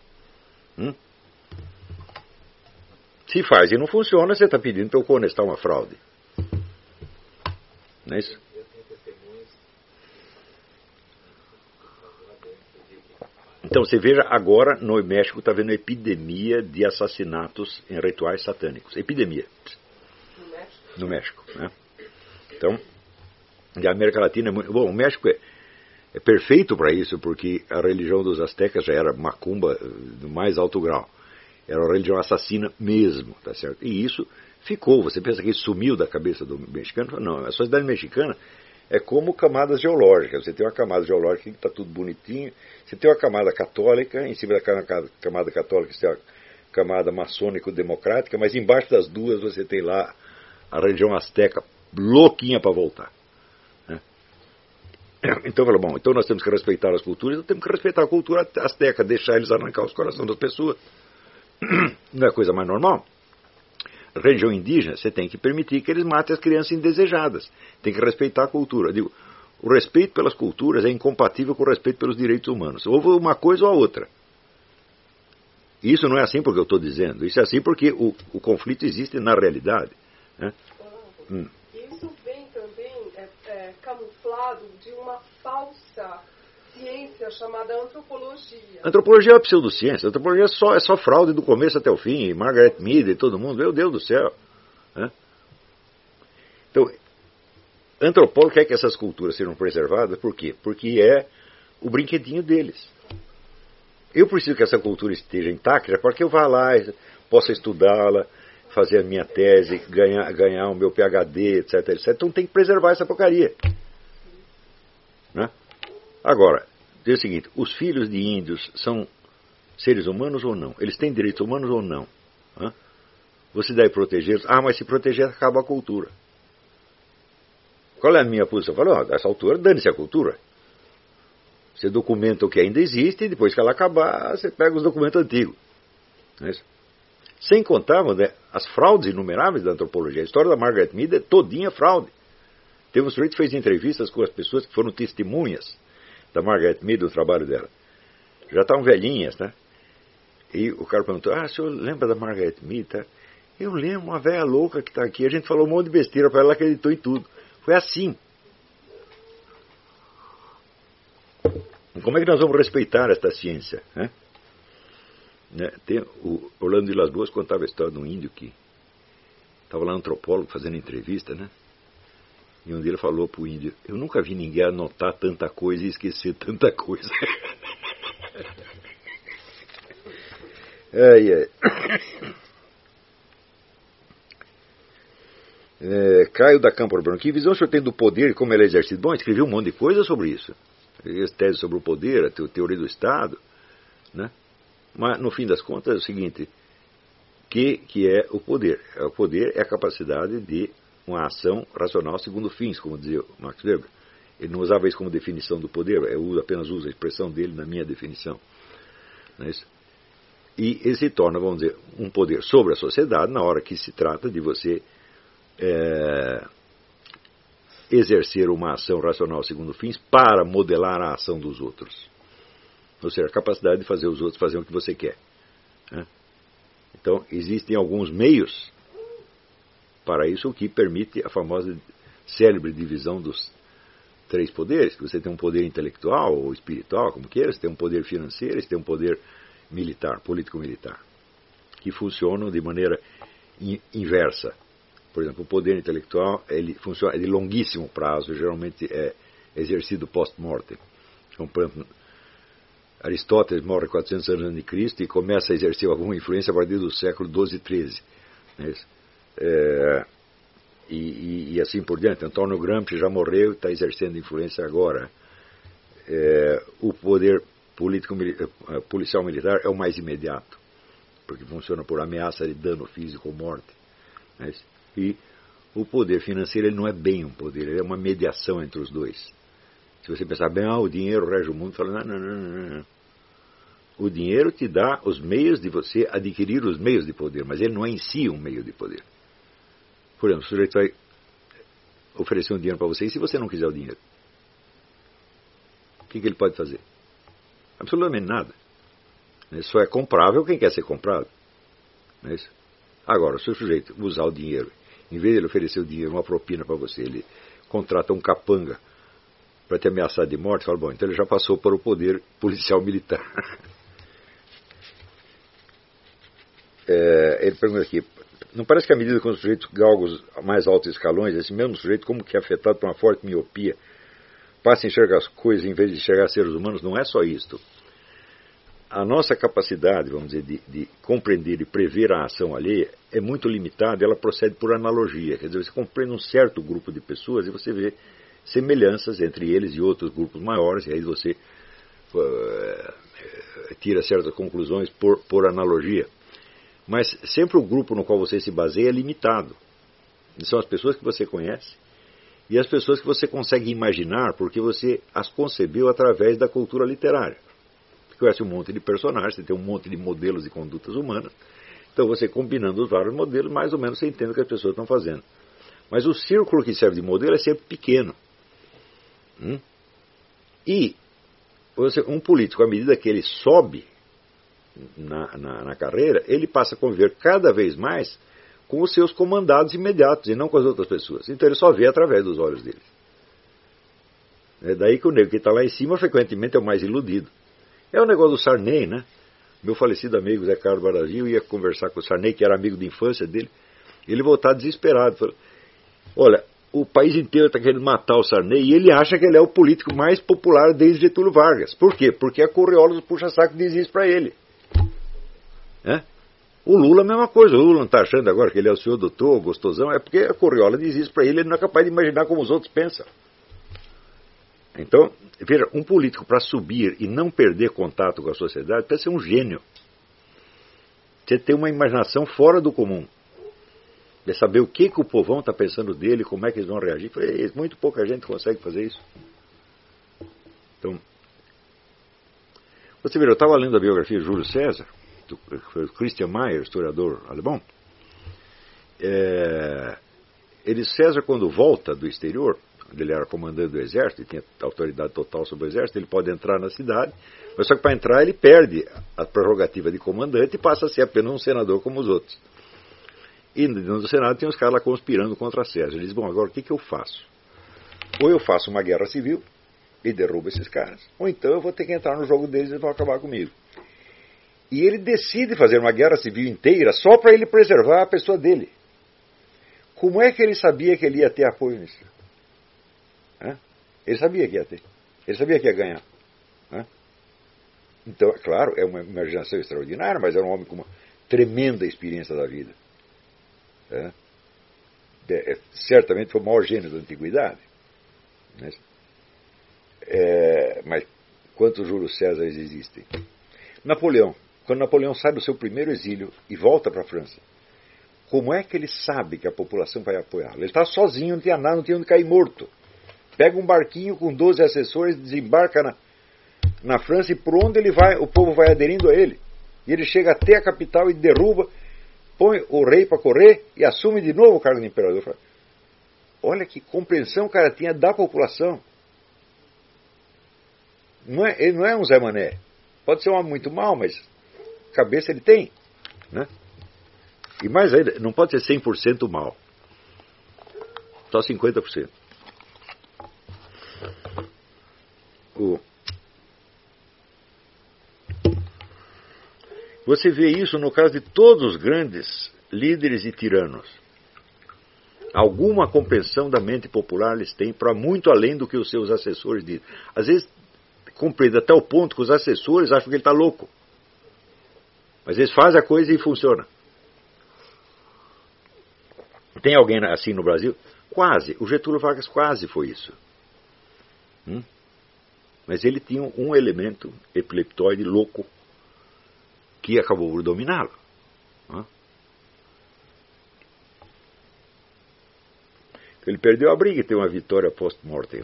Se faz e não funciona, você está pedindo para eu conestar uma fraude. Não é isso? Então, você veja, agora no México está havendo epidemia de assassinatos em rituais satânicos. Epidemia. No México. Né? Então, a América Latina é muito... Bom, o México é perfeito para isso, porque a religião dos astecas já era macumba do mais alto grau. Era uma religião assassina mesmo, tá certo? E isso ficou. Você pensa que isso sumiu da cabeça do mexicano? Não, a sociedade mexicana é como camadas geológicas. Você tem uma camada geológica que está tudo bonitinho. Você tem uma camada católica, em cima da camada católica você tem a camada maçônico-democrática, mas embaixo das duas você tem lá a religião asteca louquinha para voltar. Né? Então, bom, então nós temos que respeitar as culturas, nós temos que respeitar a cultura asteca, deixar eles arrancar os corações das pessoas. Não é a coisa mais normal? Religião indígena, você tem que permitir que eles matem as crianças indesejadas. Tem que respeitar a cultura. Eu digo, o respeito pelas culturas é incompatível com o respeito pelos direitos humanos. Ou uma coisa ou a outra. Isso não é assim porque eu estou dizendo. Isso é assim porque o conflito existe na realidade. Né? Isso vem também camuflado de uma falsa ciência chamada antropologia. Antropologia é uma pseudociência. Antropologia é só fraude do começo até o fim. E Margaret Mead e todo mundo. Meu Deus do céu. Né? Então, antropólogo quer que essas culturas sejam preservadas. Por quê? Porque é o brinquedinho deles. Eu preciso que essa cultura esteja intacta para que eu vá lá, possa estudá-la, fazer a minha tese, ganhar o meu PhD, etc, etc. Então tem que preservar essa porcaria. Né? Agora, diz o seguinte, os filhos de índios são seres humanos ou não? Eles têm direitos humanos ou não? Hã? Você deve protegê-los? Mas se proteger acaba a cultura. Qual é a minha posição? Eu falo, dessa altura, dane-se a cultura. Você documenta o que ainda existe e depois que ela acabar, você pega os documentos antigos. Não é isso? Sem contar, né, as fraudes inumeráveis da antropologia. A história da Margaret Mead é todinha fraude. Teve um sujeito que fez entrevistas com as pessoas que foram testemunhas da Margaret Mead, do trabalho dela. Já estavam velhinhas, né? E o cara perguntou, o senhor lembra da Margaret Mead? Tá? Eu lembro, uma velha louca que está aqui. A gente falou um monte de besteira para ela, ela acreditou em tudo. Foi assim. Como é que nós vamos respeitar esta ciência? Né? O Orlando de Las Boas contava a história de um índio que estava lá, um antropólogo, fazendo entrevista, né? E um dia ele falou para o índio, eu nunca vi ninguém anotar tanta coisa e esquecer tanta coisa. Caio da Campo Urbano, que visão o senhor tem do poder e como ele é exercido? Bom, escrevi um monte de coisa sobre isso. Tese sobre o poder, a teoria do Estado, né? Mas no fim das contas é o seguinte, que é o poder? O poder é a capacidade de uma ação racional segundo fins, como dizia Max Weber. Ele não usava isso como definição do poder, eu apenas uso a expressão dele na minha definição. Não é isso? E ele se torna, vamos dizer, um poder sobre a sociedade na hora que se trata de você exercer uma ação racional segundo fins para modelar a ação dos outros. Ou seja, a capacidade de fazer os outros fazer o que você quer. Né? Então, existem alguns meios para isso o que permite a famosa célebre divisão dos 3 poderes, que você tem um poder intelectual ou espiritual, como queira, você tem um poder financeiro, você tem um poder militar, político-militar, que funcionam de maneira inversa. Por exemplo, o poder intelectual ele funciona de longuíssimo prazo, geralmente é exercido post-mortem. Então, por exemplo, Aristóteles morre 400 anos antes de Cristo e começa a exercer alguma influência a partir do século XII e XIII. E assim por diante. Antônio Gramsci já morreu e está exercendo influência agora. O poder policial militar é o mais imediato, porque funciona por ameaça de dano físico ou morte. E o poder financeiro ele não é bem um poder, ele é uma mediação entre os dois. Se você pensar bem, o dinheiro rege o mundo, fala, não. O dinheiro te dá os meios de você adquirir os meios de poder, mas ele não é em si um meio de poder. Por exemplo, o sujeito vai oferecer um dinheiro para você, e se você não quiser o dinheiro? O que ele pode fazer? Absolutamente nada. Só é comprável quem quer ser comprado. Não é isso? Agora, se o sujeito usar o dinheiro, em vez de ele oferecer o dinheiro, uma propina para você, ele contrata um capanga para te ameaçar de morte, fala, bom, então ele já passou para o poder policial militar. Ele pergunta aqui, não parece que à medida que o sujeito galga os mais altos escalões, esse mesmo sujeito, como que é afetado por uma forte miopia, passa a enxergar as coisas em vez de enxergar seres humanos? Não é só isto. A nossa capacidade, vamos dizer, de compreender e prever a ação alheia é muito limitada, ela procede por analogia. Quer dizer, você compreende um certo grupo de pessoas e você vê semelhanças entre eles e outros grupos maiores, e aí você tira certas conclusões por analogia. Mas sempre o grupo no qual você se baseia é limitado. São as pessoas que você conhece e as pessoas que você consegue imaginar porque você as concebeu através da cultura literária. Você conhece um monte de personagens, você tem um monte de modelos de condutas humanas, então você combinando os vários modelos, mais ou menos você entende o que as pessoas estão fazendo. Mas o círculo que serve de modelo é sempre pequeno. E um político, à medida que ele sobe na carreira, ele passa a conviver cada vez mais com os seus comandados imediatos e não com as outras pessoas. Então ele só vê através dos olhos deles. É daí que o negro que está lá em cima frequentemente é o mais iludido. É o negócio do Sarney, né? Meu falecido amigo Zé Carlos Brasil ia conversar com o Sarney, que era amigo de infância dele. Ele voltava desesperado. Falou, olha, o país inteiro está querendo matar o Sarney e ele acha que ele é o político mais popular desde Getúlio Vargas. Por quê? Porque a Correola do puxa-saco diz isso para ele. O Lula é a mesma coisa. O Lula não está achando agora que ele é o senhor doutor, gostosão. É porque a Correola diz isso para ele, ele não é capaz de imaginar como os outros pensam. Então, veja, um político para subir e não perder contato com a sociedade precisa ser um gênio. Você tem uma imaginação fora do comum. De saber o que o povão está pensando dele, como é que eles vão reagir. Muito pouca gente consegue fazer isso. Então, você vê, eu estava lendo a biografia de Júlio César, do Christian Mayer, historiador alemão. César, quando volta do exterior, ele era comandante do exército e tinha autoridade total sobre o exército, ele pode entrar na cidade, mas só que para entrar ele perde a prerrogativa de comandante e passa a ser apenas um senador como os outros. E no Senado tem os caras lá conspirando contra César. Ele diz, bom, agora o que eu faço? Ou eu faço uma guerra civil e derrubo esses caras, ou então eu vou ter que entrar no jogo deles e eles vão acabar comigo. E ele decide fazer uma guerra civil inteira só para ele preservar a pessoa dele. Como é que ele sabia que ele ia ter apoio nisso? Ele sabia que ia ter. Ele sabia que ia ganhar. Então, é claro, é uma imaginação extraordinária, mas era um homem com uma tremenda experiência da vida. Certamente foi o maior gênio da antiguidade. Mas quantos Júlio Césares existem? Napoleão. Quando Napoleão sai do seu primeiro exílio e volta para a França, como é que ele sabe que a população vai apoiá-lo? Ele está sozinho, não tinha nada, não tinha onde cair morto. Pega um barquinho com 12 assessores, desembarca na França e por onde ele vai, o povo vai aderindo a ele. E ele chega até a capital e derruba, põe o rei para correr e assume de novo o cargo de imperador. Olha que compreensão o cara tinha da população. Ele não é um Zé Mané. Pode ser um homem muito mau, mas cabeça ele tem. Né? E mais ainda, não pode ser 100% mal. Só 50%. Você vê isso no caso de todos os grandes líderes e tiranos. Alguma compreensão da mente popular eles têm para muito além do que os seus assessores dizem. Às vezes, compreende até o ponto que os assessores acham que ele está louco. Mas eles fazem a coisa e funciona. Tem alguém assim no Brasil? Quase. O Getúlio Vargas quase foi isso. Mas ele tinha um elemento epileptoide louco que acabou por dominá-lo. Ele perdeu a briga e tem uma vitória post-mortem.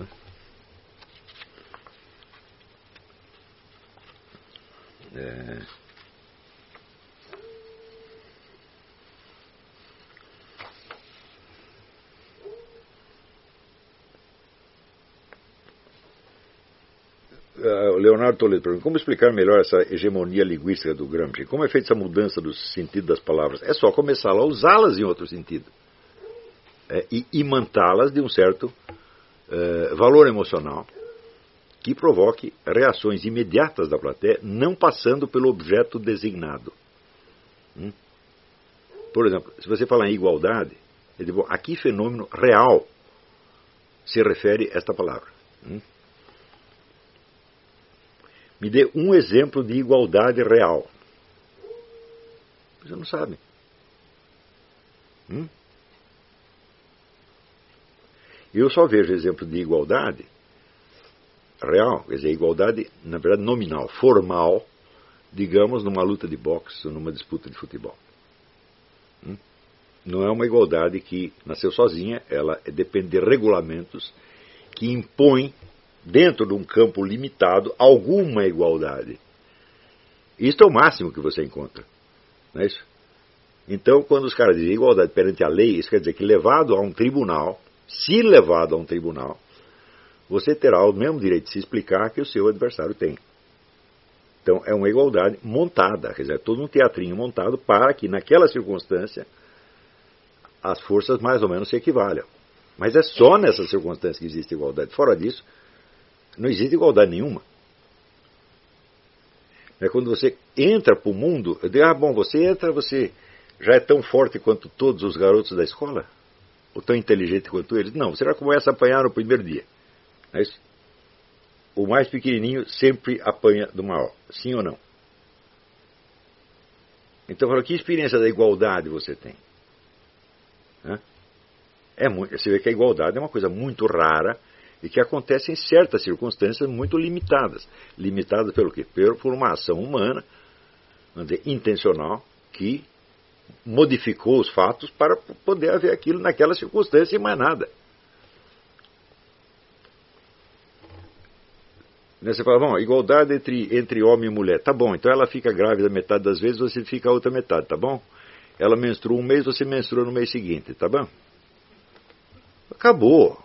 Leonardo Toledo pergunta: como explicar melhor essa hegemonia linguística do Gramsci? Como é feita essa mudança do sentido das palavras? É só começar a usá-las em outro sentido. E imantá-las de um certo valor emocional que provoque reações imediatas da plateia, não passando pelo objeto designado. Por exemplo, se você falar em igualdade, eu digo, a que fenômeno real se refere esta palavra? Me dê um exemplo de igualdade real. Você não sabe. Eu só vejo exemplo de igualdade real, quer dizer, igualdade, na verdade, nominal, formal, digamos, numa luta de boxe ou numa disputa de futebol. Não é uma igualdade que nasceu sozinha, ela depende de regulamentos que impõem, dentro de um campo limitado, alguma igualdade. Isto é o máximo que você encontra. Não é isso? Então, quando os caras dizem igualdade perante a lei, isso quer dizer que levado a um tribunal, se levado a um tribunal, você terá o mesmo direito de se explicar que o seu adversário tem. Então, é uma igualdade montada, quer dizer, todo um teatrinho montado para que, naquela circunstância, as forças mais ou menos se equivalham. Mas é só nessa circunstância que existe igualdade. Fora disso, não existe igualdade nenhuma. É quando você entra para o mundo, eu digo, bom, você entra, você já é tão forte quanto todos os garotos da escola? Ou tão inteligente quanto eles? Não, você já começa a apanhar no primeiro dia. É isso? O mais pequenininho sempre apanha do maior. Sim ou não? Então, que experiência da igualdade você tem? Você vê que a igualdade é uma coisa muito rara e que acontece em certas circunstâncias muito limitadas. Limitadas pelo quê? Por uma ação humana, vamos dizer, intencional, que modificou os fatos para poder haver aquilo naquela circunstância e mais nada. Você fala, bom, igualdade entre homem e mulher. Tá bom, então ela fica grávida metade das vezes, você fica a outra metade, tá bom? Ela menstrua um mês, você menstrua no mês seguinte, tá bom? Acabou.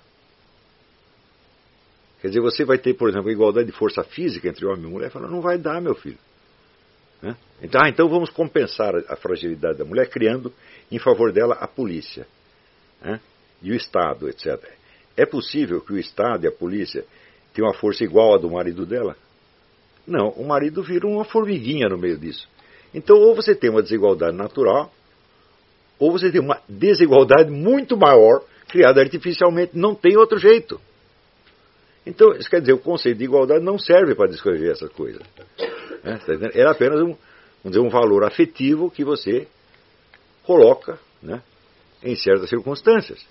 Quer dizer, você vai ter, por exemplo, igualdade de força física entre homem e mulher. Fala, não vai dar, meu filho. Então vamos compensar a fragilidade da mulher criando em favor dela a polícia. E o Estado, etc. É possível que o Estado e a polícia tenham uma força igual à do marido dela? Não, o marido vira uma formiguinha no meio disso. Então, ou você tem uma desigualdade natural, ou você tem uma desigualdade muito maior, criada artificialmente. Não tem outro jeito. Então, isso quer dizer, o conceito de igualdade não serve para descrever essa coisa. Era apenas um valor afetivo que você coloca, em certas circunstâncias.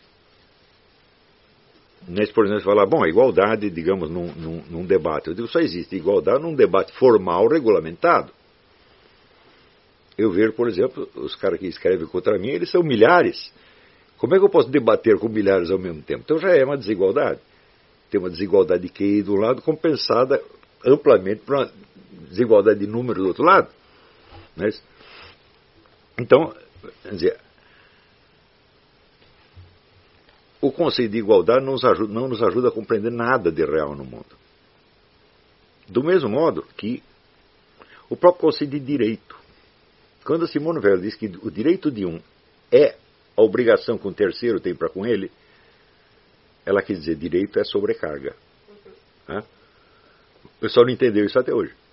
Nesse, por exemplo, falar, bom, a igualdade, digamos, num debate. Eu digo, só existe igualdade num debate formal, regulamentado. Eu vejo, por exemplo, os caras que escrevem contra mim, eles são milhares. Como é que eu posso debater com milhares ao mesmo tempo? Então já é uma desigualdade. Tem uma desigualdade de QI de um lado compensada amplamente por uma desigualdade de número do outro lado. Não é isso? Então, quer dizer, o conceito de igualdade não nos ajuda a compreender nada de real no mundo. Do mesmo modo que o próprio conceito de direito. Quando a Simone Weil diz que o direito de um é a obrigação que um terceiro tem para com ele, ela quis dizer direito é sobrecarga. Né? O pessoal não entendeu isso até hoje.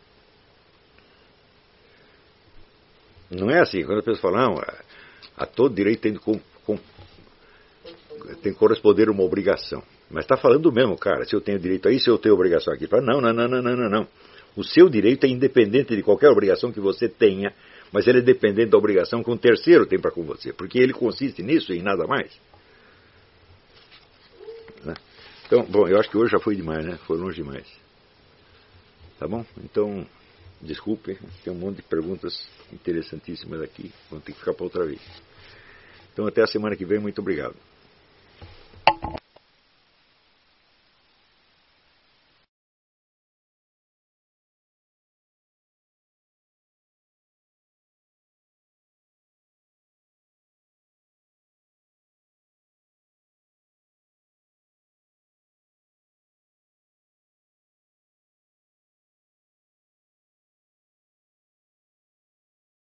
Não é assim, quando a pessoa fala, não, a todo direito tem que corresponder uma obrigação. Mas está falando do mesmo, cara, se eu tenho direito a isso, eu tenho obrigação aqui. Fala, não. O seu direito é independente de qualquer obrigação que você tenha, mas ele é dependente da obrigação que um terceiro tem para com você, porque ele consiste nisso e em nada mais. Né? Então, bom, eu acho que hoje já foi demais, né? Foi longe demais. Tá bom? Então, desculpe, tem um monte de perguntas interessantíssimas aqui, vão ter que ficar para outra vez. Então, até a semana que vem, muito obrigado.